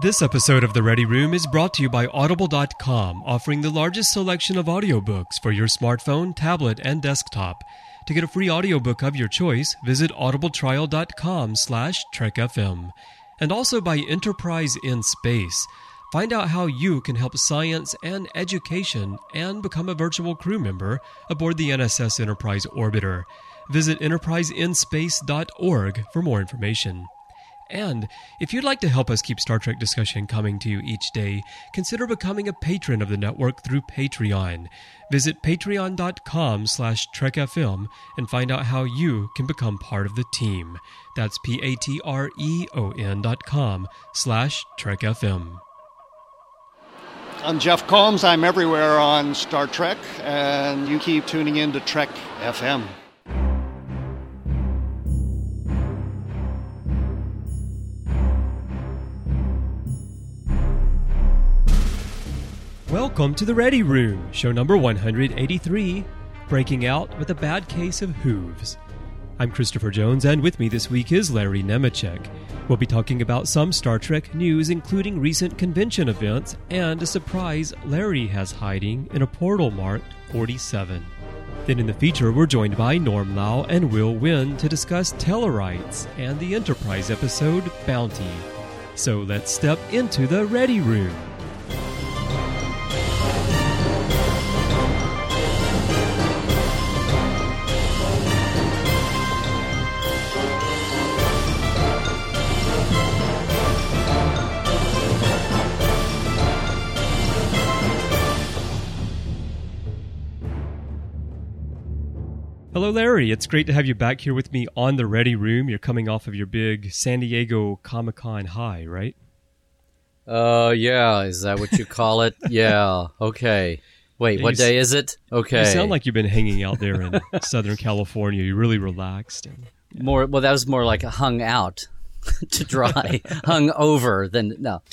This episode of The Ready Room is brought to you by Audible.com, offering the largest selection of audiobooks for your smartphone, tablet, and desktop. To get a free audiobook of your choice, visit audibletrial.com/trekfm. And also by Enterprise in Space. Find out how you can help science and education and become a virtual crew member aboard the NSS Enterprise Orbiter. Visit enterpriseinspace.org for more information. And if you'd like to help us keep Star Trek discussion coming to you each day, consider becoming a patron of the network through Patreon. Visit patreon.com/trekfm and find out how you can become part of the team. That's patreon.com/trekfm. I'm Jeff Combs. I'm everywhere on Star Trek, and you keep tuning in to Trek FM. Welcome to The Ready Room, show number 183, breaking out with a bad case of hooves. I'm Christopher Jones, and with me this week is Larry Nemecek. We'll be talking about some Star Trek news, including recent convention events and a surprise Larry has hiding in a portal marked 47. Then in the feature, we're joined by Norm Lau and Will Wynn to discuss Tellarites and the Enterprise episode Bounty. So let's step into The Ready Room. Hello, Larry. It's great to have you back here with me on The Ready Room. You're coming off of your big San Diego Comic-Con high, right? Yeah. Is that what you call it? Yeah. Okay. Wait, what day is it? Okay. You sound like you've been hanging out there in Southern California. You're really relaxed. Well, that was more like hung out to dry, hung over than, no.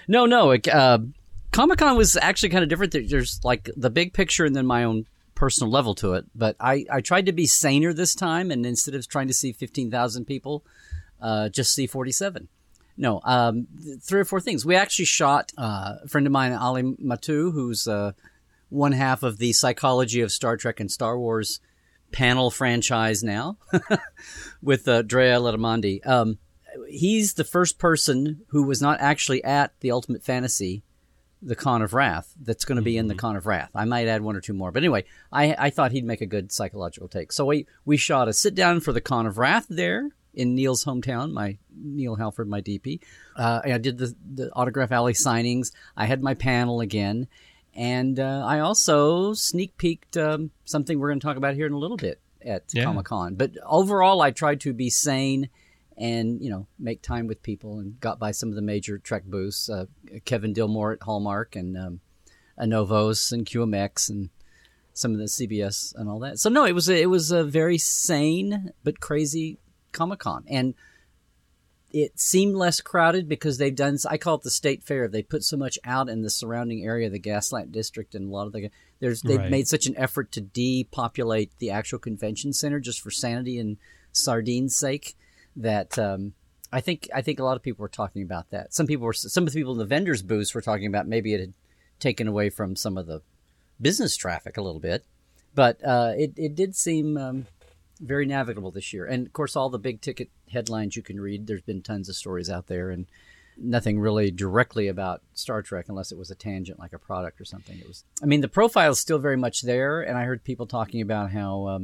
Comic-Con was actually kind of different. There's like the big picture and then my own personal level to it, but I tried to be saner this time, and instead of trying to see 15,000 people, just see 47. No, 3 or 4 things. We actually shot a friend of mine, Ali Matu, who's one half of the Psychology of Star Trek and Star Wars panel franchise now, with Drea Lettermandi. He's the first person who was not actually at the Ultimate Fantasy, the Con of Wrath, that's going to be in the Con of Wrath. I might add 1 or 2 more. But anyway, I thought he'd make a good psychological take. So we shot a sit-down for the Con of Wrath there in Neil's hometown, Neil Halford, my DP. I did the Autograph Alley signings. I had my panel again. And I also sneak peeked something we're going to talk about here in a little bit at Comic-Con. But overall, I tried to be sane and, make time with people, and got by some of the major Trek booths, Kevin Dillmore at Hallmark and Anovos and QMX and some of the CBS and all that. So no, it was a very sane but crazy Comic-Con, and it seemed less crowded because they've done, I call it the State Fair. They put so much out in the surrounding area, the Gaslamp District, and a lot of they've made such an effort to depopulate the actual convention center just for sanity and sardines' sake, that I think a lot of people were talking about that. Some of the people in the vendors' booths were talking about maybe it had taken away from some of the business traffic a little bit, but it did seem very navigable this year. And of course, all the big ticket headlines you can read. There's been tons of stories out there, and nothing really directly about Star Trek unless it was a tangent like a product or something. The profile is still very much there, and I heard people talking about how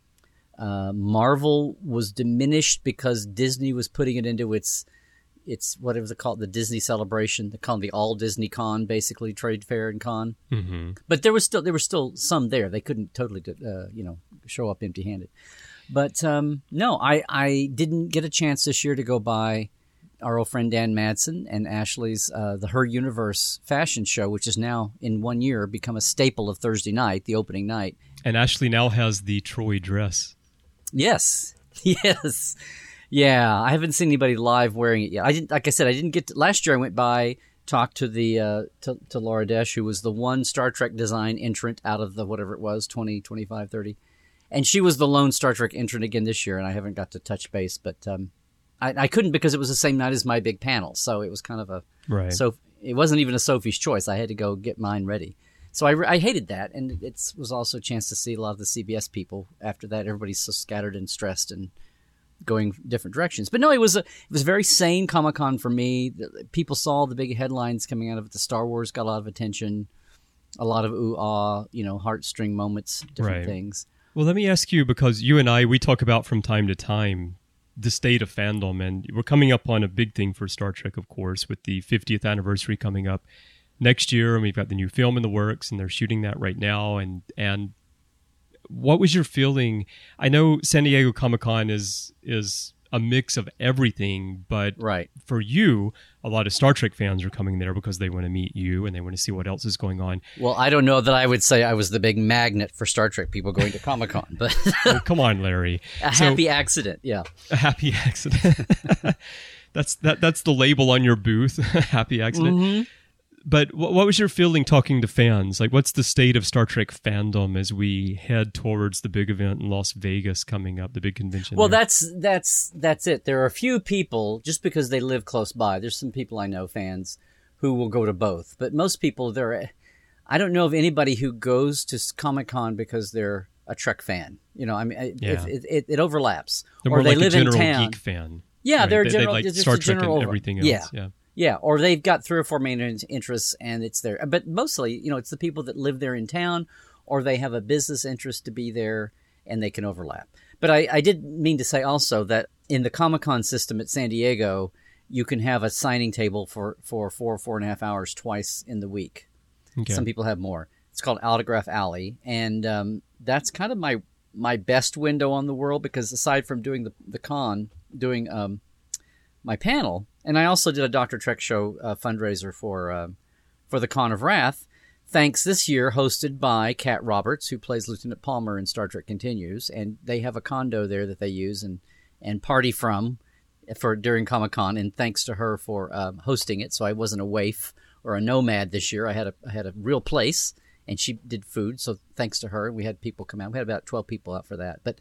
Marvel was diminished because Disney was putting it into its what was it called, the Disney Celebration. They call it the All Disney Con, basically trade fair and con. Mm-hmm. But there were still some there. They couldn't totally show up empty-handed. But no, I didn't get a chance this year to go by our old friend Dan Madsen and Ashley's the Her Universe fashion show, which is now in 1 year become a staple of Thursday night, the opening night. And Ashley now has the Troy dress. Yes. Yeah, I haven't seen anybody live wearing it yet. I didn't get to, last year I went by, talked to the to Laura Desch, who was the one Star Trek design entrant out of the whatever it was, 20, 25, 30. And she was the lone Star Trek entrant again this year, and I haven't got to touch base, but I couldn't because it was the same night as my big panel, so it was kind of a Right. So it wasn't even a Sophie's Choice. I had to go get mine ready. So I hated that, and it was also a chance to see a lot of the CBS people. After that, everybody's so scattered and stressed and going different directions. But no, it was a very sane Comic-Con for me. People saw the big headlines coming out of it. The Star Wars got a lot of attention, a lot of ooh-ah, heartstring moments, different things. Well, let me ask you, because you and I, we talk about from time to time the state of fandom, and we're coming up on a big thing for Star Trek, of course, with the 50th anniversary coming up next year, and we've got the new film in the works, and they're shooting that right now. And what was your feeling? I know San Diego Comic-Con is a mix of everything, but for you, a lot of Star Trek fans are coming there because they want to meet you and they want to see what else is going on. Well, I don't know that I would say I was the big magnet for Star Trek people going to Comic-Con, but oh, come on, Larry. Happy accident, yeah. A happy accident. That's the label on your booth, happy accident. Mm-hmm. But what was your feeling talking to fans? Like, what's the state of Star Trek fandom as we head towards the big event in Las Vegas coming up, the big convention? Well, that's it. There are a few people, just because they live close by. There's some people I know, fans, who will go to both. But most people, I don't know of anybody who goes to Comic-Con because they're a Trek fan. It overlaps. They're or more they like live a general in town. Geek fan. Yeah, right? they're a general. They like just Star a Trek general and everything else. Yeah, or they've got 3 or 4 main interests, and it's there. But mostly, it's the people that live there in town, or they have a business interest to be there, and they can overlap. But I did mean to say also that in the Comic-Con system at San Diego, you can have a signing table for 4.5 hours twice in the week. Okay. Some people have more. It's called Autograph Alley, and that's kind of my best window on the world, because aside from doing the con, doing my panel, and I also did a Dr. Trek show fundraiser for the Con of Wrath, thanks this year hosted by Kat Roberts, who plays Lieutenant Palmer in Star Trek Continues, and they have a condo there that they use and party from for during Comic-Con, and thanks to her for hosting it, so I wasn't a waif or a nomad this year. I had a real place, and she did food, so thanks to her, we had people come out. We had about 12 people out for that, but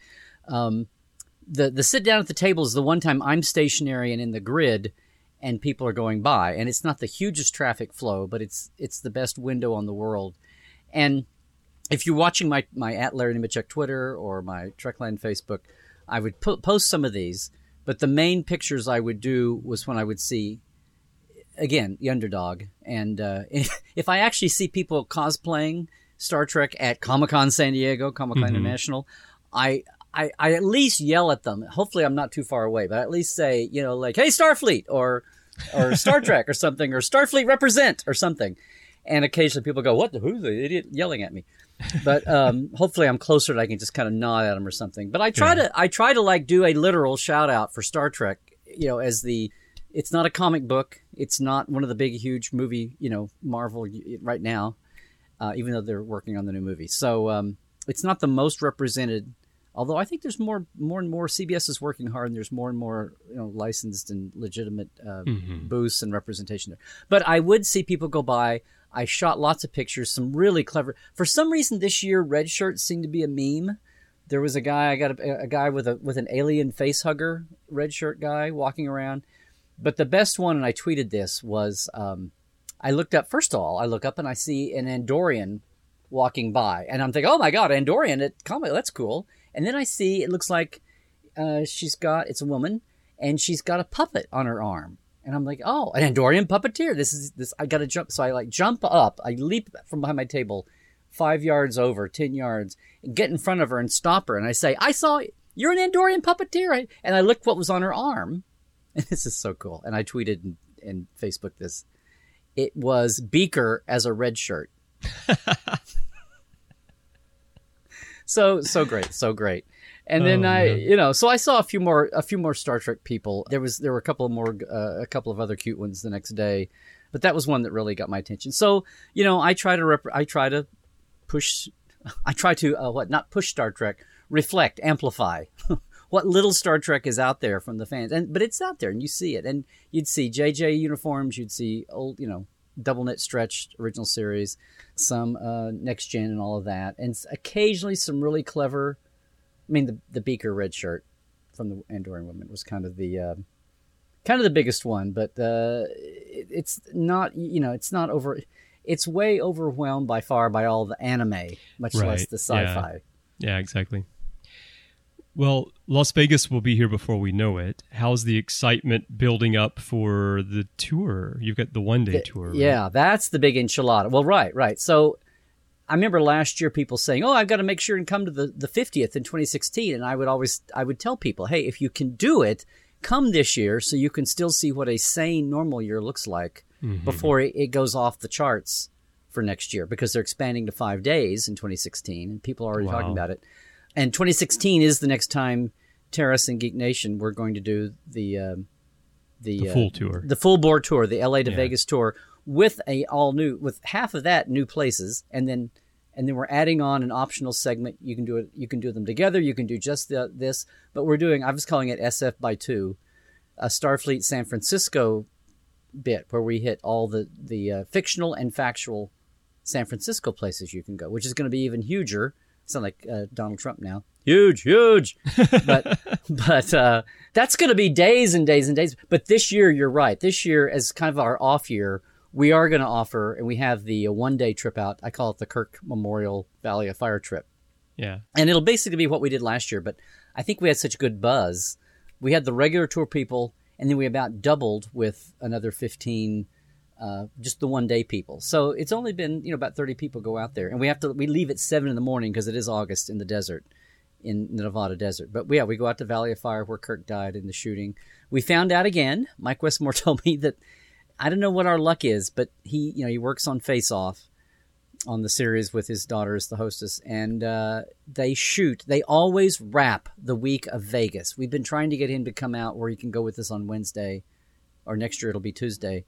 the sit down at the table is the one time I'm stationary and in the grid, and people are going by, and it's not the hugest traffic flow, but it's the best window on the world. And if you're watching my at Larry Nemecek Twitter or my Trekland Facebook, I would post some of these, but the main pictures I would do was when I would see, again, the underdog. And if I actually see people cosplaying Star Trek at Comic-Con San Diego, Comic-Con International, I at least yell at them. Hopefully I'm not too far away, but I at least say, like, hey, Starfleet, or Star Trek or something, or Starfleet represent or something. And occasionally people go, who's the idiot yelling at me? But hopefully I'm closer and I can just kind of nod at them or something. But I try to like do a literal shout out for Star Trek, it's not a comic book. It's not one of the big, huge movie, Marvel right now, even though they're working on the new movie. So it's not the most represented. Although I think there's more and more. CBS is working hard, and there's more and more licensed and legitimate booths and representation there. But I would see people go by. I shot lots of pictures, some really clever. For some reason this year, red shirts seemed to be a meme. There was a guy, I got a guy with an alien face hugger, red shirt guy walking around. But the best one, and I tweeted this, was I looked up. First of all, I look up and I see an Andorian walking by, and I'm thinking, oh my God, Andorian at comic, that's cool. And then I see, it looks like it's a woman, and she's got a puppet on her arm. And I'm like, oh, an Andorian puppeteer. I got to jump. So I jump up. I leap from behind my table 5 yards over, 10 yards, and get in front of her and stop her. And I say, you're an Andorian puppeteer. And I looked what was on her arm. And this is so cool. And I tweeted and Facebooked this. It was Beaker as a red shirt. So great. And then so I saw a few more Star Trek people. There were a couple of other cute ones the next day, but that was one that really got my attention. So, I try to not push Star Trek, reflect, amplify what little Star Trek is out there from the fans. But it's out there and you see it. And you'd see JJ uniforms, you'd see old, double knit stretched original series, some next gen and all of that, and occasionally some really clever. I mean, the Beaker red shirt from the Andorian woman was kind of the kind of the biggest one, but it's not, it's not over. It's way overwhelmed by far by all the anime, much less the sci-fi. Yeah, exactly. Well, Las Vegas will be here before we know it. How's the excitement building up for the tour? You've got the one-day tour. Right? Yeah, that's the big enchilada. Well, right. So I remember last year people saying, I've got to make sure and come to the 50th in 2016. And I would tell people, hey, if you can do it, come this year so you can still see what a sane normal year looks like before it goes off the charts for next year, because they're expanding to 5 days in 2016 and people are already talking about it. And 2016 is the next time Terrace and Geek Nation we're going to do the full tour, the full bore tour, the LA to Vegas tour, with with half of that new places, and then we're adding on an optional segment. You can do it. You can do them together. You can do just this, but we're doing. I was calling it SF by 2, a Starfleet San Francisco bit where we hit all the fictional and factual San Francisco places you can go, which is going to be even huger. Sound like Donald Trump now. Huge. but that's going to be days and days and days. But this year, you're right. This year, as kind of our off year, we are going to offer, and we have the one-day trip out. I call it the Kirk Memorial Valley of Fire trip. Yeah. And it'll basically be what we did last year. But I think we had such good buzz. We had the regular tour people, and then we about doubled with another 15 just the one-day people. So it's only been, about 30 people go out there. And we leave at 7 in the morning because it is August in the desert, in the Nevada desert. But we go out to Valley of Fire where Kirk died in the shooting. We found out again, Mike Westmore told me that, I don't know what our luck is, but he works on Face Off on the series with his daughter as the hostess. And they always wrap the week of Vegas. We've been trying to get him to come out where he can go with us on Wednesday, or next year it'll be Tuesday.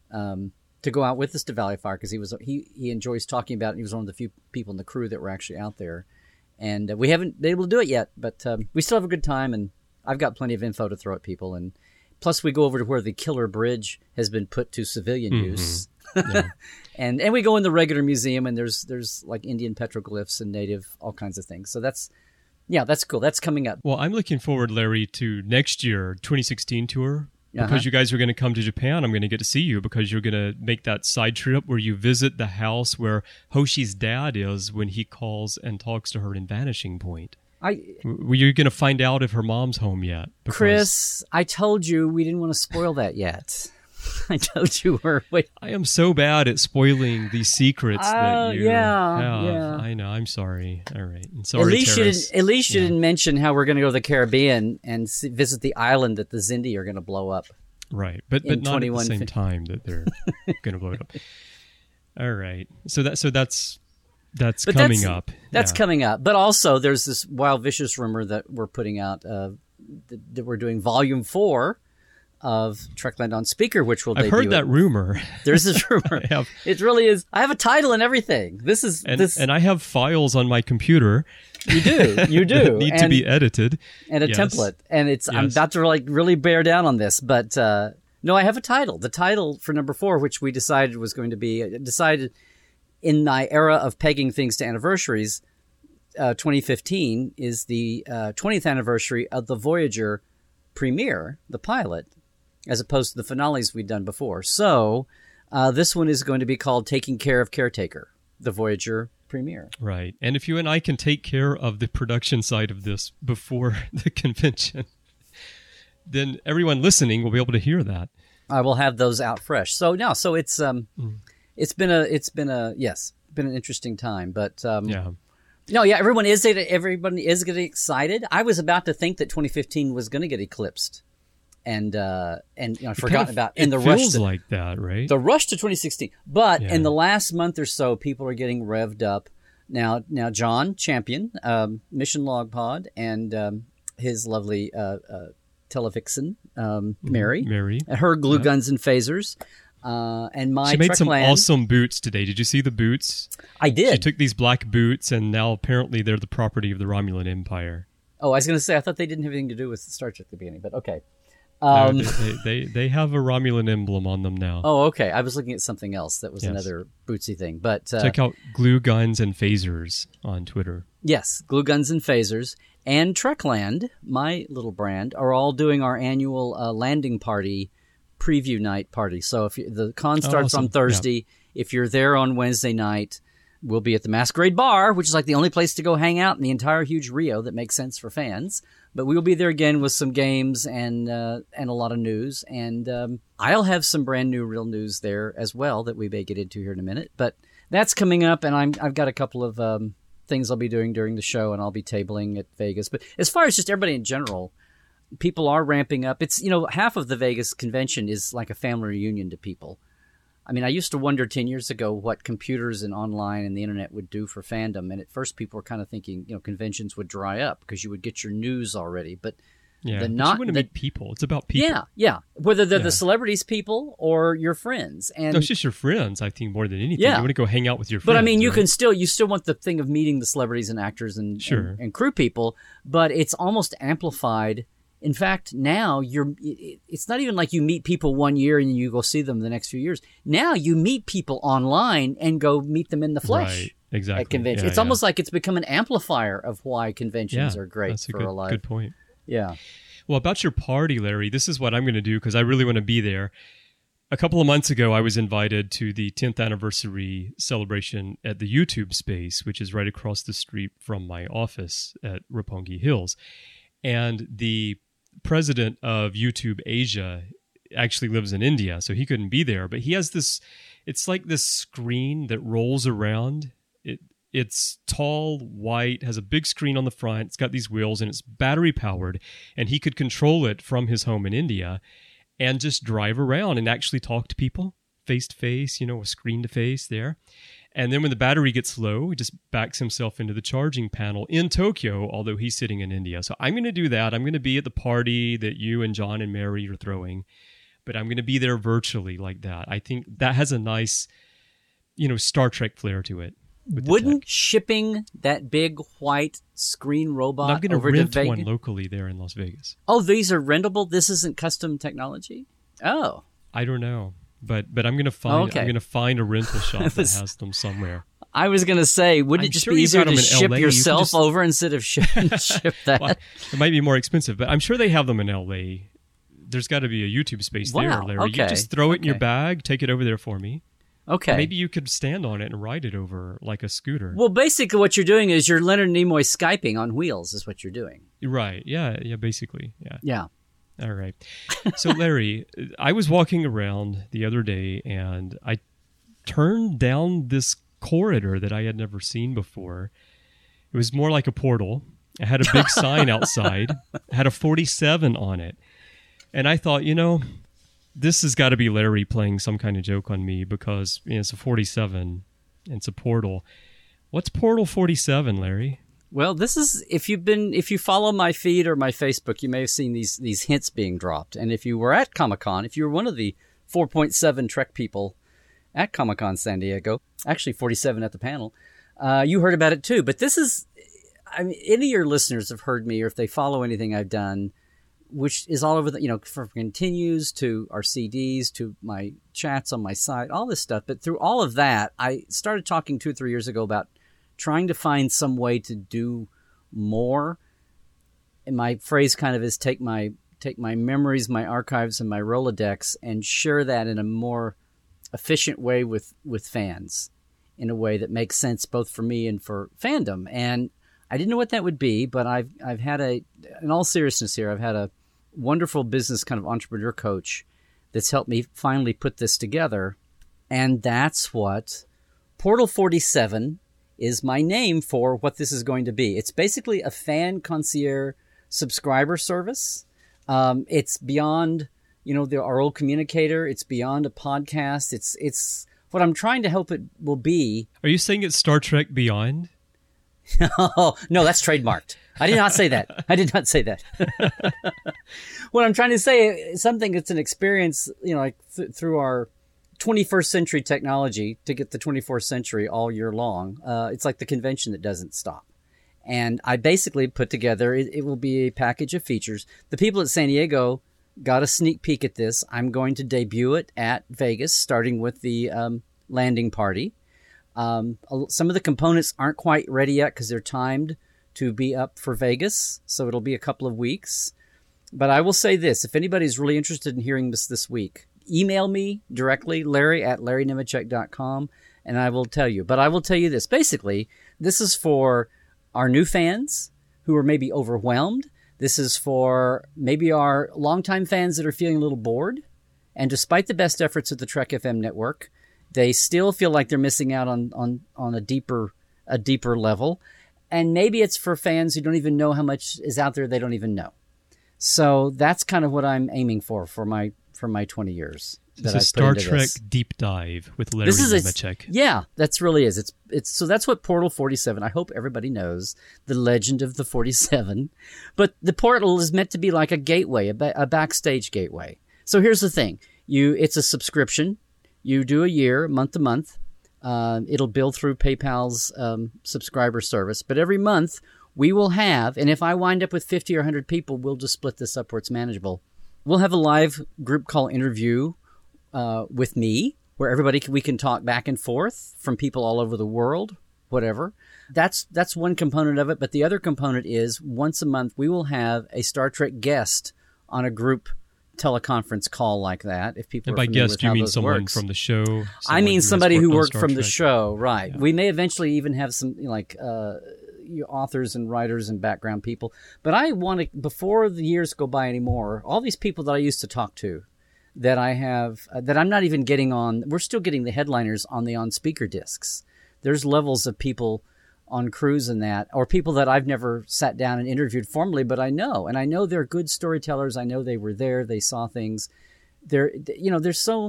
To go out with us to Valley of Fire, because he enjoys talking about it. He was one of the few people in the crew that were actually out there, and we haven't been able to do it yet, but we still have a good time, and I've got plenty of info to throw at people, and plus we go over to where the Killer Bridge has been put to civilian use, and we go in the regular museum, and there's like Indian petroglyphs and native all kinds of things. So that's cool. That's coming up. Well, I'm looking forward, Larry, to next year 2016 tour. Because you guys are going to come to Japan, I'm going to get to see you, because you're going to make that side trip where you visit the house where Hoshi's dad is when he calls and talks to her in Vanishing Point. You're going to find out if her mom's home yet. Chris, I told you we didn't want to spoil that yet. I told you wait. I am so bad at spoiling these secrets that you have. Yeah. I know. I'm sorry. All right. I'm sorry, At least you didn't mention how we're going to go to the Caribbean and visit the island that the Xindi are going to blow up. Right. But not at the same time that they're going to blow it up. All right. So that's coming up. That's coming up. But also there's this Wild Vicious rumor that we're putting out that we're doing Volume 4 of Trekland on Speaker, which will debut. I've heard that rumor. There's this rumor. It really is. I have a title and everything. And I have files on my computer. You do. that need to be edited. And a template. And I'm about to really bear down on this, but no, I have a title. The title for number 4, which we decided was going to be in my era of pegging things to anniversaries, 2015 is the 20th anniversary of the Voyager premiere, the pilot, as opposed to the finales we'd done before. So this one is going to be called Taking Care of Caretaker, the Voyager premiere. Right. And if you and I can take care of the production side of this before the convention, then everyone listening will be able to hear that. I will have those out fresh. So it's been an interesting time, but everyone is getting excited. I was about to think that 2015 was going to get eclipsed, and I forgot about in the rush. It feels like that, right? The rush to 2016, but in the last month or so, people are getting revved up. Now, John Champion, Mission Log Pod, and his lovely televixen, Mary, her glue guns and phasers. And she made some awesome boots today. Did you see the boots? I did. She took these black boots, and now apparently they're the property of the Romulan Empire. Oh, I was going to say, I thought they didn't have anything to do with Star Trek at the beginning, but okay. No, they have a Romulan emblem on them now. Oh, okay. I was looking at something else that was another bootsy thing. But check out Glue Guns and Phasers on Twitter. Yes, Glue Guns and Phasers. and Trekland, my little brand, are all doing our annual landing party preview night party. So if the con starts on Thursday, if you're there on Wednesday night, we'll be at the Masquerade Bar, which is like the only place to go hang out in the entire huge Rio that makes sense for fans. But we will be there again with some games and a lot of news. And I'll have some brand new real news there as well that we may get into here in a minute. But that's coming up, and I've got a couple of things I'll be doing during the show, and I'll be tabling at Vegas. But as far as just everybody in general, people are ramping up. It's, half of the Vegas convention is like a family reunion to people. I mean, I used to wonder 10 years ago what computers and online and the internet would do for fandom. And at first people were kind of thinking, conventions would dry up because you would get your news already. But you want to meet people. It's about people. Yeah. Whether they're the celebrities people or your friends. And no, it's just your friends, I think, more than anything. Yeah. You want to go hang out with your friends. But I mean, you still want the thing of meeting the celebrities and actors and crew people, but it's almost amplified. In fact, now it's not even like you meet people one year and you go see them the next few years. Now you meet people online and go meet them in the flesh. Right, exactly. At conventions. Yeah, it's almost like it's become an amplifier of why conventions are great that's for a life. Good point. Yeah. Well, about your party, Larry, this is what I'm going to do because I really want to be there. A couple of months ago, I was invited to the 10th anniversary celebration at the YouTube space, which is right across the street from my office at Roppongi Hills. And the president of YouTube Asia actually lives in India, so he couldn't be there. But he has it's like this screen that rolls around. It's tall, white, has a big screen on the front. It's got these wheels, and it's battery powered. And he could control it from his home in India and just drive around and actually talk to people face to face, a screen to face there. And then when the battery gets low, he just backs himself into the charging panel in Tokyo, although he's sitting in India. So I'm going to do that. I'm going to be at the party that you and John and Mary are throwing, but I'm going to be there virtually like that. I think that has a nice, Star Trek flair to it. Wouldn't shipping that big white screen robot I'm going to over rent to Vegas? one locally there in Las Vegas. Oh, these are rentable? This isn't custom technology? Oh. I don't know. But I'm going to find Okay. I'm going to find a rental shop that has them somewhere. I was going to say, wouldn't I'm it just sure be you easier got 'em to in ship LA. You yourself can just- over instead of ship that? Well, it might be more expensive, but I'm sure they have them in LA. There's got to be a YouTube space there, Wow, Larry. okay, You just throw it in your okay. bag, take it over there for me. Okay. Maybe you could stand on it and ride it over like a scooter. Well, basically what you're doing is you're Leonard Nimoy Skyping on wheels is what you're doing. Right. Yeah, basically. Yeah. Yeah. All right. So, Larry, I was walking around the other day and I turned down this corridor that I had never seen before. It was more like a portal. It had a big sign outside. It had a 47 on it. And I thought, this has got to be Larry playing some kind of joke on me because it's a 47 and it's a portal. What's Portal 47, Larry? Well, this is if you follow my feed or my Facebook, you may have seen these hints being dropped. And if you were at Comic-Con, if you were one of the 4.7 Trek people at Comic-Con San Diego, actually 47 at the panel, you heard about it too. But this is, any of your listeners have heard me, or if they follow anything I've done, which is all over from continues to our CDs to my chats on my site, all this stuff. But through all of that, I started talking 2 or 3 years ago about trying to find some way to do more. And my phrase kind of is take my memories, my archives, and my Rolodex and share that in a more efficient way with fans in a way that makes sense both for me and for fandom. And I didn't know what that would be, but I've had in all seriousness here, I've had a wonderful business kind of entrepreneur coach that's helped me finally put this together. And that's what Portal 47 is my name for what this is going to be. It's basically a fan concierge subscriber service. It's beyond, our old communicator. It's beyond a podcast. It's what I'm trying to help it will be. Are you saying it's Star Trek Beyond? Oh, no, that's trademarked. I did not say that. I did not say that. What I'm trying to say is something that's an experience, through our 21st century technology to get the 24th century all year long. It's like the convention that doesn't stop. And I basically put together, it will be a package of features. The people at San Diego got a sneak peek at this. I'm going to debut it at Vegas, starting with the landing party. Some of the components aren't quite ready yet because they're timed to be up for Vegas, so it'll be a couple of weeks. But I will say this, if anybody's really interested in hearing this week, email me directly, Larry@LarryNemecek.com, and I will tell you. But I will tell you this. Basically, this is for our new fans who are maybe overwhelmed. This is for maybe our longtime fans that are feeling a little bored. And despite the best efforts of the Trek FM network, they still feel like they're missing out on a deeper level. And maybe it's for fans who don't even know how much is out there they don't even know. So that's kind of what I'm aiming for my 20 years. It's a Star Trek deep dive with Larry Nemecek. Yeah, that's really is. It's so that's what Portal 47. I hope everybody knows the legend of the 47. But the portal is meant to be like a gateway, a backstage gateway. So here's the thing: it's a subscription. You do a year, month to month. It'll bill through PayPal's subscriber service. But every month we will have, and if I wind up with 50 or 100 people, we'll just split this up where it's manageable. We'll have a live group call interview with me, where we can talk back and forth from people all over the world, whatever. That's one component of it. But the other component is once a month we will have a Star Trek guest on a group teleconference call like that. If people, and by guest, you mean someone from the show? I mean somebody who worked from the Trek. show, right? Yeah. We may eventually even have some authors and writers and background people. But I want to, before the years go by anymore, all these people that I used to talk to, that I have, that I'm not even getting on, we're still getting the headliners on speaker discs. There's levels of people on cruise and that, or people that I've never sat down and interviewed formally, but I know, and I know they're good storytellers. I know they were there, they saw things. They're so,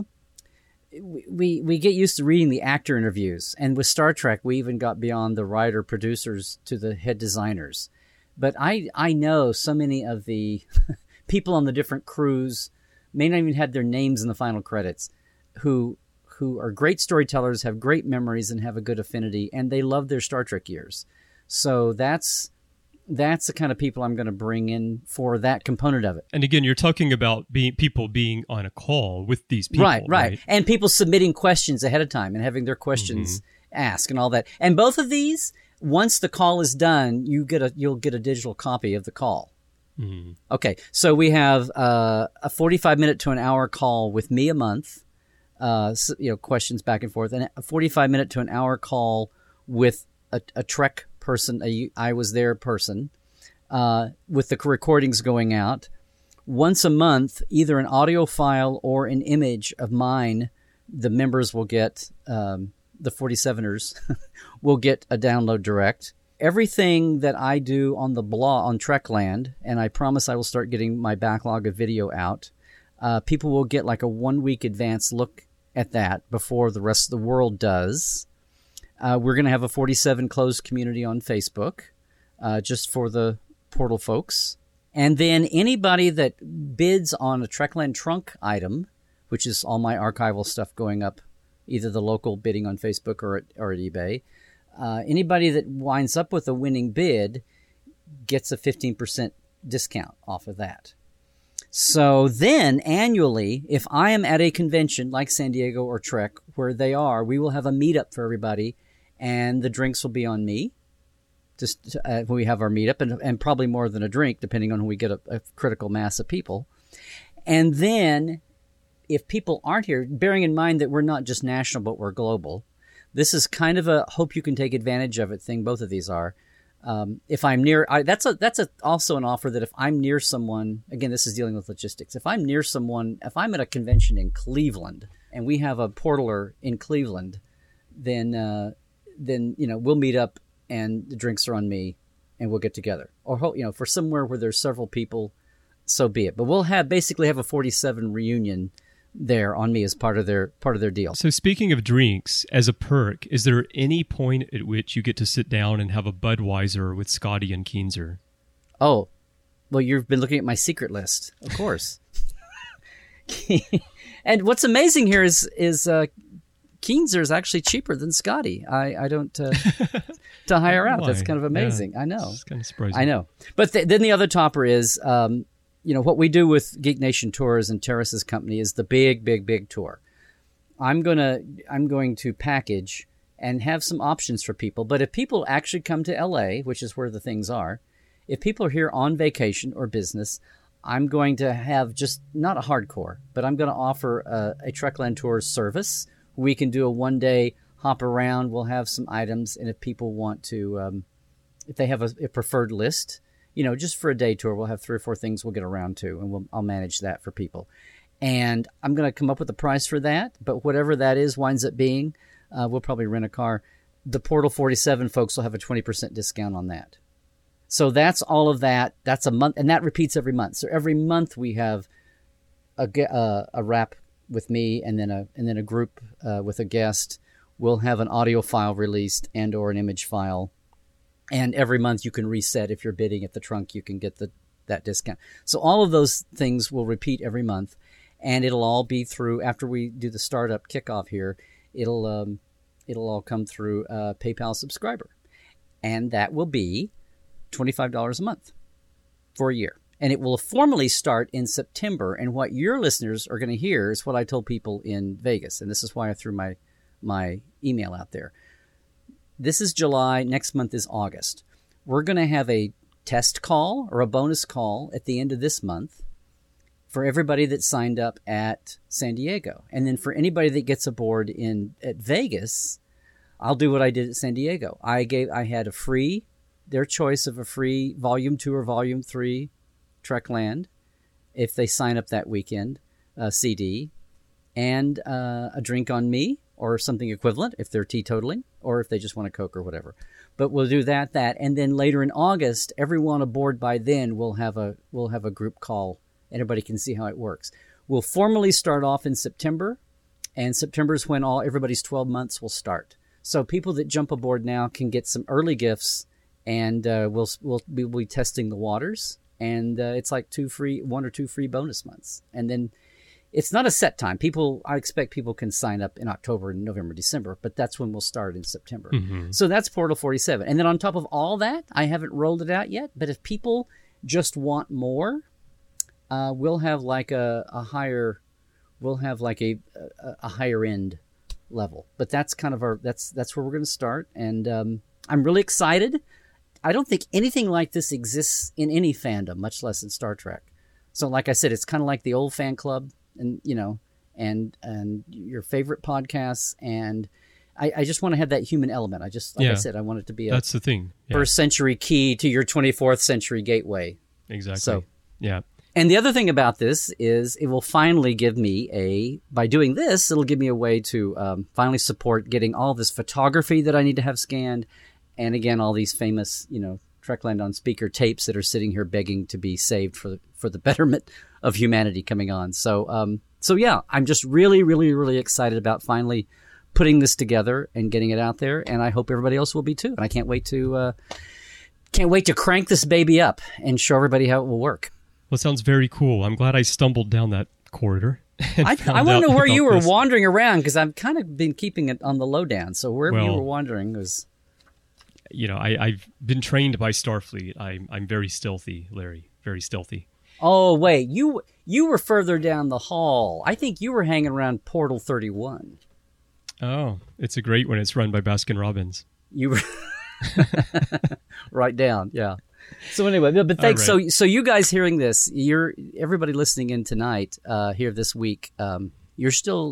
we get used to reading the actor interviews, and with Star Trek, we even got beyond the writer, producers to the head designers. But I know so many of the people on the different crews may not even have their names in the final credits, who are great storytellers, have great memories, and have a good affinity, and they love their Star Trek years. So that's the kind of people I'm going to bring in for that component of it. And again, you're talking about people being on a call with these people. Right. And people submitting questions ahead of time and having their questions asked and all that. And both of these, once the call is done, you'll get a digital copy of the call. Mm-hmm. Okay, so we have a 45-minute to an hour call with me a month, questions back and forth, and a 45-minute to an hour call with a Trek person, I was there person, with the recordings going out. Once a month, either an audio file or an image of mine, the members will get, the 47ers will get a download direct. Everything that I do on the blog on Trekland, and I promise I will start getting my backlog of video out, people will get like a 1 week advance look at that before the rest of the world does. We're going to have a 47 closed community on Facebook, just for the Portal folks. And then anybody that bids on a Trekland trunk item, which is all my archival stuff going up, either the local bidding on Facebook or at eBay, anybody that winds up with a winning bid gets a 15% discount off of that. So then annually, if I am at a convention like San Diego or Trek, where they are, we will have a meetup for everybody, and the drinks will be on me. Just when we have our meetup, and probably more than a drink, depending on when we get a critical mass of people. And then if people aren't here, bearing in mind that we're not just national, but we're global, this is kind of a hope you can take advantage of it thing. Both of these are. If I'm near, that's also an offer that if I'm near someone, again, this is dealing with logistics. If I'm near someone, if I'm at a convention in Cleveland and we have a portaler in Cleveland, then we'll meet up and the drinks are on me and we'll get together. Or for somewhere where there's several people, so be it. But we'll basically have a 47 reunion there on me as part of their deal. So speaking of drinks, as a perk, is there any point at which you get to sit down and have a Budweiser with Scotty and Keenser? Oh, well, you've been looking at my secret list, of course. And what's amazing here is Keenser is actually cheaper than Scotty. I don't to hire out. That's kind of amazing. Yeah, I know. It's kind of surprising. I know. But then the other topper is what we do with Geek Nation Tours and Terrace's company is the big tour. I'm going to package and have some options for people. But if people actually come to LA, which is where the things are, if people are here on vacation or business, I'm going to have just not a hardcore, but I'm going to offer a Trekland Tours service. We can do a one-day hop around. We'll have some items, and if people want to, if they have a preferred list, just for a day tour, we'll have 3 or 4 things we'll get around to, and I'll manage that for people. And I'm going to come up with a price for that, but whatever that is winds up being, we'll probably rent a car. The Portal 47 folks will have a 20% discount on that. So that's all of that. That's a month, and that repeats every month. So every month we have a wrap with me, and then a group with a guest. We'll have an audio file released and or an image file, and every month you can reset. If you're bidding at the trunk, you can get that discount. So all of those things will repeat every month, and it'll all be through after we do the startup kickoff here. It'll all come through PayPal subscriber, and that will be $25 a month for a year. And it will formally start in September. And what your listeners are going to hear is what I told people in Vegas. And this is why I threw my email out there. This is July. Next month is August. We're going to have a test call or a bonus call at the end of this month for everybody that signed up at San Diego. And then for anybody that gets aboard at Vegas, I'll do what I did at San Diego. I had their choice of a free Volume 2 or Volume 3 Trekland if they sign up that weekend, CD, and a drink on me or something equivalent if they're teetotaling or if they just want a Coke or whatever. But we'll do that, and then later in August, everyone aboard by then will have a group call. Everybody can see how it works. We'll formally start off in September, and September is when everybody's 12 months will start. So people that jump aboard now can get some early gifts. And we'll be testing the waters, and it's like 1 or 2 free bonus months. And then it's not a set time. I expect people can sign up in October, November, December, but that's when we'll start in September. Mm-hmm. So that's Portal 47. And then on top of all that, I haven't rolled it out yet, but if people just want more, we'll have like a higher end level. But that's kind of that's where we're going to start, and I'm really excited. I don't think anything like this exists in any fandom, much less in Star Trek. So like I said, it's kind of like the old fan club and your favorite podcasts. And I just want to have that human element. I said, I want it to be that's the thing. Yeah. First century key to your 24th century gateway. Exactly. So, yeah. And the other thing about this is it will finally give me by doing this, it'll give me a way to finally support getting all this photography that I need to have scanned. And again, all these famous, Trekland on speaker tapes that are sitting here begging to be saved for the betterment of humanity coming on. So yeah, I'm just really, really, really excited about finally putting this together and getting it out there. And I hope everybody else will be too. And I can't wait to crank this baby up and show everybody how it will work. Well, it sounds very cool. I'm glad I stumbled down that corridor. I want to know where you were wandering around, because I've kind of been keeping it on the lowdown. So wherever you were wandering was... I've been trained by Starfleet. I'm very stealthy, Larry. Very stealthy. Oh, wait. You were further down the hall. I think you were hanging around Portal 31. Oh, it's a great one. It's run by Baskin Robbins. You were... Right down, yeah. So anyway, but thanks. Right. So you guys hearing this, everybody listening in tonight, here this week, you're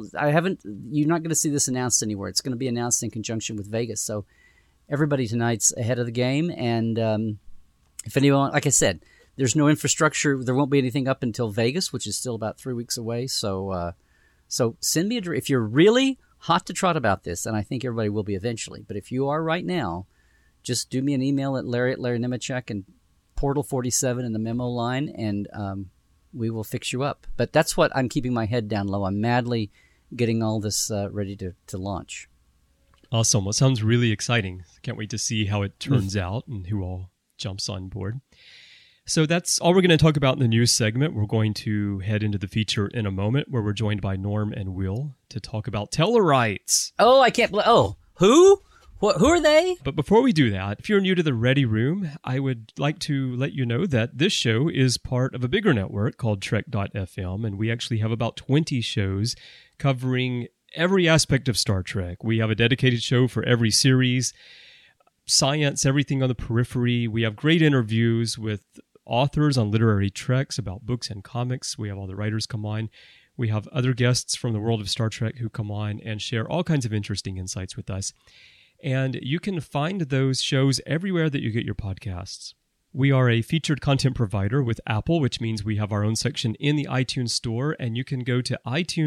not going to see this announced anywhere. It's going to be announced in conjunction with Vegas. So everybody tonight's ahead of the game. And if anyone, like I said, there's no infrastructure. There won't be anything up until Vegas, which is still about 3 weeks away. So send me if you're really hot to trot about this, and I think everybody will be eventually. But if you are right now, just do me an email at Larry Nemechek and Portal 47 in the memo line, and we will fix you up. But that's what I'm keeping my head down low. I'm madly getting all this ready to launch. Awesome. Well, it sounds really exciting. Can't wait to see how it turns out and who all jumps on board. So that's all we're going to talk about in the news segment. We're going to head into the feature in a moment, where we're joined by Norm and Will to talk about Tellarites. Oh, I can't believe... Oh, who? Who are they? But before we do that, if you're new to the Ready Room, I would like to let you know that this show is part of a bigger network called Trek.fm, and we actually have about 20 shows covering every aspect of Star Trek. We have a dedicated show for every series, science, everything on the periphery. We have great interviews with authors on literary treks about books and comics. We have all the writers come on. We have other guests from the world of Star Trek who come on and share all kinds of interesting insights with us. And you can find those shows everywhere that you get your podcasts. We are a featured content provider with Apple, which means we have our own section in the iTunes store, and you can go to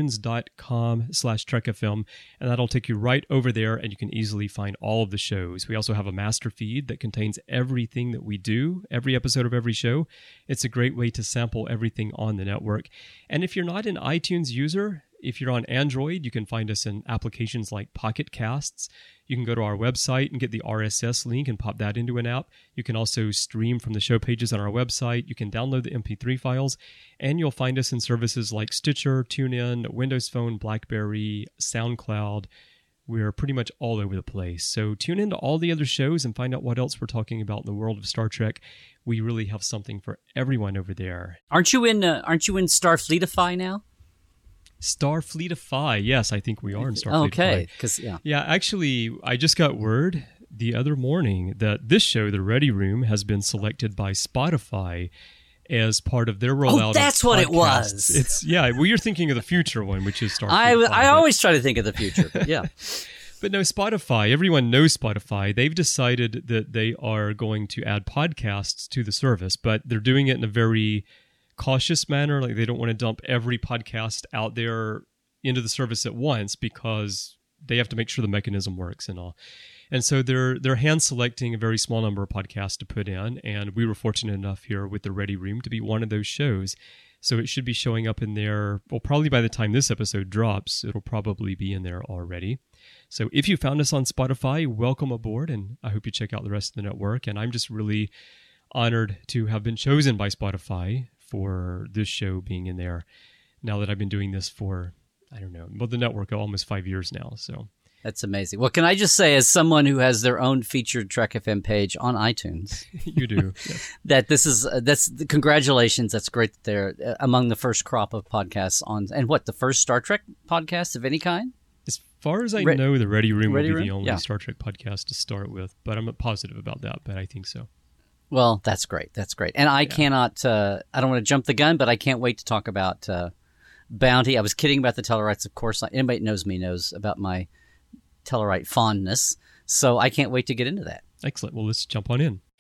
itunes.com/trekfm, and that'll take you right over there, and you can easily find all of the shows. We also have a master feed that contains everything that we do, every episode of every show. It's a great way to sample everything on the network. And if you're not an iTunes user, if you're on Android, you can find us in applications like Pocket Casts. You can go to our website and get the RSS link and pop that into an app. You can also stream from the show pages on our website. You can download the MP3 files, and you'll find us in services like Stitcher, TuneIn, Windows Phone, BlackBerry, SoundCloud. We're pretty much all over the place. So tune into all the other shows and find out what else we're talking about in the world of Star Trek. We really have something for everyone over there. Aren't you in Starfleetify now? Starfleetify. Yes, I think we are in Starfleetify. Okay. Yeah, actually, I just got word the other morning that this show, The Ready Room, has been selected by Spotify as part of their rollout. Oh, that's what it was. Well, you're thinking of the future one, which is Starfleetify. I always try to think of the future, but yeah. But no, Spotify, everyone knows Spotify. They've decided that they are going to add podcasts to the service, but they're doing it in a very cautious manner. Like, they don't want to dump every podcast out there into the service at once because they have to make sure the mechanism works and all. And so they're hand selecting a very small number of podcasts to put in, and we were fortunate enough here with the Ready Room to be one of those shows. So it should be showing up in there. Well, probably by the time this episode drops, it'll probably be in there already. So if you found us on Spotify, welcome aboard, and I hope you check out the rest of the network. And I'm just really honored to have been chosen by Spotify for this show being in there now that I've been doing this for, the network almost 5 years now. So that's amazing. Well, can I just say, as someone who has their own featured Trek FM page on iTunes, you do, yes. that's congratulations. That's great that they're among the first crop of podcasts on, and the first Star Trek podcast of any kind? As far as I know, the Ready Room will be the only yeah. Star Trek podcast to start with, but I'm not positive about that, but I think so. Well, that's great. That's great. And I cannot, I don't want to jump the gun, but I can't wait to talk about Bounty. I was kidding about the Tellarites, of course. Anybody that knows me knows about my Tellarite fondness. So I can't wait to get into that. Excellent. Well, let's jump on in.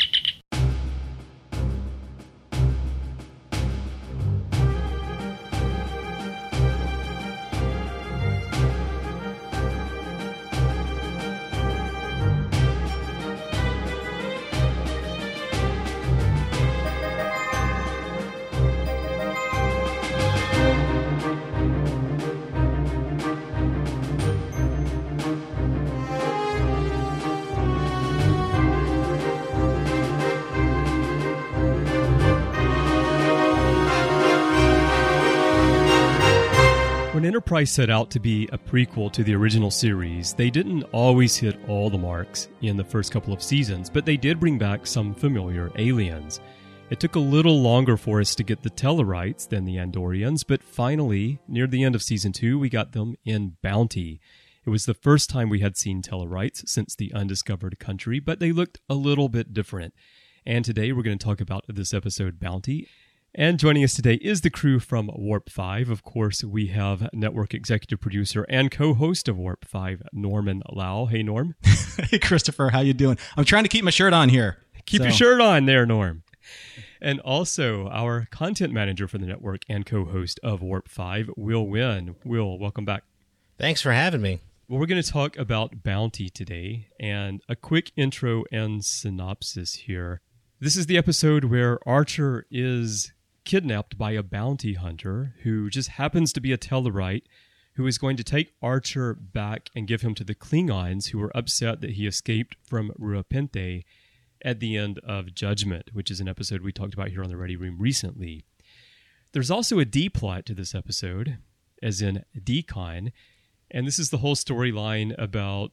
When Enterprise set out to be a prequel to the original series, they didn't always hit all the marks in the first couple of seasons, but they did bring back some familiar aliens. It took a little longer for us to get the Tellarites than the Andorians, but finally, near the end of Season 2, we got them in Bounty. It was the first time we had seen Tellarites since the Undiscovered Country, but they looked a little bit different. And today we're going to talk about this episode, Bounty. And joining us today is the crew from Warp 5. Of course, we have network executive producer and co-host of Warp 5, Norman Lau. Hey, Norm. Hey, Christopher. How you doing? I'm trying to keep my shirt on here. Keep your shirt on there, Norm. And also our content manager for the network and co-host of Warp 5, Will Wynn. Will, welcome back. Thanks for having me. Well, we're going to talk about Bounty today, and a quick intro and synopsis here. This is the episode where Archer is kidnapped by a bounty hunter who just happens to be a Tellarite, who is going to take Archer back and give him to the Klingons, who are upset that he escaped from Ruapente at the end of Judgment, which is an episode we talked about here on the Ready Room recently. There's also a D-plot to this episode, as in Decon, and this is the whole storyline about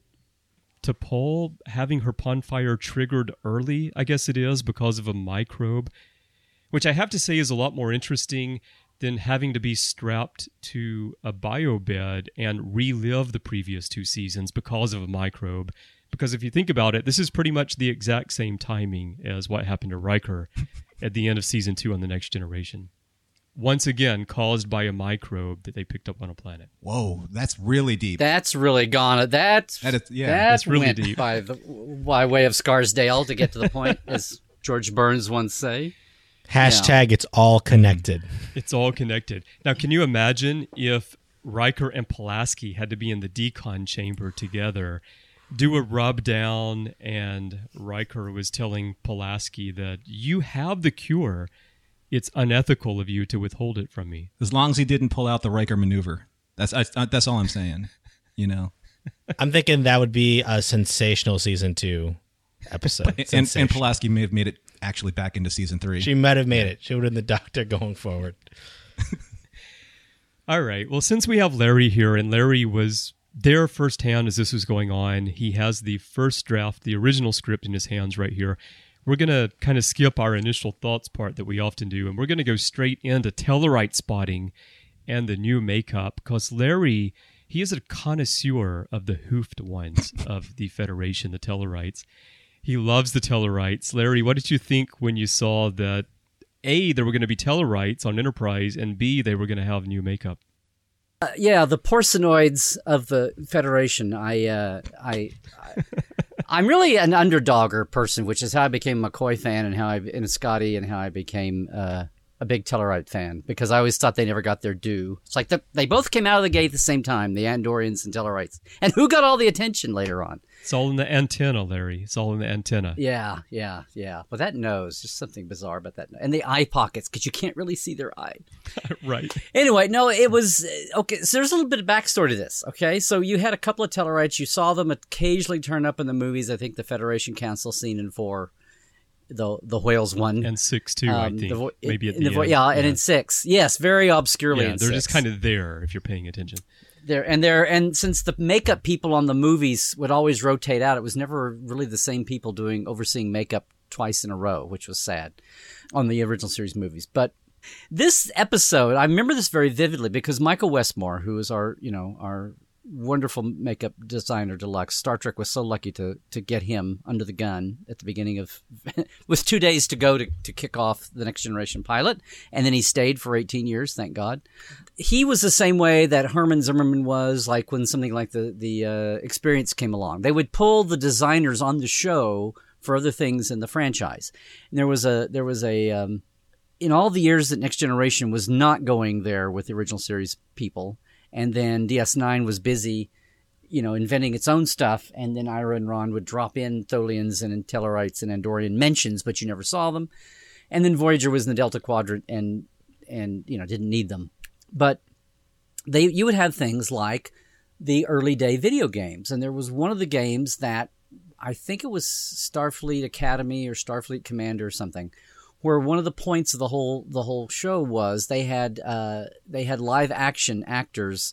T'Pol having her Pondfire triggered early, I guess it is, because of a microbe, which I have to say is a lot more interesting than having to be strapped to a biobed and relive the previous 2 seasons because of a microbe. Because if you think about it, this is pretty much the exact same timing as what happened to Riker at the end of season 2 on The Next Generation. Once again, caused by a microbe that they picked up on a planet. Whoa, that's really deep. That's really gone. That's really went deep. By way of Scarsdale to get to the point, as George Burns once say. Hashtag it's all connected. It's all connected. Now, can you imagine if Riker and Pulaski had to be in the decon chamber together, do a rub down, and Riker was telling Pulaski that you have the cure. It's unethical of you to withhold it from me. As long as he didn't pull out the Riker maneuver. That's all I'm saying. You know, I'm thinking that would be a sensational season 2 episode. and Pulaski may have made it actually back into season 3. She might have made it. She would have been the Doctor going forward. All right. Well, since we have Larry here, and Larry was there firsthand as this was going on, he has the first draft, the original script in his hands right here. We're going to kind of skip our initial thoughts part that we often do, and we're going to go straight into Tellarite spotting and the new makeup, because Larry, he is a connoisseur of the hoofed ones of the Federation, the Tellarites. He loves the Tellarites. Larry, what did you think when you saw that, A, there were going to be Tellarites on Enterprise, and B, they were going to have new makeup? The porcinoids of the Federation. I'm really an underdogger person, which is how I became a McCoy fan and Scotty, and how I became a big Tellarite fan, because I always thought they never got their due. It's like they both came out of the gate at the same time, the Andorians and Tellarites. And who got all the attention later on? It's all in the antenna, Larry. It's all in the antenna. Yeah. But that nose, just something bizarre about that. And the eye pockets, because you can't really see their eye. Right. Anyway, no, it was... Okay, so there's a little bit of backstory to this, okay? So you had a couple of Tellarites. You saw them occasionally turn up in the movies. I think the Federation Council scene in 4, the Whales one. And 6, too, I think. Maybe at the end. And in 6. Yes, very obscurely in 6. They're just kind of there, if you're paying attention. And since the makeup people on the movies would always rotate out, it was never really the same people overseeing makeup twice in a row, which was sad on the original series movies. But this episode, I remember this very vividly because Michael Westmore, who is our wonderful makeup designer deluxe, Star Trek was so lucky to get him under the gun at the beginning of with 2 days to go to kick off the Next Generation pilot, and then he stayed for 18 years, thank God. He was the same way that Herman Zimmerman was, like when something like the Experience came along. They would pull the designers on the show for other things in the franchise. And there was a in all the years that Next Generation was not going there with the original series people, and then DS9 was busy, inventing its own stuff, and then Ira and Ron would drop in Tholians and Tellarites and Andorian mentions, but you never saw them. And then Voyager was in the Delta Quadrant and didn't need them. But you would have things like the early day video games, and there was one of the games that I think it was Starfleet Academy or Starfleet Commander or something, where one of the points of the whole show was they had live action actors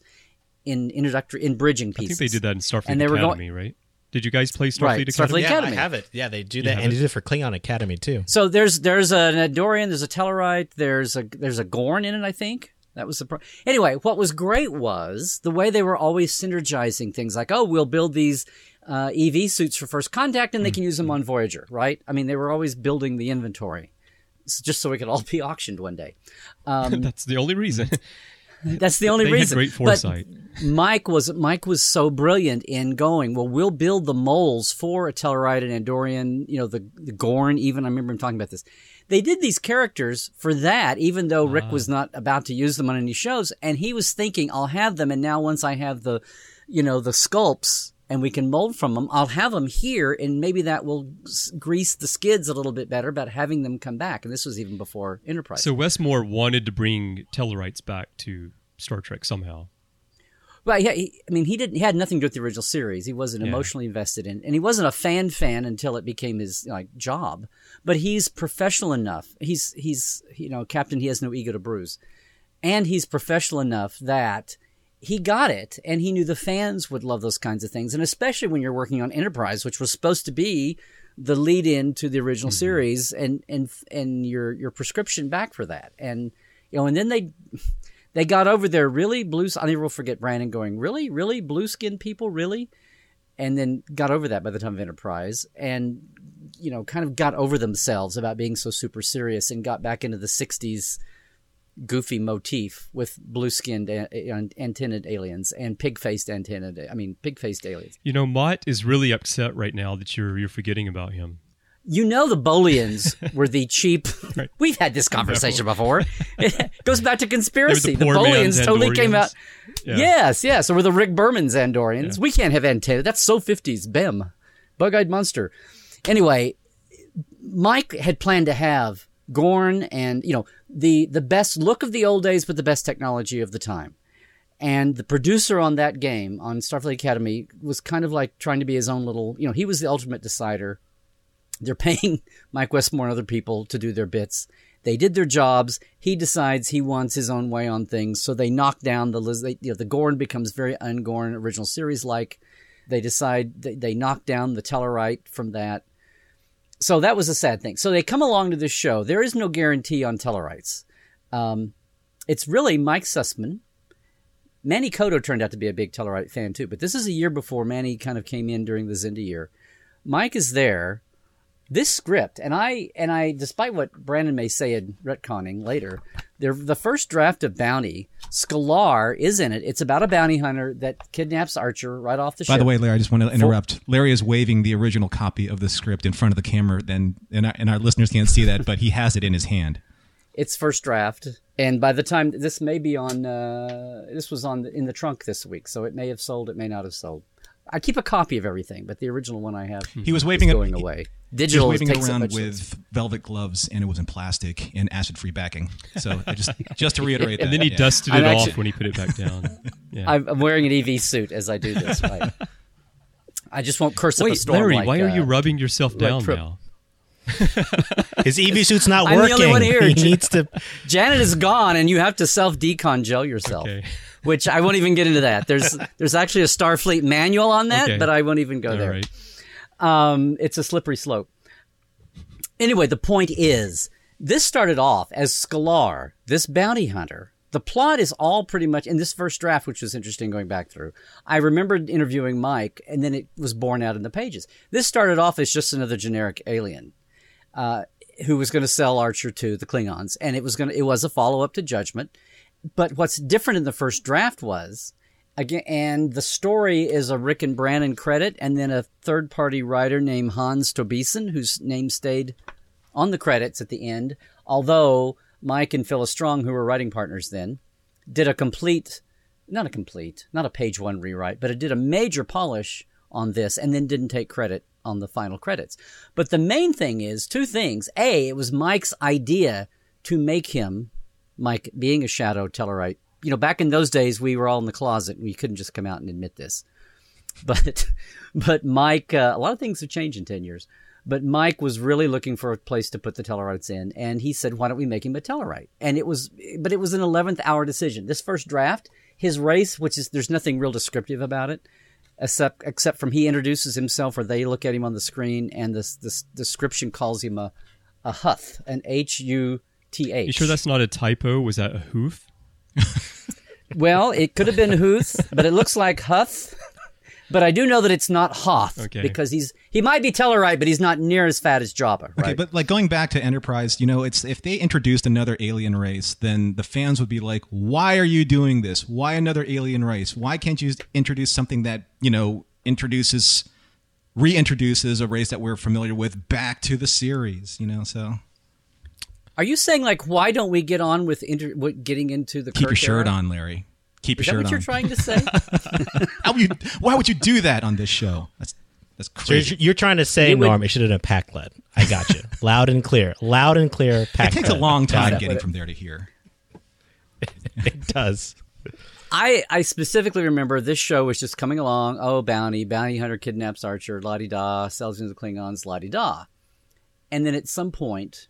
in bridging pieces. I think they did that in Starfleet Academy, right? Did you guys play Starfleet Academy? Starfleet Academy. I have it. Yeah, they do that, and they did it for Klingon Academy too. So there's an Andorian, there's a Tellarite, there's a Gorn in it, I think. That was anyway. What was great was the way they were always synergizing things, like, we'll build these EV suits for First Contact, and they can use them on Voyager, right? I mean, they were always building the inventory just so it could all be auctioned one day. That's the only reason. That's the only reason. They had great foresight. But Mike was so brilliant in going, well, we'll build the moles for a Tellarite and Andorian, the Gorn even. I remember him talking about this. They did these characters for that, even though Rick was not about to use them on any shows. And he was thinking, I'll have them. And now once I have the sculpts and we can mold from them, I'll have them here. And maybe that will grease the skids a little bit better about having them come back. And this was even before Enterprise. So Westmore wanted to bring Tellarites back to Star Trek somehow. Well, yeah, he had nothing to do with the original series. He wasn't emotionally invested in, and he wasn't a fan until it became his job. But he's professional enough. He's Captain. He has no ego to bruise, and he's professional enough that he got it, and he knew the fans would love those kinds of things, and especially when you're working on Enterprise, which was supposed to be the lead-in to the original series, and your prescription back for that, and And then they got over there, really blue. I never will forget Brandon going, really blue skinned people, really, and then got over that by the time of Enterprise, and kind of got over themselves about being so super serious, and got back into the '60s goofy motif with blue-skinned antennaed aliens and pig-faced aliens. Mott is really upset right now that you're forgetting about him. The Bolians were the cheap. Right. We've had this conversation before. It goes back to conspiracy. The poor man's Bolians totally came out. Yeah. Yes. Or the Rick Berman Andorians. Yeah. We can't have antenna. That's so 50s. Bem. Bug-eyed monster. Anyway, Mike had planned to have Gorn and, the best look of the old days, but the best technology of the time. And the producer on that game, on Starfleet Academy, was kind of like trying to be his own little, he was the ultimate decider. They're paying Mike Westmore and other people to do their bits. They did their jobs. He decides he wants his own way on things. So they knock down the Gorn becomes very un-Gorn original series like. They decide they knock down the Tellarite from that. So that was a sad thing. So they come along to this show. There is no guarantee on Tellarites. It's really Mike Sussman. Manny Cotto turned out to be a big Tellarite fan too, but this is a year before Manny kind of came in during the Zinda year. Mike is there. This script, and I, despite what Brandon may say in retconning later, the first draft of Bounty, Skalar is in it. It's about a bounty hunter that kidnaps Archer right off the ship. By the way, Larry, I just want to interrupt. Larry is waving the original copy of the script in front of the camera, and our listeners can't see that, but he has it in his hand. It's first draft, and by the time this may be on, this was in the trunk this week, so it may have sold, it may not have sold. I keep a copy of everything, but the original one I have he was waving is going away. Digital he was waving takes it around much with sense. velvet gloves, and it was in plastic and acid-free backing. So just to reiterate that. And then he dusted it off when he put it back down. Yeah. I'm wearing an EV suit as I do this. Right? I just won't curse up a Wait, storm. Larry, like, why are you rubbing yourself down Trip. now? His EV suit's not I'm the working. only one here. He needs to. Janet is gone, and you have to self-decon gel yourself. Okay. Which I won't even get into that. There's actually a Starfleet manual on that, Okay. but I won't even go All there. right. It's a slippery slope. Anyway, the point is, this started off as Skalar, this bounty hunter. The plot is all pretty much in this first draft, which was interesting going back through. I remembered interviewing Mike, and then it was borne out in the pages. This started off as just another generic alien who was going to sell Archer to the Klingons, and it was a follow-up to Judgment. But what's different in the first draft was, again, and the story is a Rick and Brannon credit, and then a third-party writer named Hans Tobisen, whose name stayed on the credits at the end, although Mike and Phyllis Strong, who were writing partners then, did not a page one rewrite, but it did a major polish on this and then didn't take credit on the final credits. But the main thing is two things. A, it was Mike's idea to make him, Mike being a shadow Tellarite. Back in those days, we were all in the closet and we couldn't just come out and admit this. But Mike, a lot of things have changed in 10 years. But Mike was really looking for a place to put the Tellarites in, and he said, "Why don't we make him a Tellarite?" And it was an 11th hour decision. This first draft, his race, there's nothing real descriptive about it, except from he introduces himself, or they look at him on the screen, and this description calls him a Huth, an Huth. You sure that's not a typo? Was that a hoof? Well, it could have been Huth, but it looks like Huth. But I do know that it's not Hoth, because he might be Tellarite, but he's not near as fat as Jabba. Right? Okay, but like going back to Enterprise, it's if they introduced another alien race, then the fans would be like, "Why are you doing this? Why another alien race? Why can't you introduce something that reintroduces a race that we're familiar with back to the series?" So. Are you saying, like, why don't we get on with getting into the Keep your Kirk shirt era? on, Larry. Keep your Is that shirt what on. you're trying to say? Why would you do that on this show? That's So crazy. you're trying to say, Norm, it should have been pack lead. I got you. Loud and clear. Loud and clear. Pack It takes a lead. long time Got it. getting from there to here. It does. I specifically remember this show was just coming along. Oh, bounty hunter kidnaps Archer, la-di-da, sells him to the Klingons, la-di-da. And then at some point,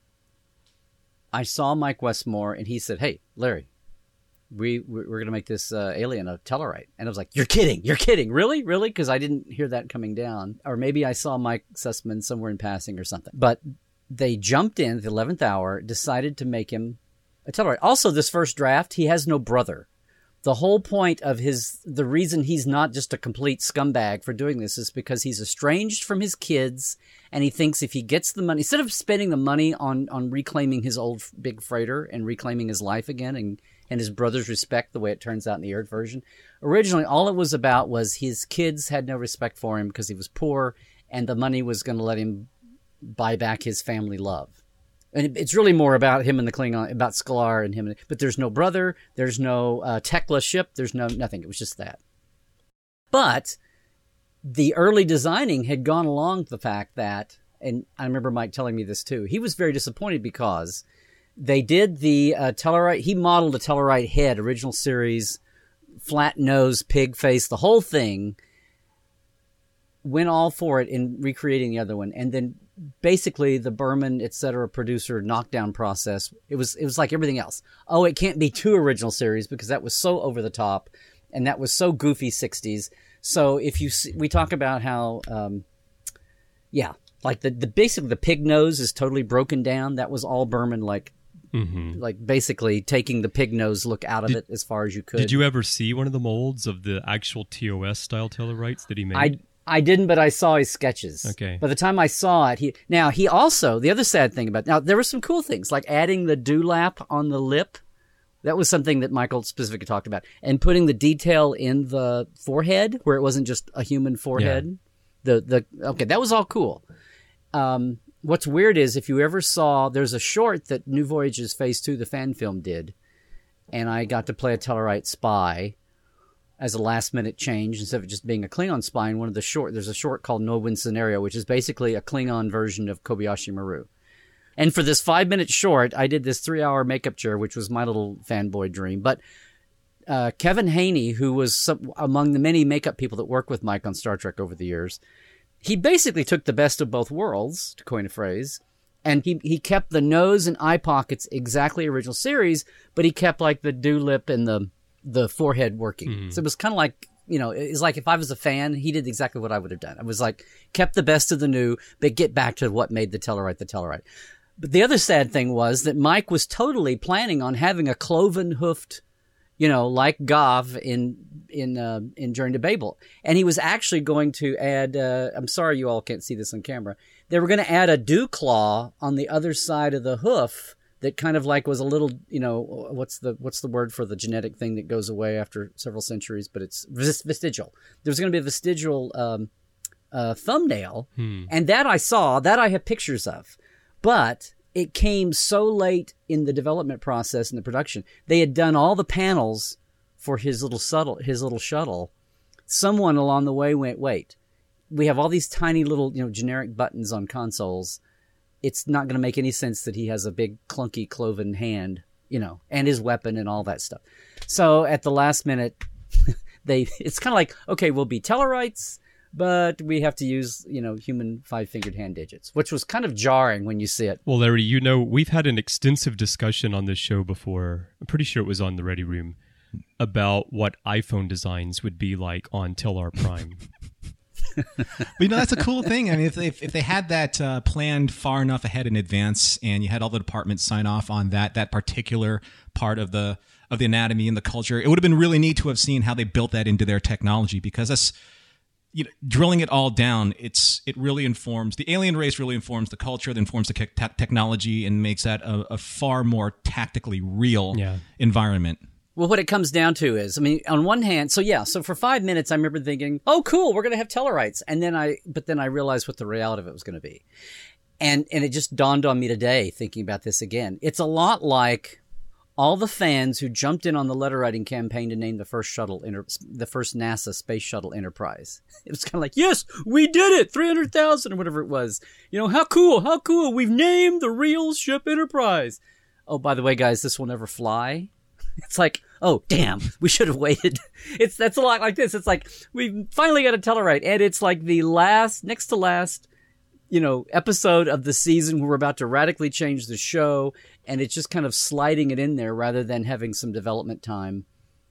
I saw Mike Westmore, and he said, "Hey, Larry, we're going to make this alien a Tellarite." And I was like, you're kidding. Really? Because I didn't hear that coming down. Or maybe I saw Mike Sussman somewhere in passing or something. But they jumped in at the 11th hour, decided to make him a Tellarite. Also, this first draft, he has no brother. The whole point of the reason he's not just a complete scumbag for doing this is because he's estranged from his kids, and he thinks if he gets the money, instead of spending the money on reclaiming his old big freighter and reclaiming his life again and his brother's respect, the way it turns out in the aired version, originally all it was about was his kids had no respect for him because he was poor, and the money was going to let him buy back his family love. And it's really more about him and the Klingon, about Skalar and him. But there's no brother, there's no Tekla ship, there's nothing. It was just that. But the early designing had gone along the fact that, and I remember Mike telling me this too, he was very disappointed because they did the Tellarite. He modeled a Tellarite head, original series, flat nose, pig face, the whole thing. Went all for it in recreating the other one, and then basically the Berman, etc. producer knockdown process. It was like everything else. Oh, it can't be two original series because that was so over the top, and that was so goofy 60s. So if you see, we talk about how, like the basically the pig nose is totally broken down. That was all Berman, like basically taking the pig nose look out of it as far as you could. Did you ever see one of the molds of the actual TOS style Tellarites that he made? I didn't, but I saw his sketches. Okay. By the time I saw it, he also, the other sad thing about, now there were some cool things, like adding the dewlap on the lip. That was something that Michael specifically talked about. And putting the detail in the forehead, where it wasn't just a human forehead. Yeah. Okay, that was all cool. What's weird is if you ever saw, there's a short that New Voyages Phase 2, the fan film, did. And I got to play a Tellarite spy as a last-minute change, instead of just being a Klingon spy. In one of the there's a short called No Win Scenario, which is basically a Klingon version of Kobayashi Maru. And for this 5-minute short, I did this 3-hour makeup chair, which was my little fanboy dream. But Kevin Haney, who was among the many makeup people that work with Mike on Star Trek over the years, he basically took the best of both worlds, to coin a phrase, and he kept the nose and eye pockets exactly original series, but he kept like the dew lip and the forehead working. Mm-hmm. So it was kind of like, it's like if I was a fan, he did exactly what I would have done. I was like, kept the best of the new, but get back to what made the Tellarite. But the other sad thing was that Mike was totally planning on having a cloven-hoofed, like Gav in Journey to Babel. And he was actually going to add, I'm sorry you all can't see this on camera, they were going to add a dew claw on the other side of the hoof that kind of like was a little, what's the word for the genetic thing that goes away after several centuries, but it's vestigial. There was going to be a vestigial thumbnail, and that I have pictures of. But it came so late in the development process and the production. They had done all the panels for his little shuttle. Someone along the way went, wait, we have all these tiny little, generic buttons on consoles. It's not going to make any sense that he has a big clunky cloven hand, and his weapon and all that stuff. So at the last minute, it's kind of like, okay, we'll be Tellarites, but we have to use, human 5-fingered hand digits, which was kind of jarring when you see it. Well, Larry, we've had an extensive discussion on this show before. I'm pretty sure it was on the Ready Room about what iPhone designs would be like on Tellar Prime. But that's a cool thing. I mean, if they had that planned far enough ahead in advance, and you had all the departments sign off on that particular part of the anatomy and the culture, it would have been really neat to have seen how they built that into their technology. Because that's, drilling it all down, it really informs the alien race, really informs the culture, that informs the technology, and makes that a far more tactically real environment. Well, what it comes down to is, on one hand, so for 5 minutes, I remember thinking, oh, cool, we're going to have Tellarites. And then I realized what the reality of it was going to be. And it just dawned on me today, thinking about this again. It's a lot like all the fans who jumped in on the letter writing campaign to name the first NASA space shuttle Enterprise. It was kind of like, yes, we did it, 300,000 or whatever it was. How cool, we've named the real ship Enterprise. Oh, by the way, guys, this will never fly. It's like, oh, damn, we should have waited. That's a lot like this. It's like, we finally got a Tellarite, and it's like the next to last, episode of the season where we're about to radically change the show, and it's just kind of sliding it in there rather than having some development time,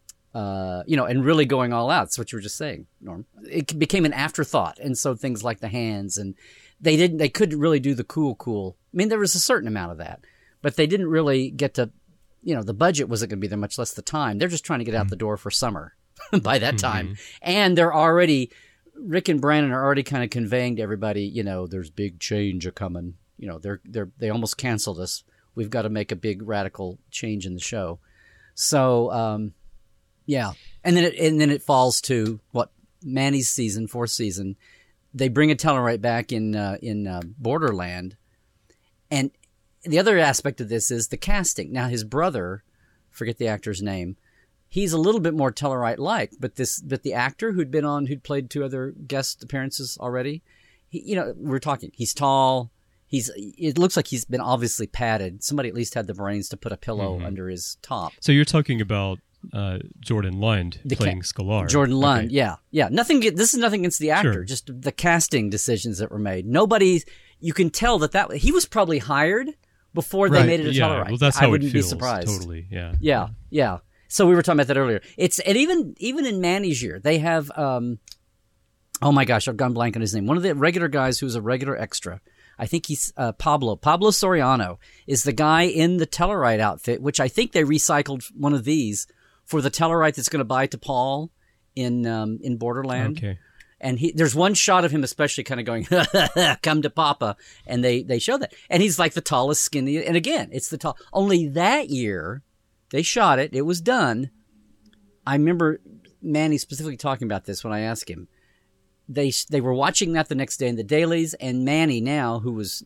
and really going all out. That's what you were just saying, Norm. It became an afterthought, and so things like the hands, and they couldn't really do the cool. There was a certain amount of that, but they didn't really get to the budget wasn't going to be there, much less the time. They're just trying to get out the door for summer by that time. And Rick and Brandon are already kind of conveying to everybody, there's big change a-coming. They almost canceled us. We've got to make a big radical change in the show. So, yeah. And then it falls to Manny's season, 4th season. They bring a Tellarite back in Borderland. And the other aspect of this is the casting. Now, his brother, forget the actor's name, he's a little bit more Tellarite-like, but the actor who'd played 2 other guest appearances already, we're talking, he's tall. It looks like he's been obviously padded. Somebody at least had the brains to put a pillow under his top. So you're talking about Jordan Lund playing Scalar. Jordan Lund, okay. Yeah. This is nothing against the actor, just the casting decisions that were made. You can tell that he was probably hired before they made it a Tellarite. Well, that's how I wouldn't it feels, be surprised. Totally, yeah. Yeah. So we were talking about that earlier. Even in Manny's year, they have oh my gosh, I've gone blank on his name. One of the regular guys who's a regular extra. I think he's Pablo Soriano is the guy in the Tellarite outfit, which I think they recycled one of these for the Tellarite that's going to buy to Paul in Borderland. Okay. And there's one shot of him especially kind of going, come to Papa. And they show that. And he's like the tallest, skinny. And again, it's the tall. Only that year, they shot it. It was done. I remember Manny specifically talking about this when I asked him. They were watching that the next day in the dailies, and Manny now,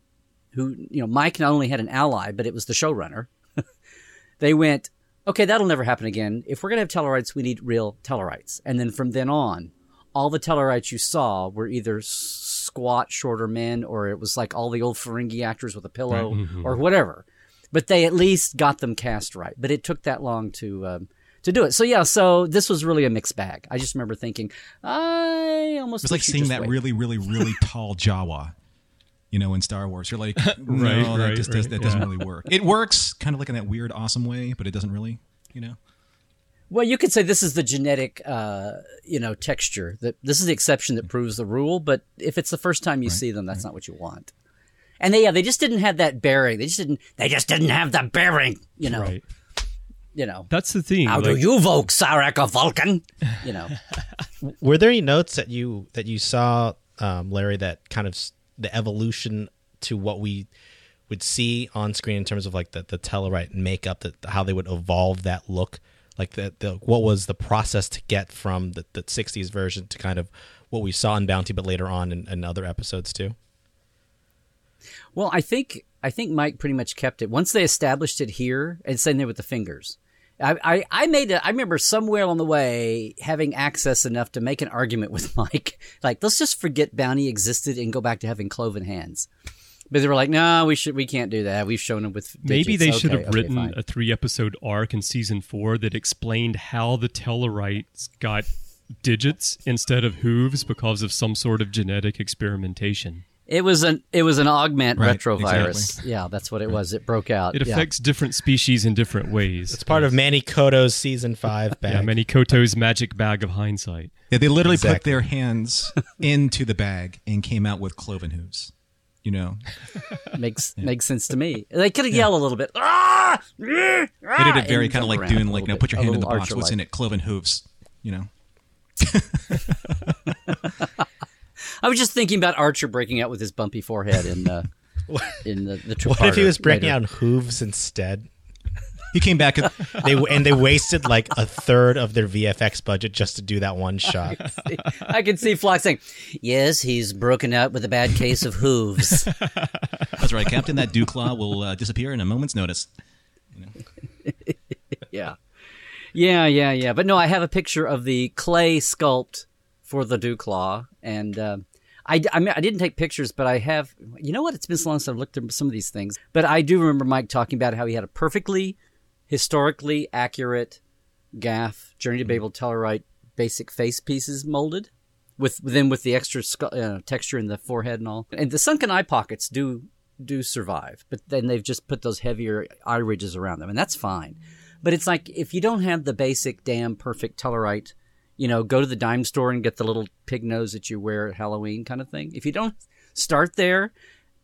Mike not only had an ally, but it was the showrunner. They went, okay, that'll never happen again. If we're going to have Tellarites, we need real Tellarites. And then from then on, all the Tellarites you saw were either squat, shorter men, or it was like all the old Ferengi actors with a pillow or whatever. But they at least got them cast right. But it took that long to do it. So this was really a mixed bag. I just remember thinking, it was like seeing that really, really, really tall Jawa, in Star Wars. You're like, that doesn't really work. It works kind of like in that weird, awesome way, but it doesn't really, Well, you could say this is the genetic, texture. That this is the exception that proves the rule. But if it's the first time you see them, that's not what you want. And they just didn't have that bearing. They just didn't have the bearing. Right. That's the thing. How do you vote, Sarek of Vulcan? Were there any notes that you saw, Larry, that kind of the evolution to what we would see on screen in terms of like the Tellarite makeup, how they would evolve that look? Like what was the process to get from the 60s version to kind of what we saw in Bounty, but later on in other episodes too? Well, I think Mike pretty much kept it. Once they established it here, and sitting there with the fingers. I remember somewhere along the way having access enough to make an argument with Mike. Like, let's just forget Bounty existed and go back to having cloven hands. But they were like, no, we can't do that. We've shown them with digits. Maybe they should have written a 3-episode arc in season 4 that explained how the Tellarites got digits instead of hooves because of some sort of genetic experimentation. It was an augment retrovirus. Exactly. Yeah, that's what it was. It broke out. It affects different species in different ways. It's part of Manny Koto's season 5 bag. Yeah, Manny Koto's magic bag of hindsight. Yeah, they literally put their hands into the bag and came out with cloven hooves. Makes sense to me. They could have yelled a little bit. Ah! They did it very kind of like doing like, put your hand in the box. What's in it? Cloven hooves. I was just thinking about Archer breaking out with his bumpy forehead in the What if he was breaking out hooves instead? He came back. They wasted like a third of their VFX budget just to do that one shot. I can see Flock saying, yes, he's broken out with a bad case of hooves. That's right, Captain. That Dewclaw will disappear in a moment's notice. Yeah. But no, I have a picture of the clay sculpt for the Dewclaw, and I didn't take pictures, but I have. You know what? It's been so long since I've looked at some of these things, but I do remember Mike talking about how he had a perfectly historically accurate gaff Journey to Babel Tellarite basic face pieces molded, with the extra texture in the forehead and all, and the sunken eye pockets do survive, but then they've just put those heavier eye ridges around them, and that's fine. But it's like, if you don't have the basic damn perfect Tellarite, go to the dime store and get the little pig nose that you wear at Halloween kind of thing. If you don't start there,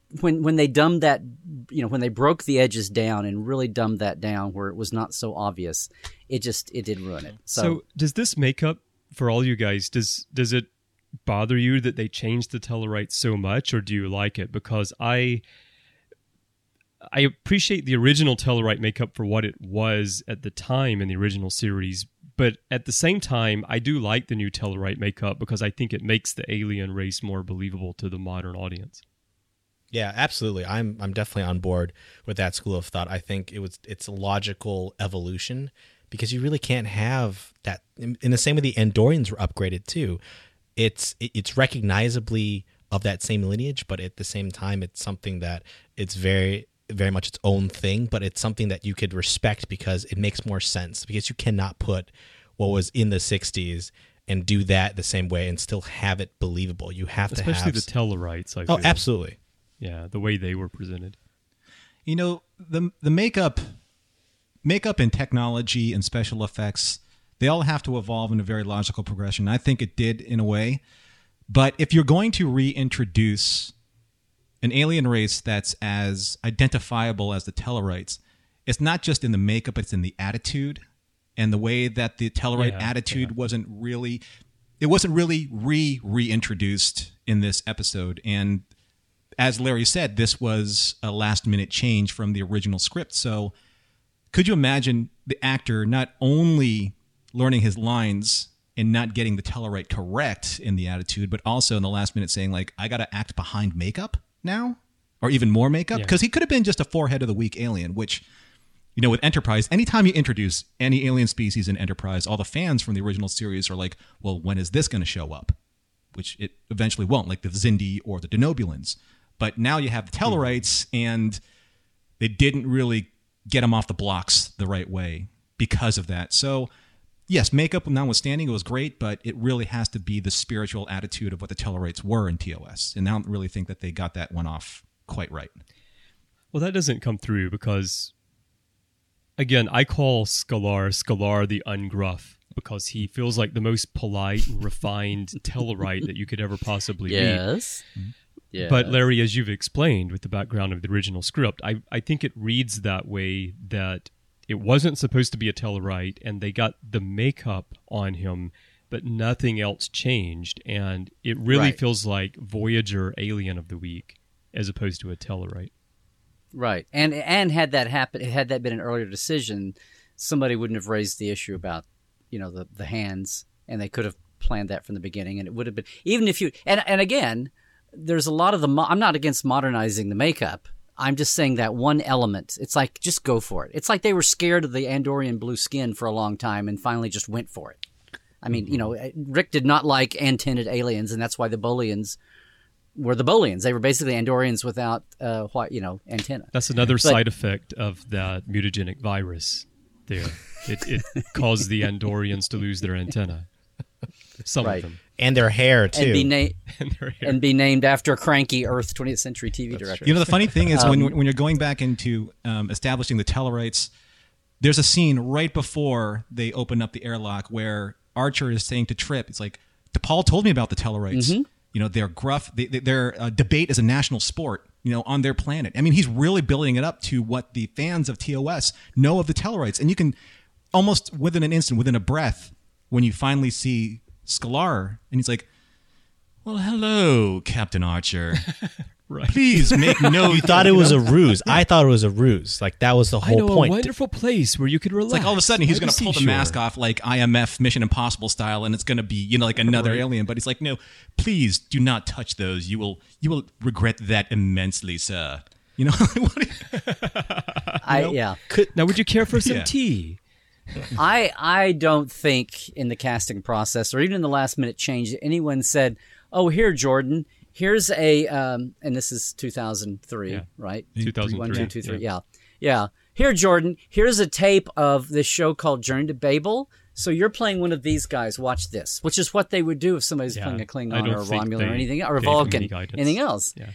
when they dumbed that, when they broke the edges down and really dumbed that down where it was not so obvious, it did ruin it. So does this makeup for all you guys, does it bother you that they changed the Tellarites so much, or do you like it? Because I appreciate the original Tellarite makeup for what it was at the time in the original series, but at the same time, I do like the new Tellarite makeup because I think it makes the alien race more believable to the modern audience. Yeah, absolutely. I'm definitely on board with that school of thought. I think it's a logical evolution because you really can't have that. In the same way the Andorians were upgraded too. It's recognizably of that same lineage, but at the same time, it's something that it's very, very much its own thing. But it's something that you could respect because it makes more sense. Because you cannot put what was in the '60s and do that the same way and still have it believable. You have to have especially the Tellarites. Oh, absolutely. Yeah, the way they were presented. The makeup and technology and special effects, they all have to evolve in a very logical progression. I think it did in a way. But if you're going to reintroduce an alien race that's as identifiable as the Tellarites, it's not just in the makeup, it's in the attitude and the way that the Tellarite attitude wasn't really reintroduced in this episode. And as Larry said, this was a last-minute change from the original script. So could you imagine the actor not only learning his lines and not getting the Tellarite correct in the attitude, but also in the last minute saying, like, I got to act behind makeup now? Or even more makeup? Because he could have been just a forehead of the week alien, which, with Enterprise, anytime you introduce any alien species in Enterprise, all the fans from the original series are like, well, when is this going to show up? Which it eventually won't, like the Xindi or the Denobulans. But now you have the Tellarites, and they didn't really get them off the blocks the right way because of that. So, yes, makeup notwithstanding, it was great, but it really has to be the spiritual attitude of what the Tellarites were in TOS. And I don't really think that they got that one off quite right. Well, that doesn't come through because, again, I call Scalar the ungruff because he feels like the most polite and refined Tellarite that you could ever possibly meet. Yes. Yeah. But Larry, as you've explained with the background of the original script, I think it reads that way, that it wasn't supposed to be a Tellarite, and they got the makeup on him, but nothing else changed, and it really feels like Voyager Alien of the Week as opposed to a Tellarite. Right, and had that been an earlier decision, somebody wouldn't have raised the issue about the hands, and they could have planned that from the beginning, and it would have been, even if you and again. There's a lot of I'm not against modernizing the makeup. I'm just saying that one element, it's like, just go for it. It's like they were scared of the Andorian blue skin for a long time and finally just went for it. I mean, Rick did not like antennaed aliens, and that's why the Bolians were the Bolians. They were basically Andorians without, antenna. That's another side effect of that mutagenic virus there. It caused the Andorians to lose their antenna. Some of them. And their hair, too. And be named after a cranky Earth 20th Century TV director. The funny thing is when you're going back into establishing the Tellarites, there's a scene right before they open up the airlock where Archer is saying to Trip, it's like, T'Pol told me about the Tellarites. Mm-hmm. They're gruff. Their debate is a national sport, on their planet. I mean, he's really building it up to what the fans of TOS know of the Tellarites. And you can almost within an instant, within a breath, when you finally see Scalar, and he's like, well, hello, Captain Archer. Right. Please make note. You thought it was a ruse. I thought it was a ruse. Like, that was the whole point. A wonderful place where you could relax. It's like all of a sudden he's going to pull the mask off like IMF Mission Impossible style, and it's going to be, like another alien. But he's like, no, please do not touch those. You will regret that immensely, sir. Yeah. Now, would you care for some tea? I don't think in the casting process or even in the last minute change anyone said, "Oh, here, Jordan, here's a," and this is 2003, right? 2003. 1, 2, 2, 3. Yeah. Here, Jordan, here's a tape of this show called Journey to Babel. So you're playing one of these guys. Watch this, which is what they would do if somebody's playing a Klingon or a Romulan or anything, or a Vulcan, anything else. Yeah.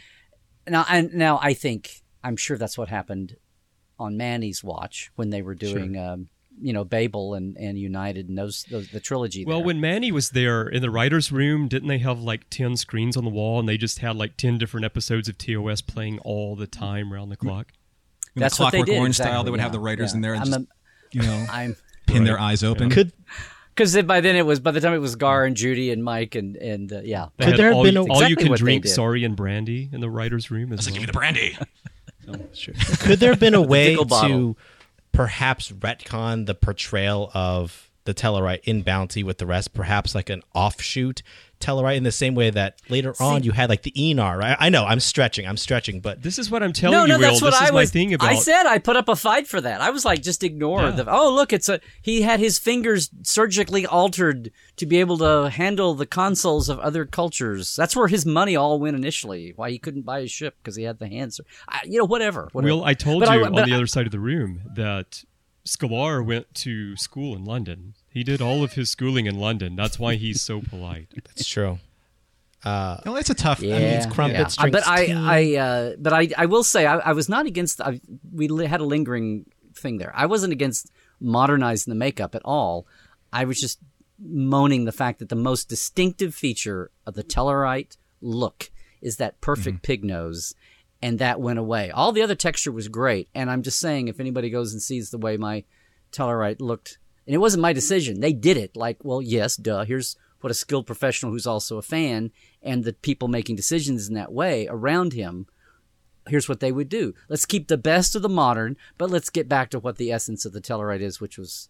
Now I'm sure that's what happened on Manny's watch when they were doing. Babel and United and those the trilogy. Well, there. when Manny was there in the writer's room, didn't they have like 10 screens on the wall, and they just had like 10 different episodes of TOS playing all the time around the clock? That's the what they Clockwork did, Orange exactly, style, they would have the writers in there and I'm pin their eyes open. because by the time it was Gar and Judy and Mike and yeah. They Could had there have been all you exactly can what they drink did. sorry and brandy in the writer's room as Give well. me the brandy. Could there have been a way pickle bottle. to perhaps retcon the portrayal of the Tellarite in Bounty with the rest? Perhaps like an offshoot Tellarite in the same way that later on you had like the Enar, right? I know I'm stretching, but This is what I'm telling No, you, Will. that's what This is I my was. thing about. I said I put up a fight for that. I was like, just ignore the. Oh, look, he had his fingers surgically altered to be able to handle the consoles of other cultures. That's where his money all went initially. Why he couldn't buy a ship because he had the hands. Whatever. Will, I told But you I- on but the I- other side of the room that Sklar went to school in London. He did all of his schooling in London. That's why he's so polite. that's true. No, it's a tough. Yeah, it's crumpets, yeah. drinks But I will say I was not against. We had a lingering thing there. I wasn't against modernizing the makeup at all. I was just moaning the fact that the most distinctive feature of the Tellarite look is that perfect pig nose, and that went away. All the other texture was great, and I'm just saying, if anybody goes and sees the way my Tellarite looked, and it wasn't my decision, they did it. Like, well, yes, duh. Here's what a skilled professional who's also a fan, and the people making decisions in that way around him, here's what they would do. Let's keep the best of the modern, but let's get back to what the essence of the Tellarite is, which was,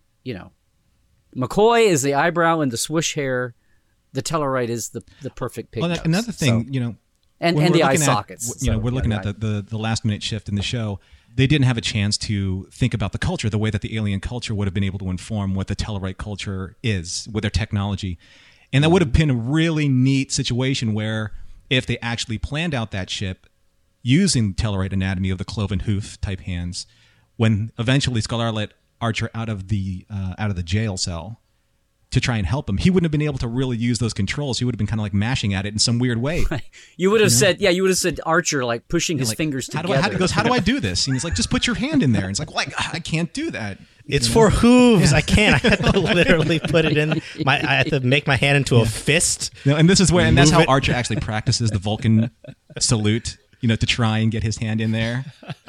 McCoy is the eyebrow and the swoosh hair. The Tellarite is the perfect pig nose. Another thing, So- when and we're the eye looking at- sockets. we're looking at the last minute shift in the show. They didn't have a chance to think about the culture the way that the alien culture would have been able to inform what the Tellarite culture is with their technology. And that would have been a really neat situation where if they actually planned out that ship using Tellarite anatomy of the cloven hoof type hands, when eventually Sklar let Archer out of the jail cell to try and help him, he wouldn't have been able to really use those controls. He would have been kind of like mashing at it in some weird way. You would have said Archer like pushing his Like, fingers how together. how do I do this? And he's like, just put your hand in there. And it's like, I can't do that. It's for hooves. I can't. I had to literally put it in. I had to make my hand into a fist. No, and this is where, and that's Move how it. Archer actually practices the Vulcan salute, to try and get his hand in there.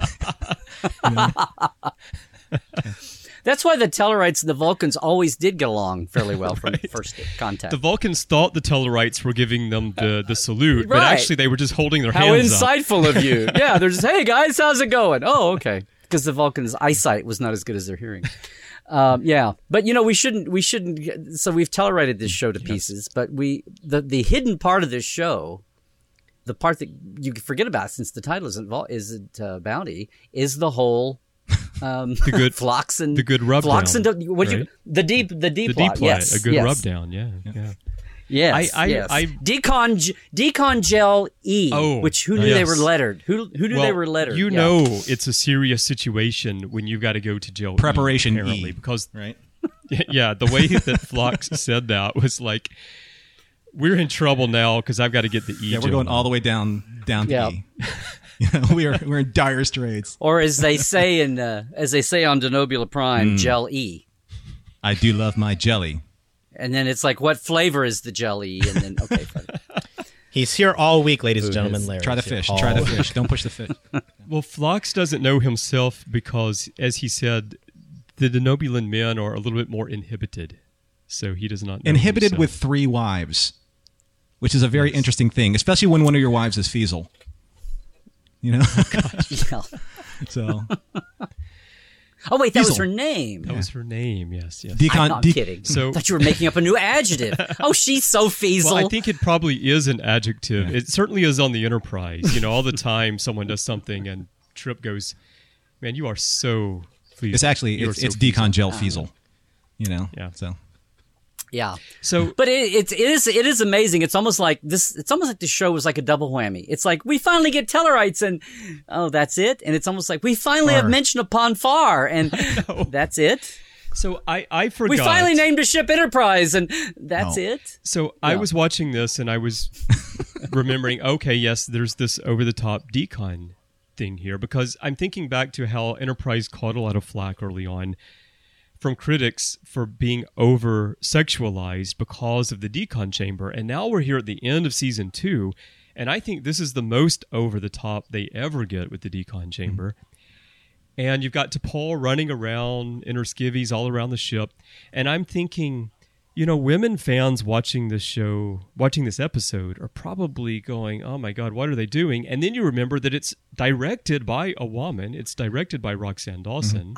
That's why the Tellarites and the Vulcans always did get along fairly well from first contact. The Vulcans thought the Tellarites were giving them the salute, but Right. actually they were just holding their How hands up. insightful of you. Yeah, they're just, hey guys, how's it going? Oh, okay. Because the Vulcans' eyesight was not as good as their hearing. Yeah, but we shouldn't. So we've Tellarited this show to pieces, but the hidden part of this show, the part that you forget about since the title isn't Bounty, is the whole The good Phloxen, the good rub Phloxen, down, the deep the deep plot. plot, Yes, a good yes. rub down. Yeah. Yes, I- Decon Gel E, Oh, which who knew they yes. were lettered? Who knew they Well, were lettered? you Yeah. know it's a serious situation when you've got to go to jail. Preparation apparently, E. because Right? yeah, the way that Phlox said that was like, we're in trouble now because I've got to get the E. Yeah, we're going all the way down to Yeah. E. We're in dire straits. Or as they say on Denobula Prime, Gel E. I do love my jelly. And then it's like, what flavor is the jelly? And then, okay, fine. He's here all week, ladies and gentlemen. Larry's Try the here fish. all Try the week. fish. Don't push the fish. Well, Phlox doesn't know himself because, as he said, the Denobulan men are a little bit more inhibited. So he does not know Inhibited himself. with 3 wives, which is a very interesting thing, especially when one of your wives is Feasel. Yeah. So Oh, wait, that was Diesel. her name. That was her name, yes. Decon. I'm kidding. So- I thought you were making up a new adjective. Oh, she's so Feasel. Well, I think it probably is an adjective. It certainly is on the Enterprise. All the time someone does something and Trip goes, man, you are so Feasel. It's actually You are it's so Decon Feasel." Gel Feasel. Yeah. So yeah. So But it is amazing. It's almost like this. It's almost like the show was like a double whammy. It's like we finally get Tellarites, and oh, that's it. And it's almost like we finally have mention of Ponfar, and that's it. So I forgot. We finally named a ship Enterprise, and that's No. it. So I was watching this and I was remembering, okay, yes, there's this over-the-top decon thing here, because I'm thinking back to how Enterprise caught a lot of flack early on from critics for being over-sexualized because of the decon chamber. And now we're here at the end of season 2, and I think this is the most over-the-top they ever get with the decon chamber. And you've got T'Pol running around in her skivvies all around the ship. And I'm thinking, women fans watching this show, watching this episode, are probably going, oh my God, what are they doing? And then you remember that it's directed by a woman. It's directed by Roxanne Dawson.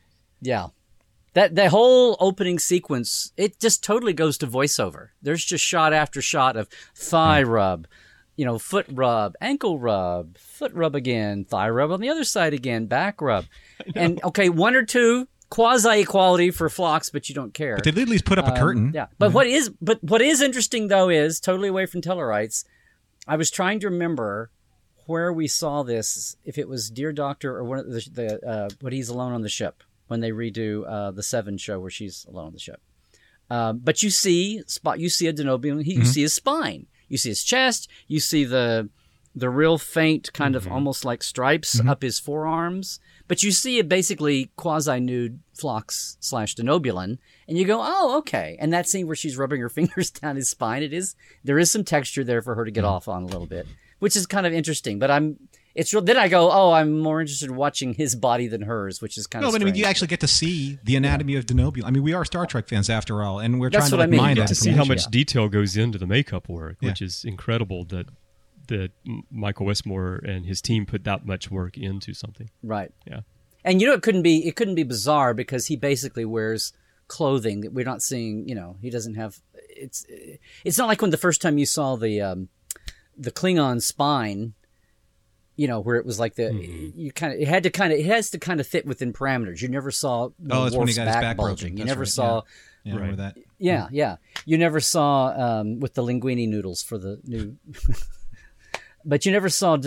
That whole opening sequence, it just totally goes to voiceover. There's just shot after shot of thigh rub, foot rub, ankle rub, foot rub again, thigh rub on the other side again, back rub. And, okay, one or two quasi-equality for Phlox, but you don't care. But they at least put up a curtain. Yeah. But what is interesting, though, is, totally away from Tellarites, I was trying to remember where we saw this, if it was Dear Doctor or one of when he's alone on the ship, when they redo the Seven show where she's alone on the ship. But you see a Denobulan, you see his spine. You see his chest. You see the real faint kind of almost like stripes up his forearms. But you see a basically quasi-nude Phlox / Denobulan, and you go, oh, okay. And that scene where she's rubbing her fingers down his spine, there is some texture there for her to get off on a little bit, which is kind of interesting. But then I go, oh, I'm more interested in watching his body than hers, which is kind of strange. No, but you actually get to see the anatomy of Denobulan. I mean, we are Star Trek fans after all, and we're That's trying to mine that to see how much detail goes into the makeup work, which is incredible that Michael Westmore and his team put that much work into something. Right. Yeah. And it couldn't be bizarre because he basically wears clothing that we're not seeing, he doesn't have it's not like when the first time you saw the Klingon spine, where it was like it has to kind of fit within parameters. You never saw that's when he got his back bulging. broken. You never saw Yeah, remember that? Yeah. You never saw with the linguine noodles for the new but you never saw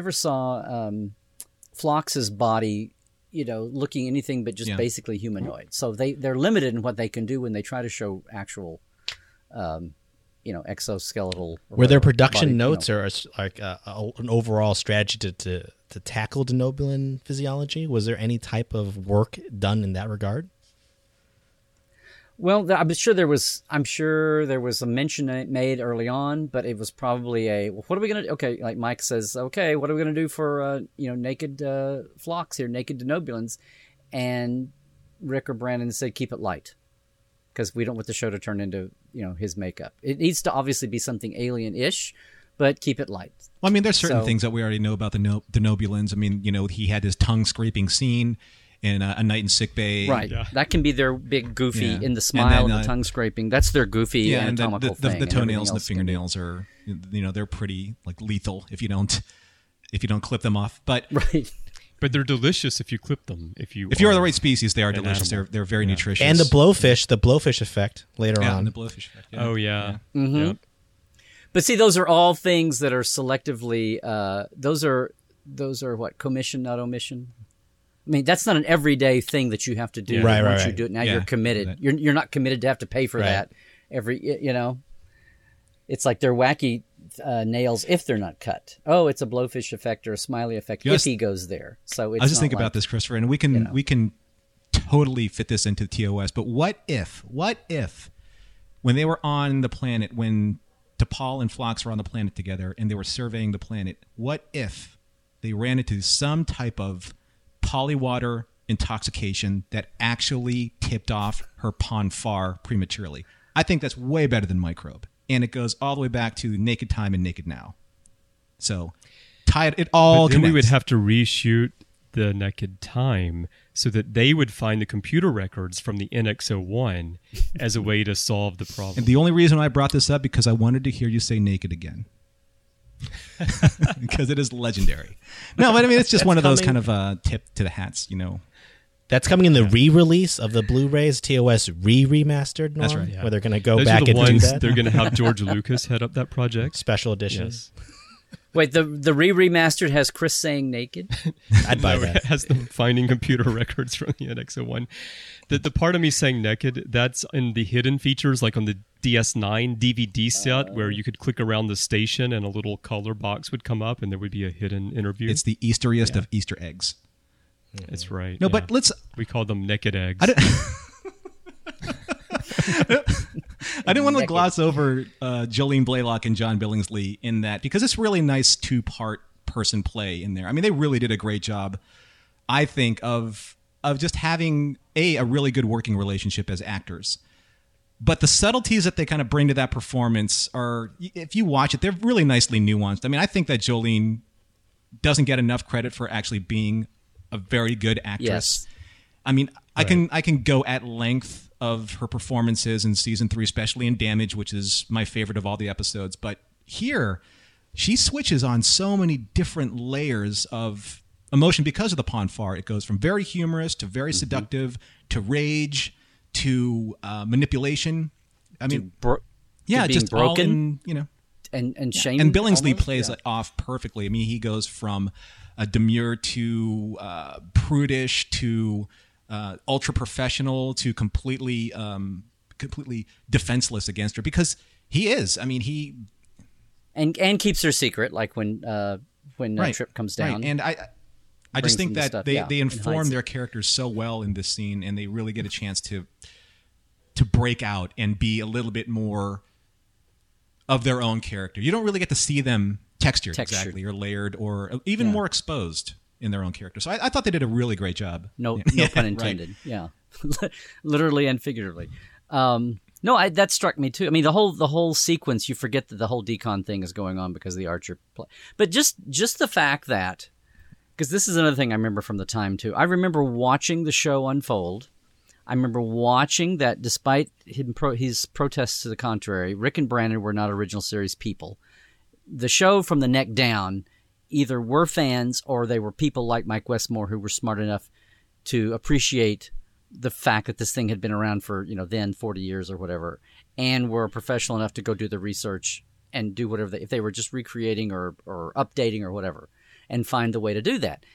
Phlox's body, looking anything but just basically humanoid. So they're limited in what they can do when they try to show actual exoskeletal. Were there production notes or like an overall strategy to tackle Denobulan physiology? Was there any type of work done in that regard? Well, I'm sure there was a mention made early on, but it was probably what are we going to do? Okay, like Mike says, okay, what are we going to do for, naked Phlox here, naked Denobulans? And Rick or Brandon said, keep it light, because we don't want the show to turn into, his makeup. It needs to obviously be something alien-ish, but keep it light. Well, I mean, there's certain things that we already know about the Denobulans. I mean, he had his tongue-scraping scene in A Night in Sick Bay. Right. Yeah. That can be their big goofy in the smile and the tongue scraping. That's their goofy anatomical thing. The toenails and the fingernails are, they're pretty like lethal if you don't clip them off. But right. But they're delicious if you clip them. If you are the right species, they are delicious. They're very nutritious. And the blowfish effect later on. And the blowfish effect. Yeah. Oh yeah. Mm-hmm. Yep. But see, those are all things that are selectively. Those are what, commission, not omission. I mean, that's not an everyday thing that you have to do. Right. Once you do it, now you're committed. You're not committed to have to pay for that every. It's like they're wacky nails if they're not cut. Oh, it's a blowfish effect or a smiley effect if he goes there. So it's I was just thinking about this, Christopher, and we can totally fit this into TOS. But what if when they were on the planet, when T'Pol and Phlox were on the planet together and they were surveying the planet, what if they ran into some type of polywater intoxication that actually tipped off her Pon farr prematurely? I think that's way better than Microbe. And it goes all the way back to Naked Time and Naked Now. So it all Then we would have to reshoot the Naked Time so that they would find the computer records from the NX-01 as a way to solve the problem. And the only reason I brought this up because I wanted to hear you say naked again. Because it is legendary. No, but I mean, it's just one of those kind of tip to the hats, That's coming in the re-release of the Blu-rays, TOS remastered. Norm, that's right. Yeah. Where they're going to go Those back are the and ones do that. They're going to have George Lucas head up that project. Special edition. Yes. Wait, the remastered has Chris saying naked? I'd buy that. It has them finding computer records from the NX-01. The part of me saying naked, that's in the hidden features, like on the DS9 DVD set, where you could click around the station and a little color box would come up and there would be a hidden interview. It's the Easteriest of Easter eggs. That's right. No, but we call them naked eggs. I didn't want to gloss over Jolene Blaylock and John Billingsley in that, because it's really nice two-part person play in there. I mean, they really did a great job, I think, of just having a really good working relationship as actors. But the subtleties that they kind of bring to that performance are, if you watch it, they're really nicely nuanced. I mean, I think that Jolene doesn't get enough credit for actually being a very good actress. Yes. I mean, I can go at length of her performances in season 3, especially in Damage, which is my favorite of all the episodes. But here, she switches on so many different layers of emotion because of the Pon farr. It goes from very humorous to very seductive to rage to manipulation. I mean, to just broken, all in, you know. And shame. And Billingsley plays it off perfectly. I mean, he goes from demure to prudish to ultra professional to completely defenseless against her, because he is. I mean, he and keeps her secret, like when Trip comes down. Right. And I just think that they inform their characters so well in this scene, and they really get a chance to break out and be a little bit more of their own character. You don't really get to see them textured. Exactly, or layered, or even more exposed in their own character. So I thought they did a really great job. No pun intended. Right. Yeah, literally and figuratively. No, that struck me too. I mean, the whole sequence, you forget that the whole decon thing is going on because of the Archer play. But just the fact that, because this is another thing I remember from the time too. I remember watching the show unfold. I remember watching that despite his protests to the contrary, Rick and Brandon were not original series people. The show from the neck down either were fans or they were people like Mike Westmore who were smart enough to appreciate the fact that this thing had been around for, then 40 years or whatever, and were professional enough to go do the research and do whatever if they were just recreating or updating or whatever, and find the way to do that.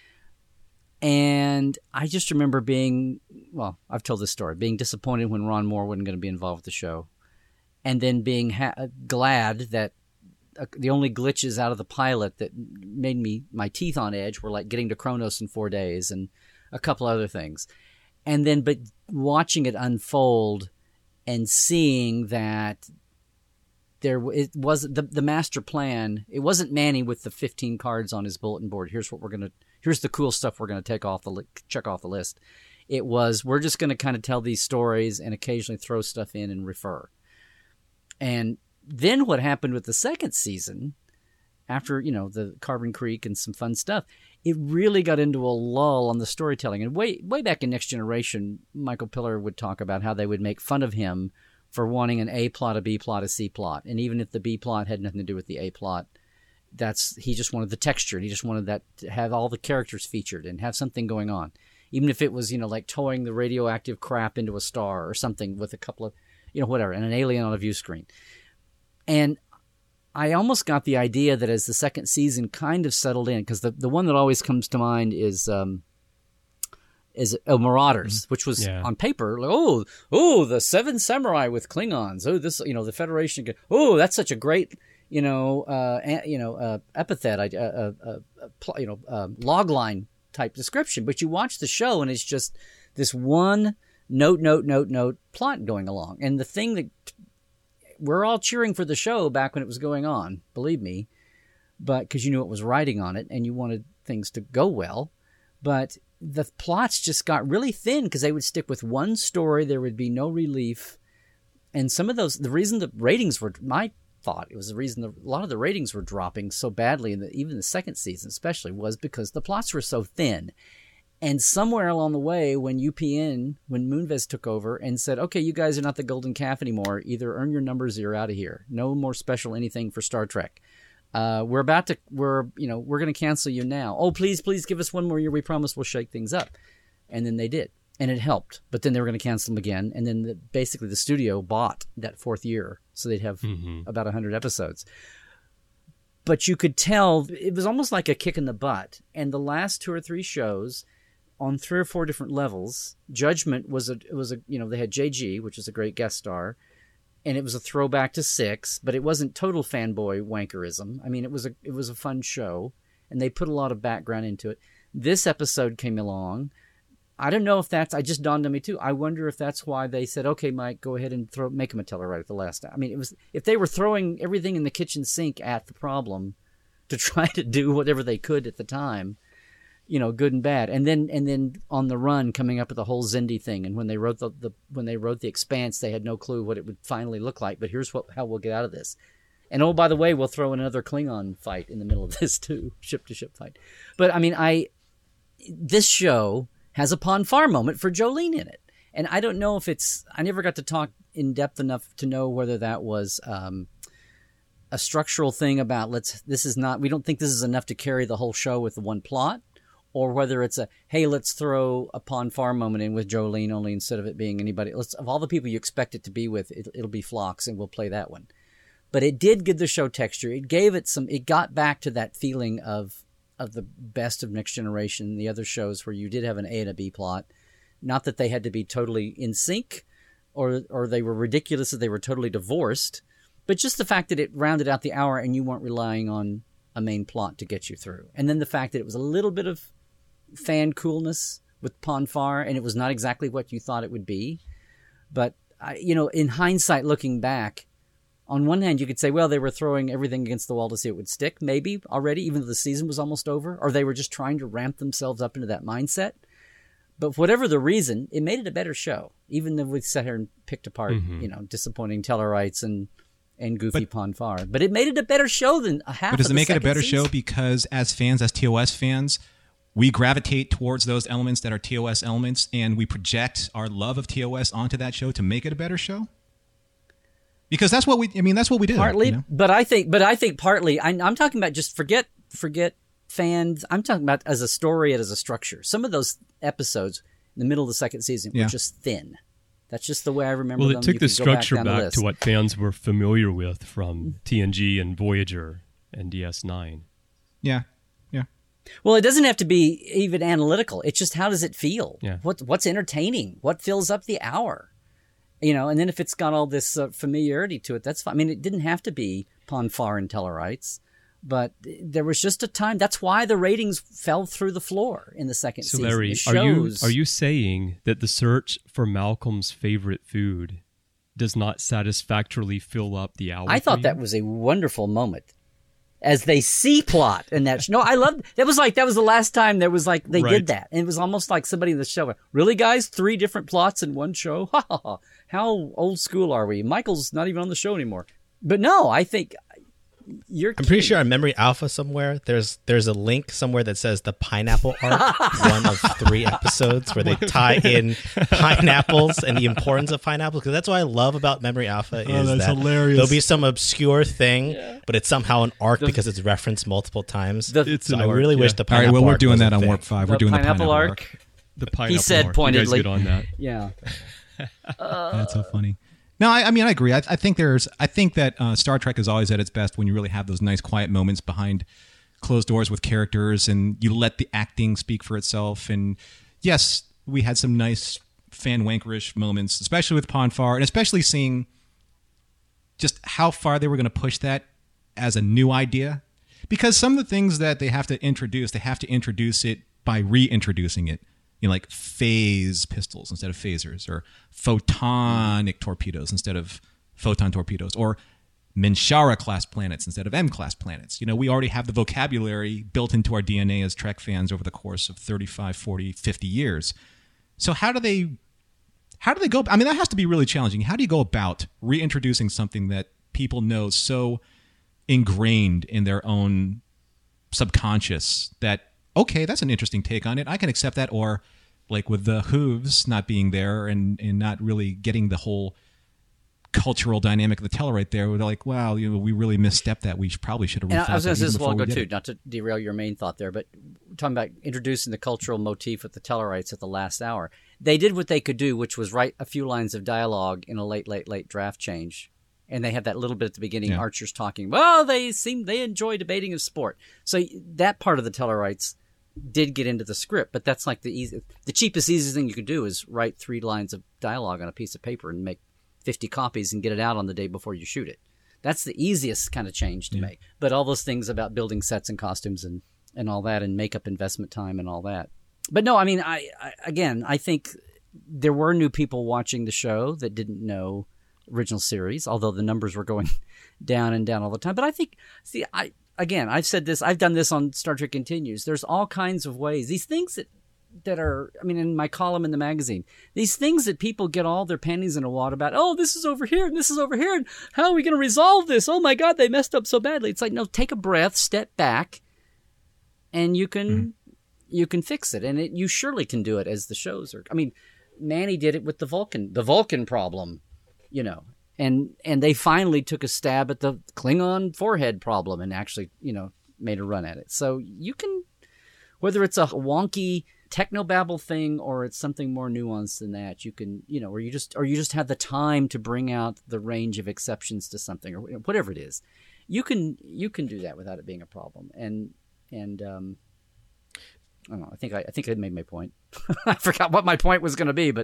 And I just remember I've told this story, being disappointed when Ron Moore wasn't going to be involved with the show, and then being glad that the only glitches out of the pilot that made my teeth on edge were like getting to Kronos in 4 days and a couple other things. And then, but watching it unfold and seeing that it was the master plan. It wasn't Manny with the 15 cards on his bulletin board. Here's the cool stuff we're going to check off the list. It was, we're just going to kind of tell these stories and occasionally throw stuff in and refer. And then what happened with the second season, after, the Carbon Creek and some fun stuff, it really got into a lull on the storytelling. And way back in Next Generation, Michael Piller would talk about how they would make fun of him for wanting an A plot, a B plot, a C plot. And even if the B plot had nothing to do with the A plot, he just wanted the texture. And he just wanted that to have all the characters featured and have something going on. Even if it was, like towing the radioactive crap into a star or something with a couple of, whatever, and an alien on a view screen. And I almost got the idea that as the second season kind of settled in, because the one that always comes to mind is Marauders, which was on paper like, the Seven Samurai with Klingons. Oh, this, the Federation. Oh, that's such a great, epithet, log line type description. But you watch the show and it's just this one note plot going along. And the thing that we're all cheering for the show back when it was going on, believe me, but because you knew it was riding on it and you wanted things to go well. But the plots just got really thin because they would stick with one story. There would be no relief. And some of those, the reason the ratings were, my thought, it was the reason a lot of the ratings were dropping so badly, and even the second season especially, was because the plots were so thin. And somewhere along the way, when Moonves took over and said, okay, you guys are not the golden calf anymore. Either earn your numbers or you're out of here. No more special anything for Star Trek. We're going to cancel you now. Oh, please give us one more year. We promise we'll shake things up. And then they did. And it helped. But then they were going to cancel them again. And then basically the studio bought that fourth year. So they'd have about 100 episodes. But you could tell it was almost like a kick in the butt. And the last 2 or 3 shows, on 3 or 4 different levels, Judgment was they had JG, which is a great guest star, and it was a throwback to 6, but it wasn't total fanboy wankerism. I mean, it was a fun show, and they put a lot of background into it. This episode came along. I don't know if that's, I just dawned on me too. I wonder if that's why they said, okay, Mike, go ahead and make him a teller right at the last time. I mean, it was, if they were throwing everything in the kitchen sink at the problem to try to do whatever they could at the time, you know, good and bad. And then on the run coming up with the whole Xindi thing. And when they wrote the Expanse, they had no clue what it would finally look like, but here's how we'll get out of this. And oh, by the way, we'll throw in another Klingon fight in the middle of this too, ship to ship fight. But I mean, this show has a Pon farr moment for Jolene in it. And I don't know if I never got to talk in depth enough to know whether that was a structural thing about we don't think this is enough to carry the whole show with the one plot, or whether it's hey, let's throw a Pon farr moment in with Jolene, only instead of it being anybody, of all the people you expect it to be with, it'll be Phlox, and we'll play that one. But it did give the show texture. It gave it it got back to that feeling of the best of Next Generation, the other shows where you did have an A and a B plot. Not that they had to be totally in sync or they were ridiculous that they were totally divorced, but just the fact that it rounded out the hour and you weren't relying on a main plot to get you through. And then the fact that it was a little bit of fan coolness with Pon farr, and it was not exactly what you thought it would be. But, in hindsight, looking back, on one hand, you could say, well, they were throwing everything against the wall to see it would stick, maybe already, even though the season was almost over, or they were just trying to ramp themselves up into that mindset. But whatever the reason, it made it a better show, even though we sat here and picked apart, disappointing Tellarites and goofy Pon farr. But it made it a better show than a half. But does it make it a better season. show because as TOS fans, we gravitate towards those elements that are TOS elements, and we project our love of TOS onto that show to make it a better show? Because that's what we do. Partly, but I think partly, I'm talking about just forget fans. I'm talking about as a story and as a structure. Some of those episodes in the middle of the second season were just thin. That's just the way I remember them. Well, it took the structure back to what fans were familiar with from TNG and Voyager and DS9. Yeah. Well, it doesn't have to be even analytical. It's just how does it feel? Yeah. What's entertaining? What fills up the hour? And then if it's got all this familiarity to it, that's fine. I mean, it didn't have to be Pon farr and Tellarites, but there was just a time. That's why the ratings fell through the floor in the second season. So, Larry, are you saying that the search for Malcolm's favorite food does not satisfactorily fill up the hour? I thought that was a wonderful moment. As they C-plot in that show. No, I loved it. That was the last time there was they did that. And it was almost like somebody in the show, really guys, 3 different plots in one show? Ha ha ha. How old school are we? Michael's not even on the show anymore. But no, I think I'm pretty sure on Memory Alpha somewhere, there's a link somewhere that says the pineapple arc, one of 3 episodes where they tie in pineapples and the importance of pineapples. Because that's what I love about Memory Alpha is that hilarious. There'll be some obscure thing, but it's somehow an arc because it's referenced multiple times. I really wish the pineapple arc. All right, well, we're doing that on Warp 5. We're doing the pineapple arc. The pineapple he said arc. pointedly. You guys get on that. Yeah. That's so funny. No, I mean, I agree. I think that Star Trek is always at its best when you really have those nice, quiet moments behind closed doors with characters, and you let the acting speak for itself. And yes, we had some nice fan wankerish moments, especially with Pon farr, and especially seeing just how far they were going to push that as a new idea. Because some of the things that they have to introduce it by reintroducing it. Like phase pistols instead of phasers, or photonic torpedoes instead of photon torpedoes, or Minshara class planets instead of M class planets. We already have the vocabulary built into our DNA as Trek fans over the course of 35, 40, 50 years. So how do they go? I mean, that has to be really challenging. How do you go about reintroducing something that people know so ingrained in their own subconscious that, okay, that's an interesting take on it, I can accept that. Or like with the Hooves not being there and not really getting the whole cultural dynamic of the Tellarite there, we're like, wow, we really misstepped that. We probably should have. I was going to say this a while ago too, not to derail your main thought there, but talking about introducing the cultural motif with the Tellarites at the last hour, they did what they could do, which was write a few lines of dialogue in a late draft change. And they had that little bit at the beginning, Archer's talking, well, they enjoy debating of sport. So that part of the Tellarites did get into the script, but that's like the cheapest, easiest thing you could do is write 3 lines of dialogue on a piece of paper and make 50 copies and get it out on the day before you shoot it. That's the easiest kind of change to make. But all those things about building sets and costumes and all that, and makeup investment time and all that, But no, I mean, I think there were new people watching the show that didn't know original series, although the numbers were going down and down all the time. But I think, I've said this, I've done this on Star Trek Continues. There's all kinds of ways. These things that are, I mean, in my column in the magazine, these things that people get all their panties in a wad about, oh, this is over here and this is over here, and how are we going to resolve this? Oh my God, they messed up so badly. It's like, no, take a breath, step back, and you can fix it. And you surely can do it as the shows are. I mean, Manny did it with the Vulcan problem, you know, and they finally took a stab at the Klingon forehead problem and actually, you know, made a run at it. So you can, whether it's a wonky technobabble thing or it's something more nuanced than that, you can, you know, or you just have the time to bring out the range of exceptions to something or whatever it is, you can do that without it being a problem. And I don't know. I think I made my point. I forgot what my point was going to be, but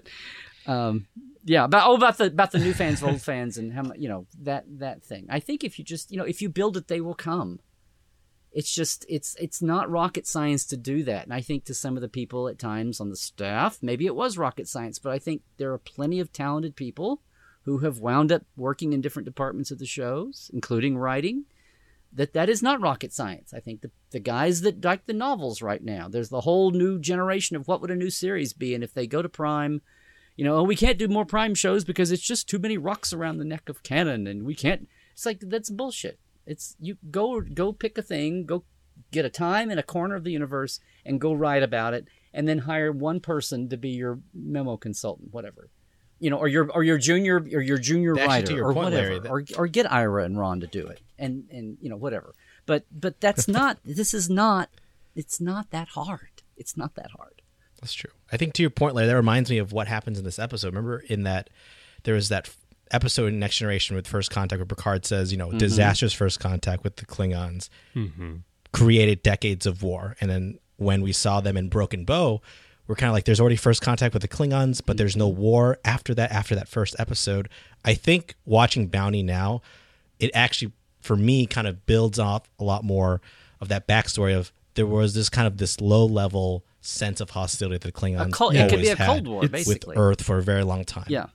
yeah, about the new fans, old fans, and how much, you know, that thing. I think if you just, you know, if you build it, they will come. It's just it's not rocket science to do that. And I think to some of the people at times on the staff, maybe it was rocket science, but I think there are plenty of talented people who have wound up working in different departments of the shows, including writing. That is not rocket science. I think the guys that like the novels right now, there's the whole new generation of what would a new series be, and if they go to Prime, you know, oh, we can't do more Prime shows because it's just too many rocks around the neck of canon, and we can't. It's like, that's bullshit. It's, you go pick a thing, go get a time in a corner of the universe, and go write about it, and then hire one person to be your memo consultant, whatever. You know, or your junior writer, or point, whatever, Larry, or get Ira and Ron to do it, and you know, whatever. But that's not. It's not that hard. It's not that hard. That's true. I think to your point, Larry, that reminds me of what happens in this episode. Remember, in that there was that episode in Next Generation with First Contact where Picard says, you know, disastrous first contact with the Klingons created decades of war, and then when we saw them in Broken Bow, we're kind of like, there's already first contact with the Klingons, but there's no war after that first episode. I think watching Bounty now, it actually, for me, kind of builds off a lot more of that backstory of there was this kind of this low-level sense of hostility that the Klingons it could be a Cold War, basically, with Earth for a very long time. Yeah.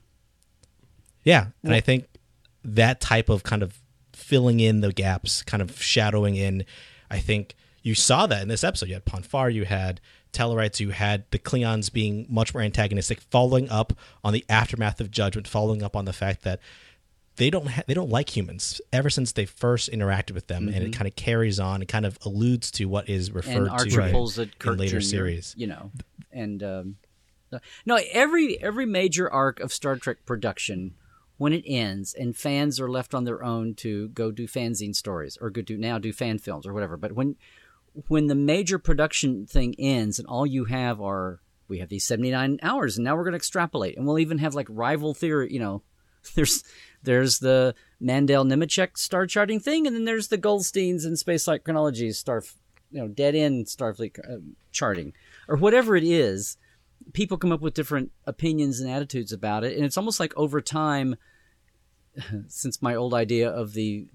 Yeah, and I think that type of kind of filling in the gaps, kind of shadowing in, I think you saw that in this episode. You had Ponfar, you had Tellarites, you had the Klingons being much more antagonistic, following up on the aftermath of Judgment, following up on the fact that they don't like humans ever since they first interacted with them, and it kind of carries on. It kind of alludes to what is referred to pulls at Kirk in later Jr., series. You know, and no, every major arc of Star Trek production, when it ends and fans are left on their own to go do fanzine stories or do fan films or whatever, but when the major production thing ends and all you have are, we have these 79 hours and now we're going to extrapolate, and we'll even have like rival theory, you know, there's the Mandel Nemechek star charting thing, and then there's the Goldsteins and Spaceflight Chronologies dead end Starfleet charting, or whatever it is. People come up with different opinions and attitudes about it, and it's almost like over time, since my old idea of the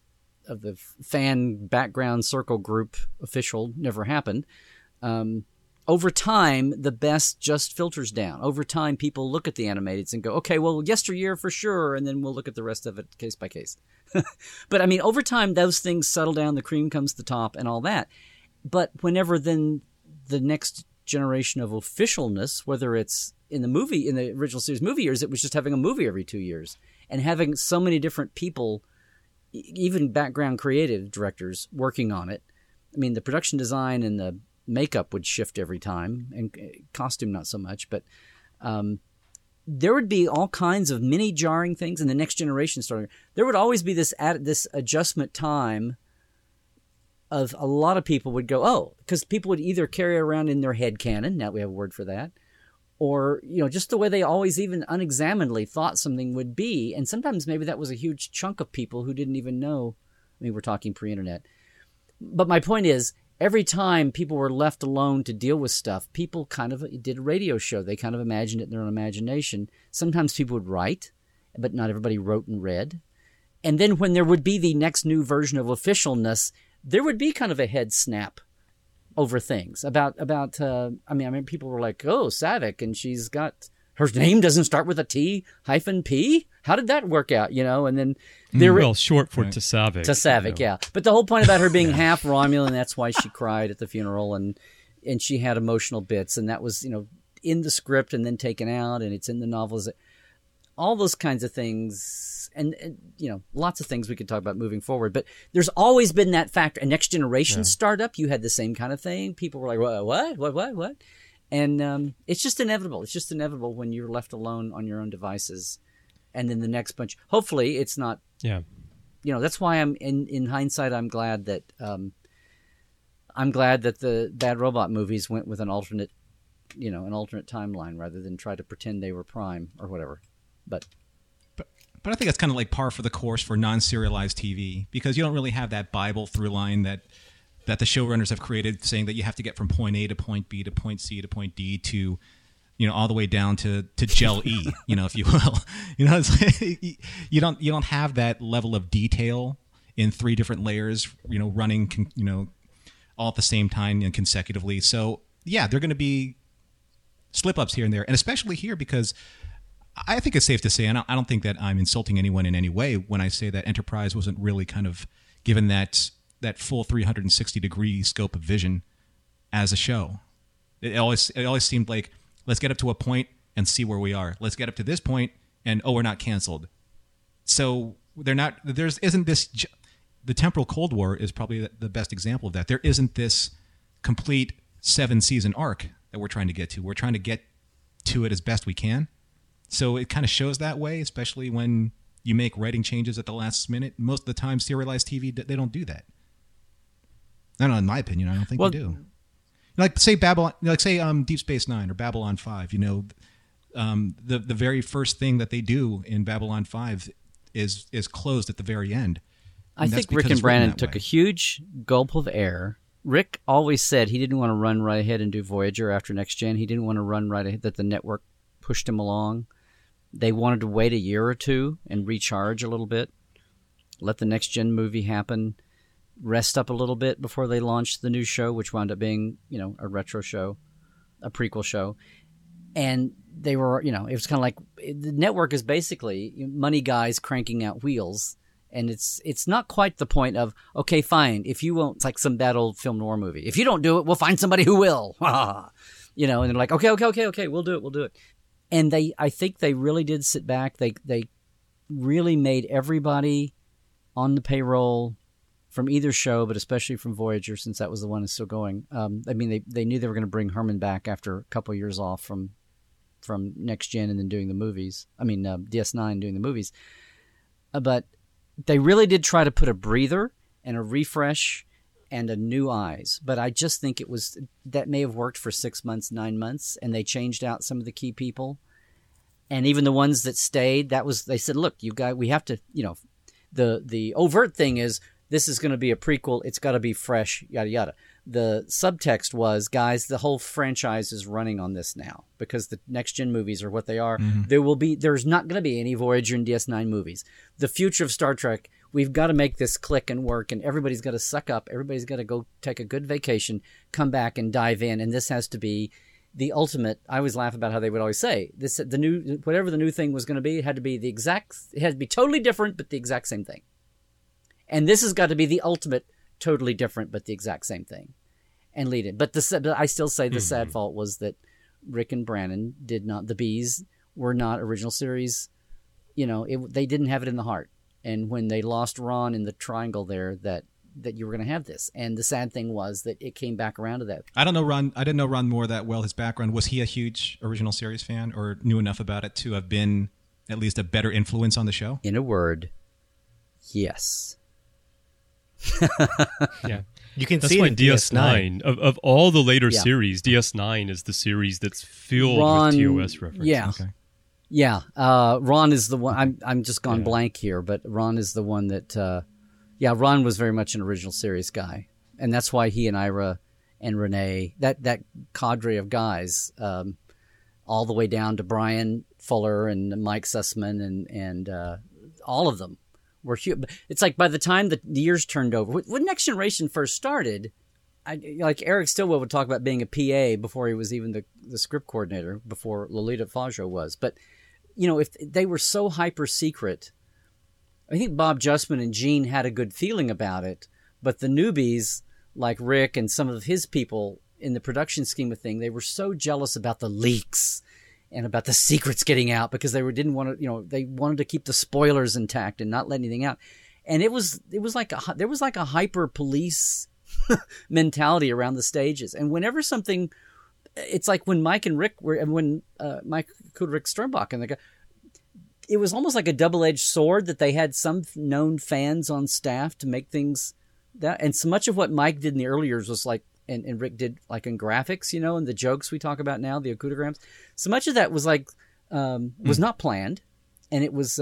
fan background circle group official never happened, over time, the best just filters down. Over time, people look at the animateds and go, okay, well, yesteryear for sure, and then we'll look at the rest of it case by case. But, I mean, over time, those things settle down, the cream comes to the top and all that. But whenever then the next generation of officialness, whether it's in the original series movie years, it was just having a movie every 2 years and having so many different people, even background creative directors, working on it. I mean, the production design and the makeup would shift every time, and costume not so much, but there would be all kinds of mini jarring things in the next generation starting. There would always be this adjustment time of a lot of people would go, oh, because people would either carry around in their head canon, now we have a word for that, or, you know, just the way they always even unexaminedly thought something would be. And sometimes maybe that was a huge chunk of people who didn't even know. I mean, we're talking pre-internet. But my point is, every time people were left alone to deal with stuff, people kind of did a radio show. They kind of imagined it in their own imagination. Sometimes people would write, but not everybody wrote and read. And then when there would be the next new version of officialness, there would be kind of a head snap over things about. I mean, people were like, "Oh, Saavik, and she's got her name doesn't start with a T-P. How did that work out?" And then well, short for Tasavik. Tasavik, yeah. But the whole point about her being half Romulan, that's why she cried at the funeral, and she had emotional bits, and that was in the script and then taken out, and it's in the novels. All those kinds of things, and lots of things we could talk about moving forward. But there's always been that factor. A Next Generation startup, you had the same kind of thing. People were like, what? And it's just inevitable. It's just inevitable when you're left alone on your own devices. And then the next bunch, hopefully it's not, that's why I'm in hindsight, I'm glad that the Bad Robot movies went with an alternate timeline rather than try to pretend they were Prime or whatever. But I think that's kind of like par for the course for non-serialized TV, because you don't really have that Bible through line that the showrunners have created, saying that you have to get from point A to point B to point C to point D to, all the way down to Gel E, if you will. It's like, you don't have that level of detail in 3 different layers, running, all at the same time and consecutively. So yeah, there are going to be slip-ups here and there, and especially here because I think it's safe to say, and I don't think that I'm insulting anyone in any way when I say that Enterprise wasn't really kind of given that full 360-degree scope of vision as a show. It always seemed like, let's get up to a point and see where we are. Let's get up to this point and, we're not canceled. So isn't this, the Temporal Cold War is probably the best example of that. There isn't this complete 7-season arc that we're trying to get to. We're trying to get to it as best we can. So it kind of shows that way, especially when you make writing changes at the last minute. Most of the time, serialized TV, they don't do that. I don't know, in my opinion, I don't think they do. Like say Babylon, Deep Space Nine or Babylon 5. The very first thing that they do in Babylon 5 is closed at the very end. I think Rick and Brannon took a huge gulp of air. Rick always said he didn't want to run right ahead and do Voyager after Next Gen. He didn't want to run right ahead, that the network pushed him along. They wanted to wait a year or two and recharge a little bit, let the Next Gen movie happen, rest up a little bit before they launched the new show, which wound up being, a retro show, a prequel show. And they were, it was kind of like the network is basically money guys cranking out wheels. And it's not quite the point of, okay, fine, if you won't, it's like some bad old film noir movie. If you don't do it, we'll find somebody who will. And they're like, okay, we'll do it. And I think they really did sit back. They really made everybody on the payroll from either show, but especially from Voyager, since that was the one that's still going. They knew they were going to bring Herman back after a couple of years off from Next Gen and then doing the movies. DS9 doing the movies. But they really did try to put a breather and a refresh and a new eyes. But I just think that may have worked for 6 months, 9 months, and they changed out some of the key people. And even the ones that stayed, they said, look, we have to, the overt thing is, this is going to be a prequel. It's got to be fresh, yada, yada. The subtext was, guys, the whole franchise is running on this now because the Next Gen movies are what they are. Mm-hmm. There's not going to be any Voyager and DS9 movies. The future of Star Trek, we've got to make this click and work, and everybody's got to suck up. Everybody's got to go take a good vacation, come back and dive in. And this has to be the ultimate. I always laugh about how they would always say this, whatever the new thing was going to be, it had to be totally different, but the exact same thing. And this has got to be the ultimate, totally different, but the exact same thing, and lead it. But I still say the sad fault was that Rick and Brannon the Bees were not original series. They didn't have it in the heart. And when they lost Ron in the triangle there, that you were going to have this. And the sad thing was that it came back around to that. I don't know Ron. I didn't know Ron Moore that well. His background, was he a huge original series fan or knew enough about it to have been at least a better influence on the show? In a word, yes. Yeah, you can that's see why it in DS9 of all the later series, DS9 is the series that's filled with TOS references. Yeah, okay. Yeah. Ron is the one. I'm just gone blank here, but Ron is the one that. Ron was very much an original series guy, and that's why he and Ira and Renee, that cadre of guys, all the way down to Brian Fuller and Mike Sussman and all of them. It's like by the time the years turned over, when Next Generation first started, like Eric Stillwell would talk about being a PA before he was even the script coordinator, before Lolita Faggio was. But, if they were so hyper secret, I think Bob Justman and Gene had a good feeling about it, but the newbies, like Rick and some of his people in the production scheme of things, they were so jealous about the leaks and about the secrets getting out because they didn't want to, they wanted to keep the spoilers intact and not let anything out. And there was like a hyper police mentality around the stages. And whenever something, it's like when Mike and Rick were, and when Mike Rick Sternbach and the guy, it was almost like a double-edged sword that they had some known fans on staff to make things that. And so much of what Mike did in the early years was like, and Rick did like in graphics, and the jokes we talk about now, the Accoutrograms. So much of that was like, was not planned. And it was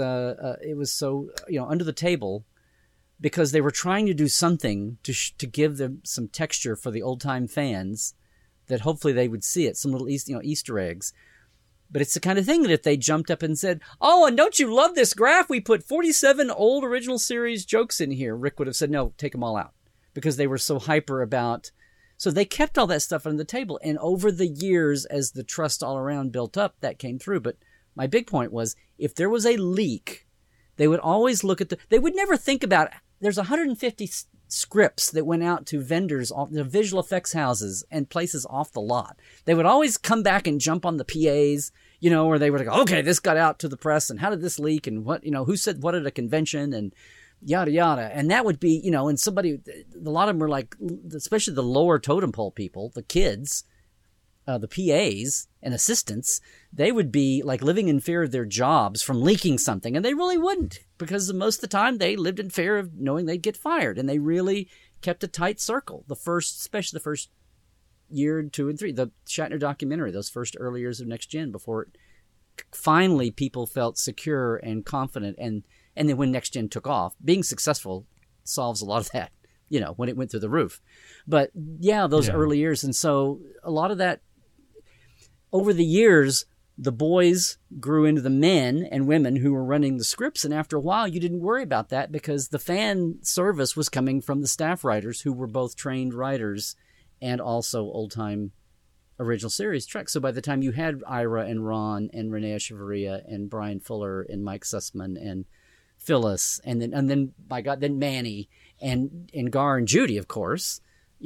so, under the table, because they were trying to do something to give them some texture for the old-time fans that hopefully they would see it, some little Easter eggs. But it's the kind of thing that if they jumped up and said, "Oh, and don't you love this graph? We put 47 old original series jokes in here," Rick would have said, "No, take them all out," because they were so hyper about. So they kept all that stuff on the table. And over the years, as the trust all around built up, that came through. But my big point was, if there was a leak, they would always look at they would never think about, there's 150 scripts that went out to vendors, the visual effects houses and places off the lot. They would always come back and jump on the PAs, or they would go, "Okay, this got out to the press, and how did this leak, and what, who said what at a convention, and yada yada." And that would be, and somebody, a lot of them were like, especially the lower totem pole people, the kids, the PAs and assistants, they would be like living in fear of their jobs from leaking something, and they really wouldn't, because most of the time they lived in fear of knowing they'd get fired, and they really kept a tight circle. Especially the first year, 2 and 3, the Shatner documentary, those first early years of Next Gen, before finally people felt secure and confident, and then when Next Gen took off, being successful solves a lot of that, when it went through the roof. But yeah, those early years. And so a lot of that, over the years, the boys grew into the men and women who were running the scripts. And after a while, you didn't worry about that because the fan service was coming from the staff writers who were both trained writers and also old-time original series Trek. So by the time you had Ira and Ron and Renee Echevarria and Brian Fuller and Mike Sussman and Phyllis, and then by God, then Manny and Gar and Judy, of course,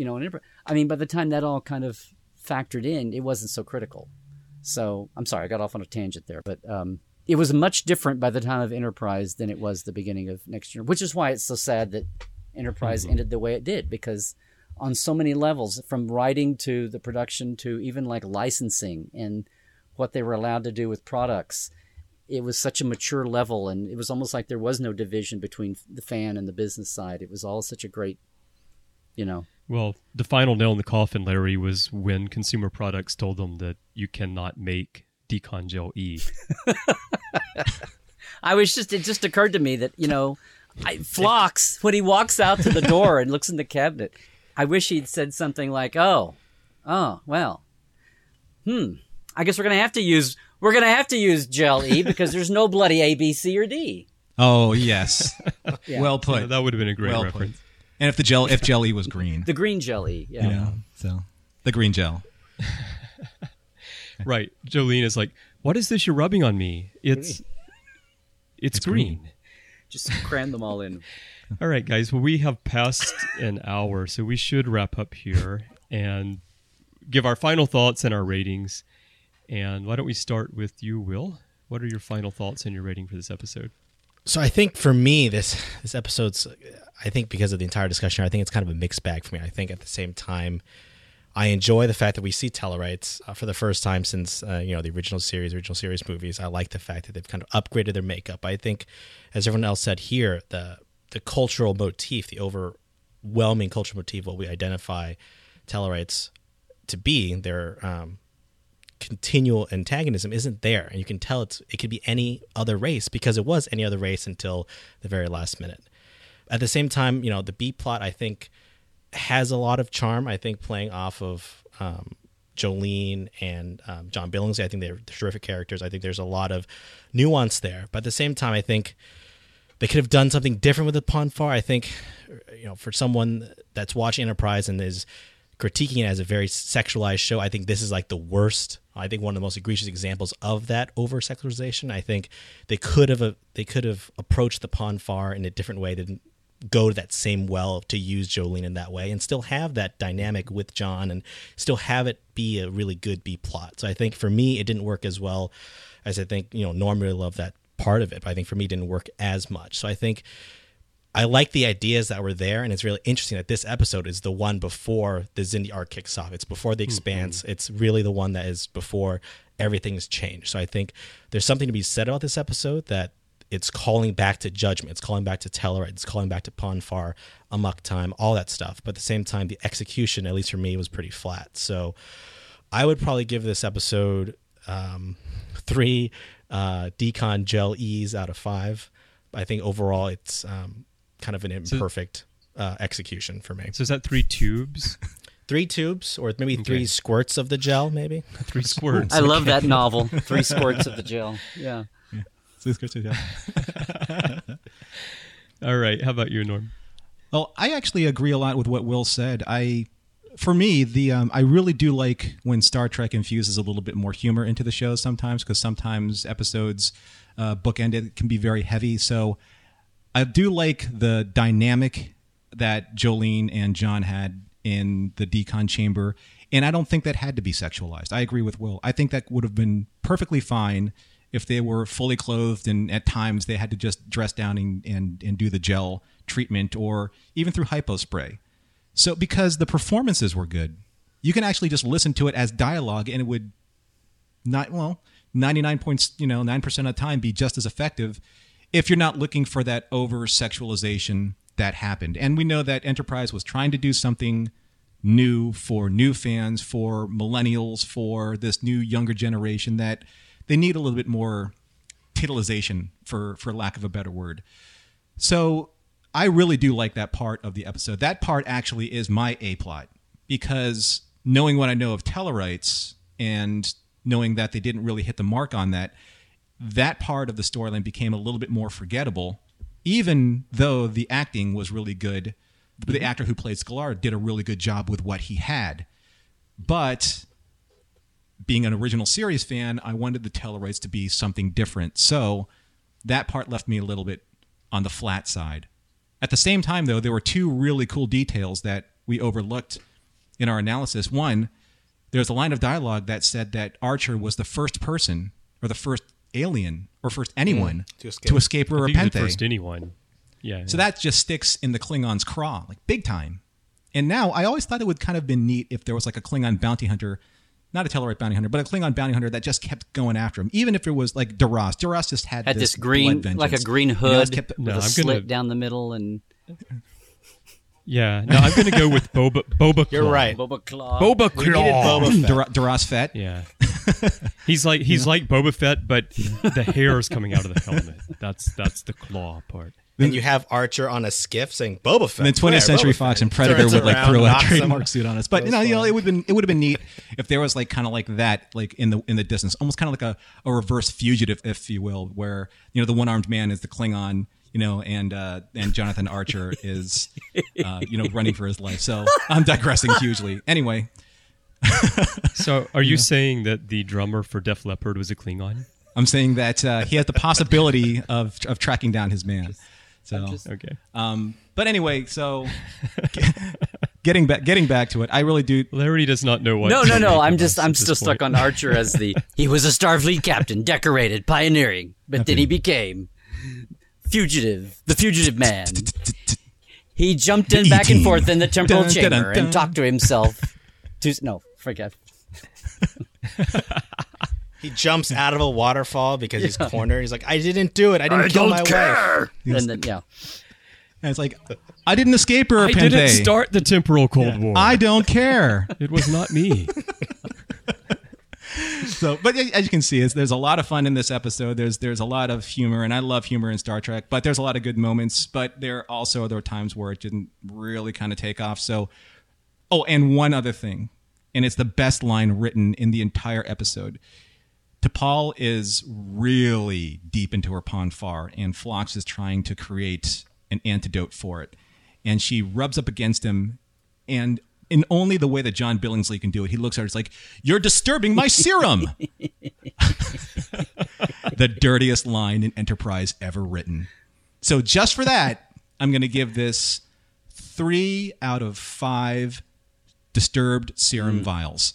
I mean, by the time that all kind of factored in, it wasn't so critical. So I'm sorry, I got off on a tangent there, but it was much different by the time of Enterprise than it was the beginning of Next Year, which is why it's so sad that Enterprise ended the way it did, because on so many levels, from writing to the production to even like licensing and what they were allowed to do with products, it was such a mature level, and it was almost like there was no division between the fan and the business side. It was all such a great, Well, the final nail in the coffin, Larry, was when Consumer Products told them that you cannot make Decon Gel E. It just occurred to me that, Phlox, when he walks out to the door and looks in the cabinet, I wish he'd said something like, well, I guess we're going to have to use Gel E because there's no bloody A, B, C, or D. Oh, yes. Yeah. Well put. Yeah, that would have been a great Well reference. put. And if Gel E was green. The green Gel E, yeah. So the green gel. Right. Jolene is like, "What is this you're rubbing on me? It's green. Just cram them all in. All right, guys. Well, we have passed an hour, so we should wrap up here and give our final thoughts and our ratings. And why don't we start with you, Will? What are your final thoughts and your rating for this episode? So I think for me, this episode's, I think because of the entire discussion, I think it's kind of a mixed bag for me. I think at the same time, I enjoy the fact that we see Tellarites for the first time since the original series movies. I like the fact that they've kind of upgraded their makeup. I think, as everyone else said here, the cultural motif, the overwhelming cultural motif, what we identify Tellarites to be, their continual antagonism isn't there, and you can tell it could be any other race, because it was any other race until the very last minute. At the same time, the B plot, I think, has a lot of charm. I think playing off of Jolene and John Billingsley, I think they're terrific characters. I think there's a lot of nuance there, but at the same time, I think they could have done something different with the Pon farr. I think, for someone that's watching Enterprise and is critiquing it as a very sexualized show. I think this is like the worst. I think one of the most egregious examples of that over sexualization. I think they could have approached the Pon farr in a different way. They didn't go to that same well to use Jolene in that way and still have that dynamic with John and still have it be a really good B plot. So I think for me, it didn't work as well as I think, Norm really loved that part of it, but I think for me it didn't work as much. So I think I like the ideas that were there, and it's really interesting that this episode is the one before the Xindi arc kicks off. It's before the Expanse. Mm-hmm. It's really the one that is before everything's changed. So I think there's something to be said about this episode, that it's calling back to Judgment, it's calling back to Tellarite, it's calling back to Pon farr, Amok Time, all that stuff. But at the same time, the execution, at least for me, was pretty flat. So I would probably give this episode 3 Decon Gel E's out of 5. I think overall it's kind of an imperfect execution for me. So is that 3 tubes? 3 tubes, or maybe 3 squirts of the gel, maybe? 3 squirts. I love that novel, 3 squirts of the gel. Yeah. 3 squirts of gel. All right. How about you, Norm? Well, I actually agree a lot with what Will said. For me, I really do like when Star Trek infuses a little bit more humor into the show sometimes, because sometimes episodes bookended can be very heavy. So I do like the dynamic that Jolene and John had in the decon chamber, and I don't think that had to be sexualized. I agree with Will. I think that would have been perfectly fine if they were fully clothed and at times they had to just dress down and do the gel treatment, or even through hypospray. So because the performances were good, you can actually just listen to it as dialogue and it would 99.9% of the time be just as effective if you're not looking for that over-sexualization that happened. And we know that Enterprise was trying to do something new for new fans, for millennials, for this new younger generation, that they need a little bit more titillization, for lack of a better word. So I really do like that part of the episode. That part actually is my A-plot, because knowing what I know of Tellarites and knowing that they didn't really hit the mark on that part of the storyline became a little bit more forgettable, even though the acting was really good. The actor who played Scalar did a really good job with what he had. But being an original series fan, I wanted the Tellarites to be something different. So that part left me a little bit on the flat side. At the same time, though, there were 2 really cool details that we overlooked in our analysis. One, there's a line of dialogue that said that Archer was the first person, or the first alien, or first anyone to escape I think Repente. the first anyone. Yeah. So that just sticks in the Klingons' craw, like big time. And now, I always thought it would kind of been neat if there was like a Klingon bounty hunter, not a Tellarite bounty hunter, but a Klingon bounty hunter that just kept going after him. Even if it was like Duras. Duras just had this green, like a green hood with a slit down the middle, and yeah. No, I'm going to go with Boba Claw. You're right. Boba Claw. Boba Claw. We needed Boba Fett. Duras Fett. Yeah. He's like Boba Fett, but the hair is coming out of the helmet. That's the claw part. Then you have Archer on a skiff saying Boba Fett. And then 20th Century Fox and Predator would like throw a trademark suit on us. But it would have been neat if there was like kind of like that, like in the distance, almost kind of like a reverse fugitive, if you will, where the one-armed man is the Klingon, and Jonathan Archer is running for his life. So I'm digressing hugely. Anyway. So are you saying that the drummer for Def Leppard was a Klingon? I'm saying that he has the possibility of tracking down his man. So okay. But anyway, so getting back to it, I really do. Larry does not know what. No. I'm still stuck on Archer as he was a Starfleet captain, decorated, pioneering, but then he became the fugitive man. He jumped in back and forth in the temporal chamber and talked to himself. Forget. He jumps out of a waterfall because he's cornered. He's like, I didn't do it. I didn't kill my wife. And then, yeah. And it's like, I didn't escape her. I didn't start the temporal Cold War. I don't care. It was not me. But as you can see, there's a lot of fun in this episode. There's a lot of humor, and I love humor in Star Trek. But there's a lot of good moments. But there are times where it didn't really kind of take off. So, and one other thing, and it's the best line written in the entire episode. T'Pol is really deep into her Pon farr, and Phlox is trying to create an antidote for it. And she rubs up against him, and in only the way that John Billingsley can do it. He looks at her, it's like, "You're disturbing my serum." The dirtiest line in Enterprise ever written. So just for that, I'm going to give this 3 out of 5 disturbed serum vials.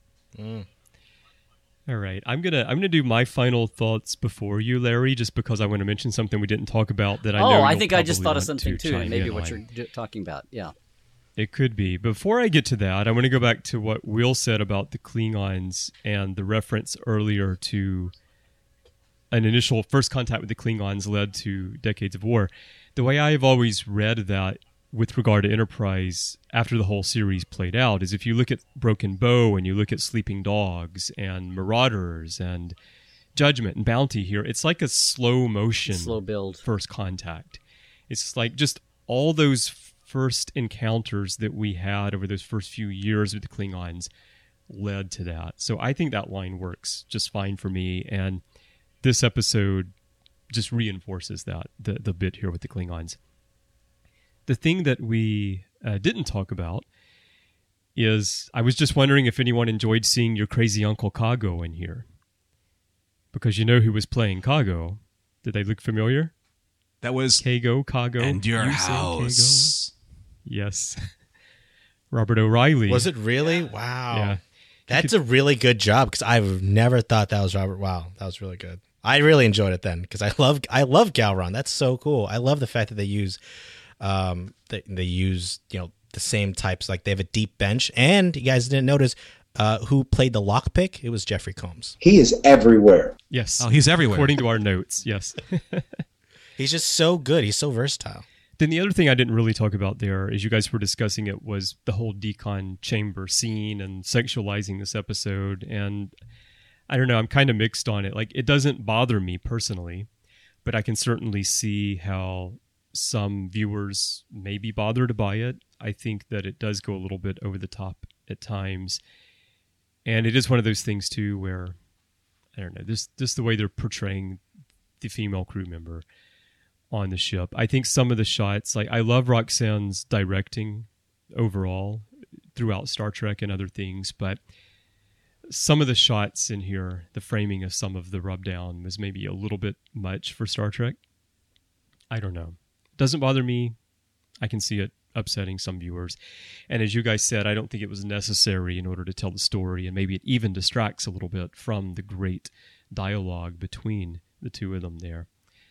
All right, I'm gonna do my final thoughts before you, Larry, just because I want to mention something we didn't talk about that I know. Oh, I you'll think I just probably thought of want something to too. chime Maybe in what on. you're talking about. Yeah. It could be. Before I get to that, I want to go back to what Will said about the Klingons and the reference earlier to an initial first contact with the Klingons led to decades of war. The way I've always read that with regard to Enterprise after the whole series played out is if you look at Broken Bow and you look at Sleeping Dogs and Marauders and Judgment and Bounty here, it's like a slow motion, Slow build. first contact. It's like just all those first encounters that we had over those first few years with the Klingons led to that. So I think that line works just fine for me, and this episode just reinforces that, the bit here with the Klingons. The thing that we didn't talk about is I was just wondering if anyone enjoyed seeing your crazy Uncle Kago in here. Because you know who was playing Kago. Did they look familiar? That was Kago. And Your You say House. Kago? Yes. Robert O'Reilly. Was it really? Wow. Yeah. That's a really good job because I've never thought that was Robert. Wow, that was really good. I really enjoyed it then because I love Galron. That's so cool. I love the fact that they use they use the same types. Like they have a deep bench, and you guys didn't notice who played the lockpick? It was Jeffrey Combs. He is everywhere. Yes. Oh, he's everywhere. According to our notes, yes. He's just so good. He's so versatile. Then the other thing I didn't really talk about there, as you guys were discussing it, was the whole decon chamber scene and sexualizing this episode. And I don't know, I'm kind of mixed on it. Like, it doesn't bother me personally, but I can certainly see how some viewers may be bothered by it. I think that it does go a little bit over the top at times. And it is one of those things, too, where, I don't know, just the way they're portraying the female crew member on the ship. I think some of the shots, like I love Roxanne's directing overall throughout Star Trek and other things, but some of the shots in here, the framing of some of the rub down was maybe a little bit much for Star Trek. I don't know. Doesn't bother me. I can see it upsetting some viewers. And as you guys said, I don't think it was necessary in order to tell the story, and maybe it even distracts a little bit from the great dialogue between the two of them there.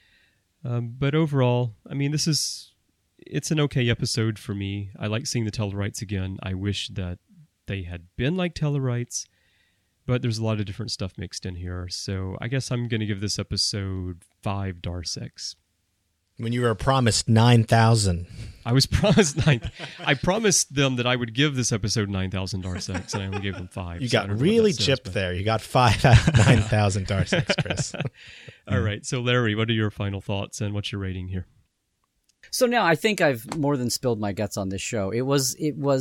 But overall, I mean, it's an okay episode for me. I like seeing the Tellarites again. I wish that they had been like Tellarites, but there's a lot of different stuff mixed in here. So I guess I'm going to give this episode 5 Darsecs. When you were promised 9,000. I was promised 9. I promised them that I would give this episode 9,000 Darsecs, and I only gave them 5. You so got really gypped there. You got 5 out of 9,000 Darsecs, Chris. All right. So, Larry, what are your final thoughts, and what's your rating here? So now I think I've more than spilled my guts on this show. It was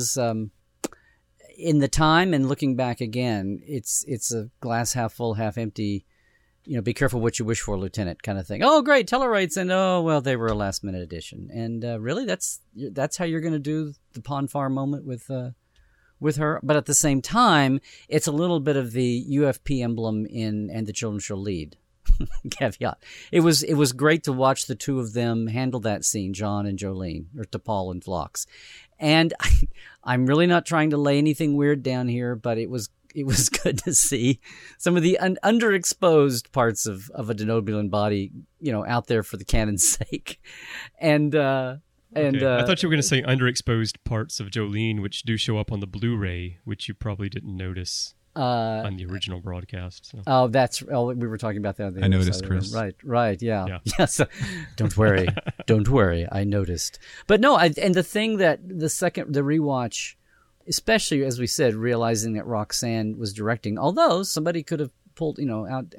in the time and looking back again, it's a glass half full, half empty. Be careful what you wish for, Lieutenant, kind of thing. Oh, great, Tellarites, and oh, well, they were a last-minute addition. And really, that's how you're going to do the Pond Farm moment with her. But at the same time, it's a little bit of the UFP emblem in And the Children Shall Lead caveat. It was great to watch the two of them handle that scene, John and Jolene, or T'Pol and Phlox. And I'm really not trying to lay anything weird down here, but it was good to see some of the underexposed parts of a Denobulan body, out there for the canon's sake. And Okay. I thought you were going to say underexposed parts of Jolene, which do show up on the Blu-ray, which you probably didn't notice on the original broadcast. So. We were talking about that. On the I other noticed, side of the room. Chris. Right, yeah. So, don't worry, I noticed. But no, and the thing that the rewatch, especially as we said, realizing that Roxanne was directing, although somebody could have pulled, out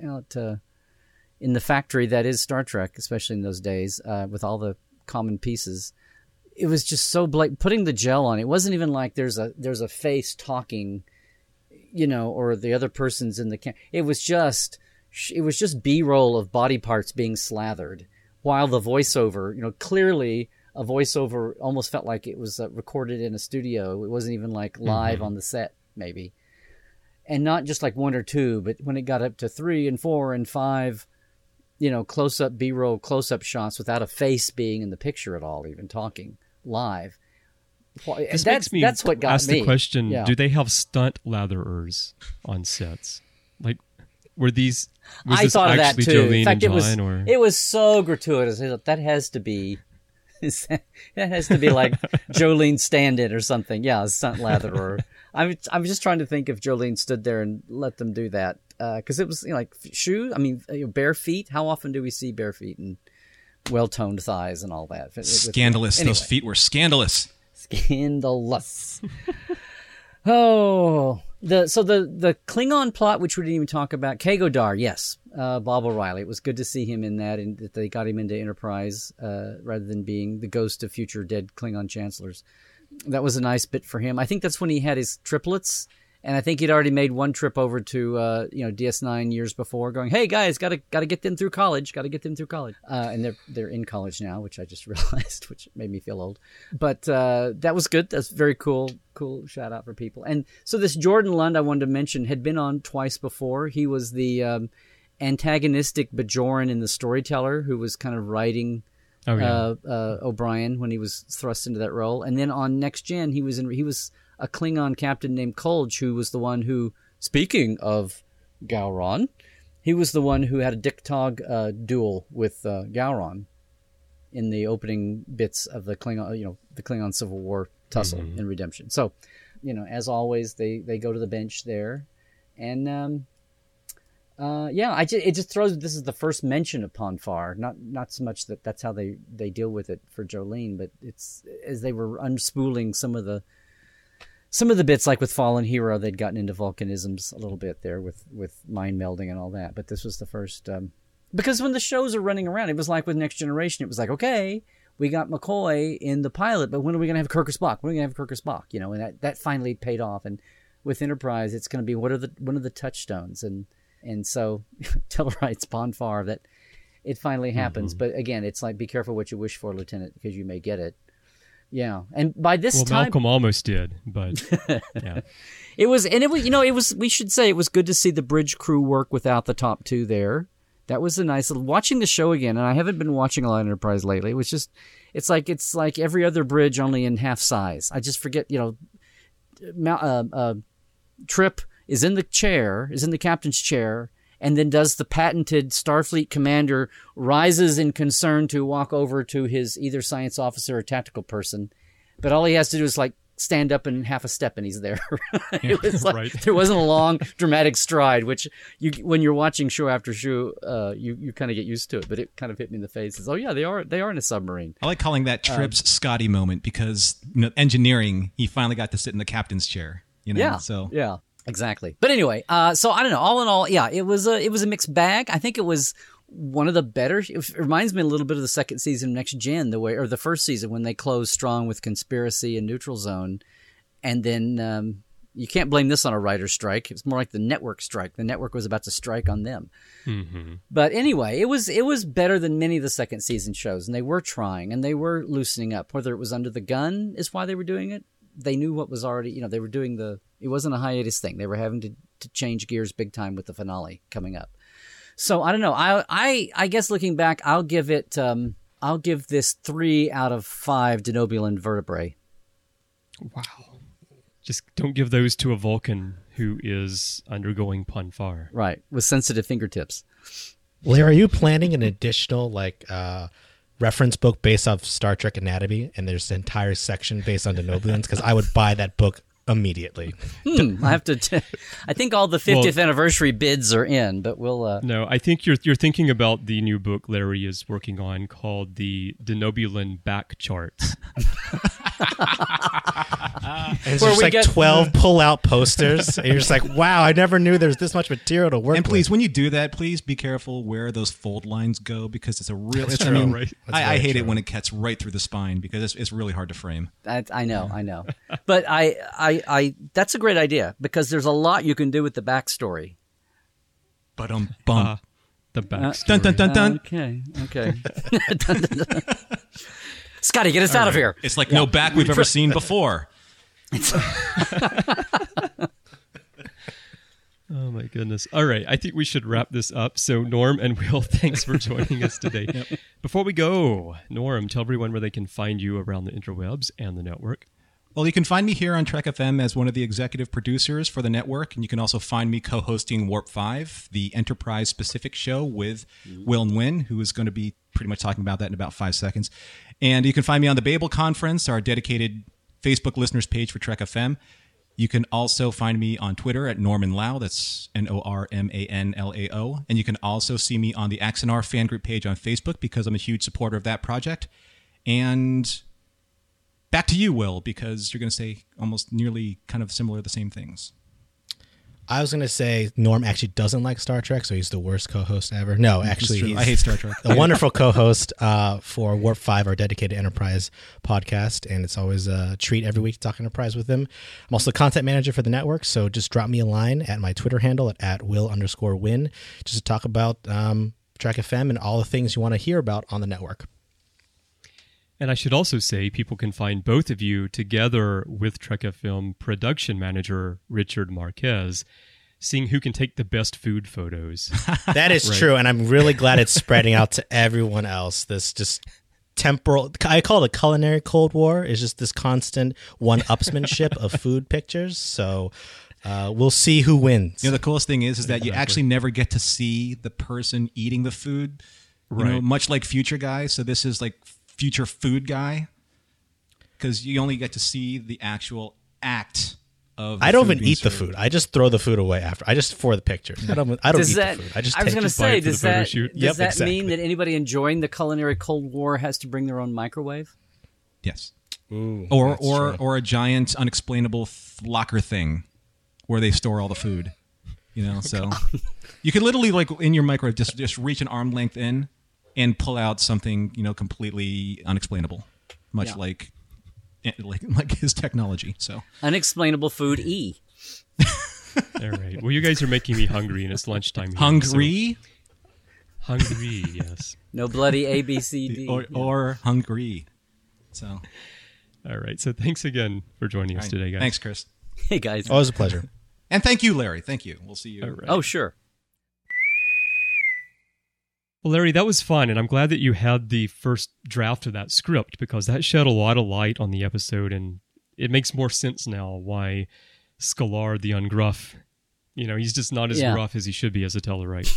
in the factory that is Star Trek, especially in those days, with all the common pieces. It was just so blatant. Putting the gel on, it wasn't even like there's a face talking, or the other person's in the camera. It was just B-roll of body parts being slathered, while the voiceover, clearly a voiceover almost felt like it was recorded in a studio. It wasn't even like live on the set, maybe. And not just like 1 or 2, but when it got up to 3 and 4 and 5, close-up B-roll, close-up shots without a face being in the picture at all, even talking live. That's what got ask me. The question, Yeah. do they have stunt latherers on sets? Like, were these... Was I this thought of that actually too. Jolene In fact, and John, it was so gratuitous. I thought, that has to be like Jolene stand-in or something. Yeah, a stunt latherer. I'm just trying to think if Jolene stood there and let them do that, because it was like shoes. I mean, bare feet. How often do we see bare feet and well-toned thighs and all that? Scandalous. Anyway. Those feet were scandalous. Scandalous. Oh, the Klingon plot, which we didn't even talk about. Kagodar, yes, Bob O'Reilly. It was good to see him in that, and that they got him into Enterprise rather than being the ghost of future dead Klingon chancellors. That was a nice bit for him. I think that's when he had his triplets, and I think he'd already made one trip over to DS9 years before, going, "Hey guys, got to get them through college. Got to get them through college." And they're in college now, which I just realized, which made me feel old. But that was good. That's very cool shout out for people. And so this Jordan Lund I wanted to mention had been on twice before. He was the antagonistic Bajoran in The Storyteller, who was kind of writing O'Brien when he was thrust into that role. And then on Next Gen, he was a Klingon captain named Kolj, who was the one who, speaking of Gowron, he was the one who had a Diktog duel with Gowron in the opening bits of the Klingon, the Klingon Civil War tussle in Redemption. So, as always, they go to the bench there, and it just throws. This is the first mention of Ponfar. Not so much that's how they deal with it for Jolene, but it's as they were unspooling some of the bits, like with Fallen Hero, they'd gotten into volcanisms a little bit there with mind melding and all that. But this was the first, because when the shows are running around, it was like with Next Generation, it was like, okay, we got McCoy in the pilot, but when are we going to have Kirk or Spock? When are we going to have Kirk or Spock? And that finally paid off. And with Enterprise, it's going to be one of the touchstones. And so Tellarites, Ponfar, that it finally happens. But again, it's like, be careful what you wish for, Lieutenant, because you may get it. Yeah, and by this time, Malcolm almost did, but yeah, it was. We should say it was good to see the bridge crew work without the top two there. That was a nice little. Watching the show again, and I haven't been watching a lot of Enterprise lately. It was just, it's like every other bridge, only in half size. I just forget. Trip is in the captain's chair. And then does the patented Starfleet commander rises in concern to walk over to his either science officer or tactical person. But all he has to do is like stand up and half a step and he's there. It was like, right. There wasn't a long dramatic stride, which when you're watching show after show, you kind of get used to it. But it kind of hit me in the face. It's, oh yeah, they are in a submarine. I like calling that Tripp's Scotty moment because engineering, he finally got to sit in the captain's chair. Yeah. Exactly. But anyway, so I don't know. All in all, yeah, it was a mixed bag. I think it was one of the better. It reminds me a little bit of the second season of Next Gen, or the first season when they closed strong with Conspiracy and Neutral Zone, and then you can't blame this on a writer's strike. It's more like the network strike. The network was about to strike on them. Mm-hmm. But anyway, it was better than many of the second season shows, and they were trying and they were loosening up. Whether it was under the gun is why they were doing it. They knew what was already. They were doing it wasn't a hiatus thing. They were having to change gears big time with the finale coming up. So I don't know. I guess looking back, I'll give this 3 out of 5 denobulan vertebrae. Wow. Just don't give those to a Vulcan who is undergoing Ponfar. Right. With sensitive fingertips. Larry, are you planning an additional reference book based off Star Trek Anatomy, and there's an entire section based on denobulans? Because I would buy that book immediately. I have to. I think all the 50th anniversary bids are in, but we'll. No, I think you're thinking about the new book Larry is working on called the Denobulan Back Charts. And it's just 12 pull-out posters. And you're just like, wow, I never knew there's this much material to work with. And please, when you do that, please be careful where those fold lines go because it's a real... Right. I hate it when it cuts right through the spine because it's really hard to frame. I know. But I that's a great idea because there's a lot you can do with the backstory. The backstory. Dun, dun, dun, dun. Okay. Scotty, get us out of here. It's like no back we've ever seen before. Oh, my goodness. All right. I think we should wrap this up. So, Norm and Will, thanks for joining us today. Before we go, Norm, tell everyone where they can find you around the interwebs and the network. Well, you can find me here on Trek FM as one of the executive producers for the network, and you can also find me co-hosting Warp 5, the Enterprise-specific show with Will Nguyen, who is going to be pretty much talking about that in about 5 seconds. And you can find me on the Babel Conference, our dedicated Facebook listeners page for Trek FM. You can also find me on Twitter at Norman Lau. That's NormanLao. And you can also see me on the Axanar fan group page on Facebook because I'm a huge supporter of that project. And back to you, Will, because you're going to say almost nearly kind of similar the same things. I was going to say Norm actually doesn't like Star Trek, so he's the worst co-host ever. No, actually, I hate Star Trek. A wonderful co-host for Warp 5, our dedicated Enterprise podcast, and it's always a treat every week to talk Enterprise with him. I'm also the content manager for the network, so just drop me a line at my Twitter handle at Will_Win, just to talk about Trek FM and all the things you want to hear about on the network. And I should also say people can find both of you together with Trek FM production manager Richard Marquez, seeing who can take the best food photos. That is true, and I'm really glad it's spreading out to everyone else. This just temporal, I call it a culinary Cold War, is just this constant one-upsmanship of food pictures. So we'll see who wins. You know, the coolest thing is that you actually never get to see the person eating the food, you know, much like Future Guy. So this is like Future Food Guy, because you only get to see the actual act of. I don't even eat the food. I just throw the food away after. I just for the picture. I don't eat the food. I was going to say, does that exactly. mean that anybody enjoying the culinary Cold War has to bring their own microwave? Yes. Ooh, or a giant unexplainable locker thing where they store all the food. You know, so you could literally, like, in your microwave, just reach an arm length in and pull out something, you know, completely unexplainable, much like his technology. So unexplainable food. All right. Well, you guys are making me hungry, and it's lunchtime. Hungry? Hungry, yes. No bloody A, B, C, D. or hungry. So. All right. So thanks again for joining us today, guys. Thanks, Chris. Hey, guys. Always a pleasure. And thank you, Larry. Thank you. We'll see you. All right. Oh, sure. Well, Larry, that was fun, and I'm glad that you had the first draft of that script, because that shed a lot of light on the episode, and it makes more sense now why Sklar the Ungruff, you know, he's just not as gruff as he should be as a Tellarite.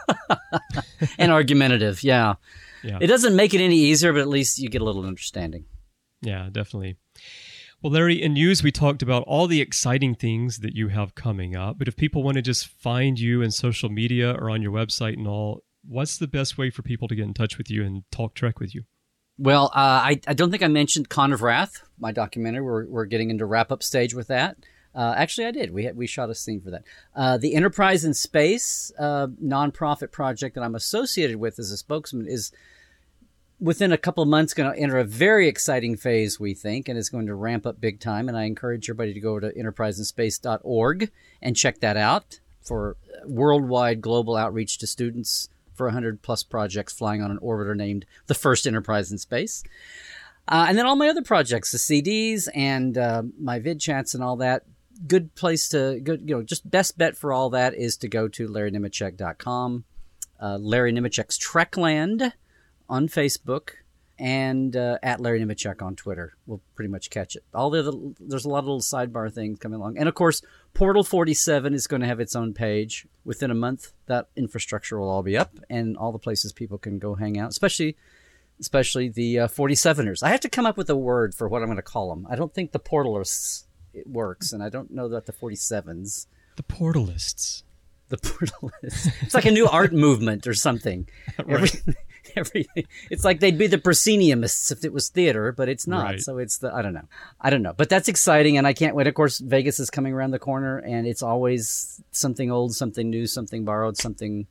And argumentative, yeah. It doesn't make it any easier, but at least you get a little understanding. Yeah, definitely. Well, Larry, in news, we talked about all the exciting things that you have coming up, but if people want to just find you in social media or on your website and all, what's the best way for people to get in touch with you and talk Trek with you? Well, I don't think I mentioned Con of Wrath, my documentary. We're getting into wrap-up stage with that. Actually, I did. We shot a scene for that. The Enterprise in Space nonprofit project that I'm associated with as a spokesman is within a couple of months going to enter a very exciting phase, we think, and it's going to ramp up big time. And I encourage everybody to go to enterpriseinspace.org and check that out for worldwide global outreach to students for 100-plus projects flying on an orbiter named the First Enterprise in Space. And then all my other projects, the CDs and my vid chats and all that. Good place to go, you know, just best bet for all that is to go to LarryNemecek.com, Larry Nemecek's Trekland on Facebook, and at Larry Nemecek on Twitter. We'll pretty much catch it. There's a lot of little sidebar things coming along. And, of course, Portal 47 is going to have its own page. Within a month, that infrastructure will all be up, and all the places people can go hang out, especially the 47ers. I have to come up with a word for what I'm going to call them. I don't think the Portalists it works, and I don't know that the 47s. The Portalists. The Portalists. It's like a new art movement or something. Right. It's like they'd be the prosceniumists if it was theater, but it's not. Right. So it's I don't know. But that's exciting, and I can't wait. Of course, Vegas is coming around the corner, and it's always something old, something new, something borrowed, something,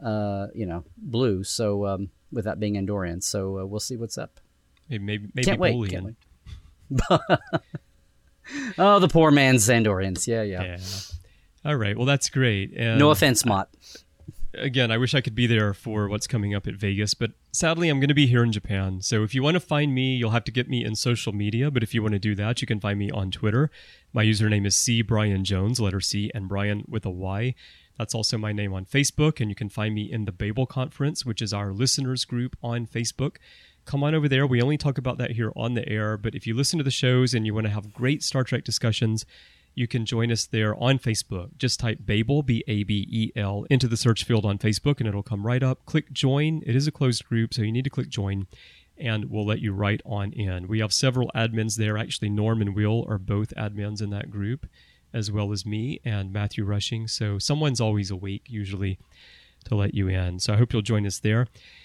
blue. So with that being Andorian, so we'll see what's up. Maybe can't wait. Boolean. Can't wait. Oh, the poor man's Andorians. Yeah. All right. Well, that's great. And no offense, Mott. again, I wish I could be there for what's coming up at Vegas, but sadly I'm going to be here in Japan. So if you want to find me, you'll have to get me in social media. But if you want to do that, you can find me on Twitter. My username is C Brian Jones, letter C, and Brian with a Y. That's also my name on Facebook, and you can find me in the Babel Conference, which is our listeners group on Facebook. Come on over there. We only talk about that here on the air, but if you listen to the shows and you want to have great Star Trek discussions, you can join us there on Facebook. Just type Babel, B-A-B-E-L, into the search field on Facebook, and it'll come right up. Click Join. It is a closed group, so you need to click Join, and we'll let you right on in. We have several admins there. Actually, Norm and Will are both admins in that group, as well as me and Matthew Rushing. So someone's always awake, usually, to let you in. So I hope you'll join us there.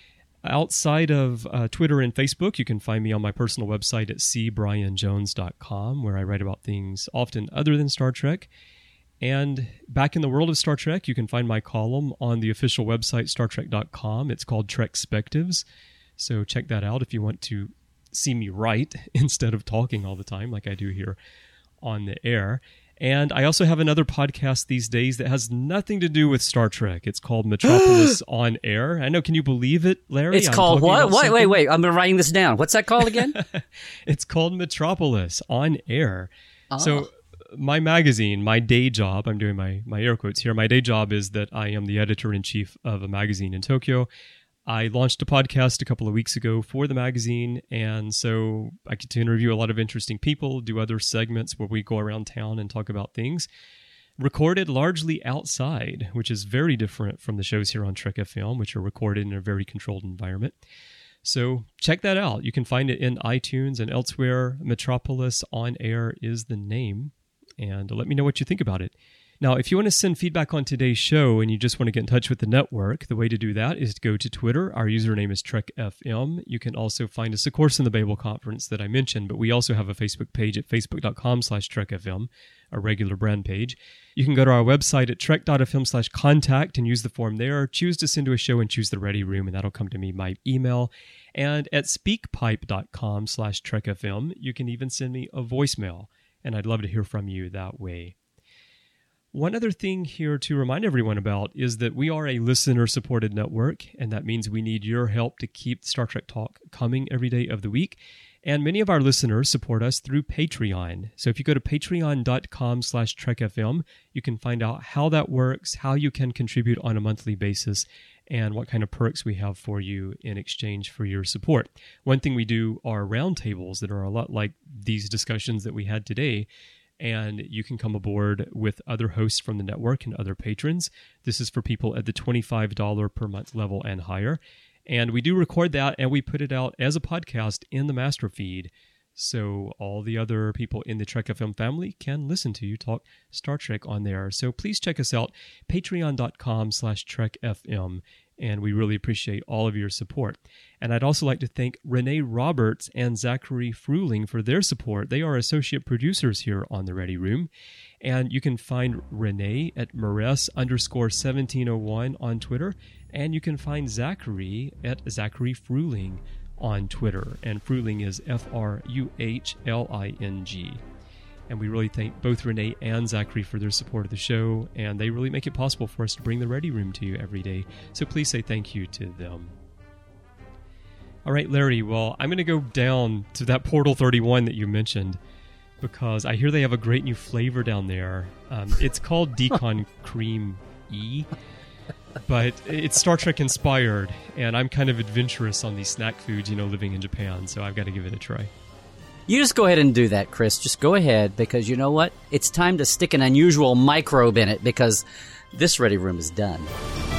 Outside of Twitter and Facebook, you can find me on my personal website at cbrianjones.com, where I write about things often other than Star Trek. And back in the world of Star Trek, you can find my column on the official website, StarTrek.com. It's called Trekspectives. So check that out if you want to see me write instead of talking all the time like I do here on the air. And I also have another podcast these days that has nothing to do with Star Trek. It's called Metropolis On Air. I know, can you believe it, Larry? It's called what? Wait. I'm writing this down. What's that called again? It's called Metropolis On Air. Oh. So my magazine, my day job, I'm doing my air quotes here, my day job is that I am the editor-in-chief of a magazine in Tokyo. I launched a podcast a couple of weeks ago for the magazine, and so I get to interview a lot of interesting people, do other segments where we go around town and talk about things, recorded largely outside, which is very different from the shows here on Trek FM, which are recorded in a very controlled environment. So check that out. You can find it in iTunes and elsewhere. Metropolis On Air is the name, and let me know what you think about it. Now, if you want to send feedback on today's show and you just want to get in touch with the network, the way to do that is to go to Twitter. Our username is TrekFM. You can also find us, of course, in the Babel Conference that I mentioned, but we also have a Facebook page at facebook.com/TrekFM, a regular brand page. You can go to our website at trek.fm/contact and use the form there. Choose to send to a show and choose the Ready Room, and that'll come to me, my email. And at speakpipe.com/TrekFM, you can even send me a voicemail, and I'd love to hear from you that way. One other thing here to remind everyone about is that we are a listener-supported network, and that means we need your help to keep Star Trek Talk coming every day of the week. And many of our listeners support us through Patreon. So if you go to patreon.com/TrekFM, you can find out how that works, how you can contribute on a monthly basis, and what kind of perks we have for you in exchange for your support. One thing we do are roundtables that are a lot like these discussions that we had today, and you can come aboard with other hosts from the network and other patrons. This is for people at the $25 per month level and higher. And we do record that, and we put it out as a podcast in the master feed, so all the other people in the Trek FM family can listen to you talk Star Trek on there. So please check us out, patreon.com/TrekFM. And we really appreciate all of your support. And I'd also like to thank Renee Roberts and Zachary Fruling for their support. They are associate producers here on The Ready Room. And you can find Renee at Maress_1701 on Twitter. And you can find Zachary at Zachary Fruling on Twitter. And Fruling is Fruhling. And we really thank both Renee and Zachary for their support of the show, and they really make it possible for us to bring the Ready Room to you every day. So please say thank you to them. All right, Larry, well, I'm going to go down to that Portal 31 that you mentioned, because I hear they have a great new flavor down there. It's called Decon Cream E, but it's Star Trek inspired, and I'm kind of adventurous on these snack foods, living in Japan, so I've got to give it a try. You just go ahead and do that, Chris. Just go ahead, because you know what? It's time to stick an unusual microbe in it, because this Ready Room is done.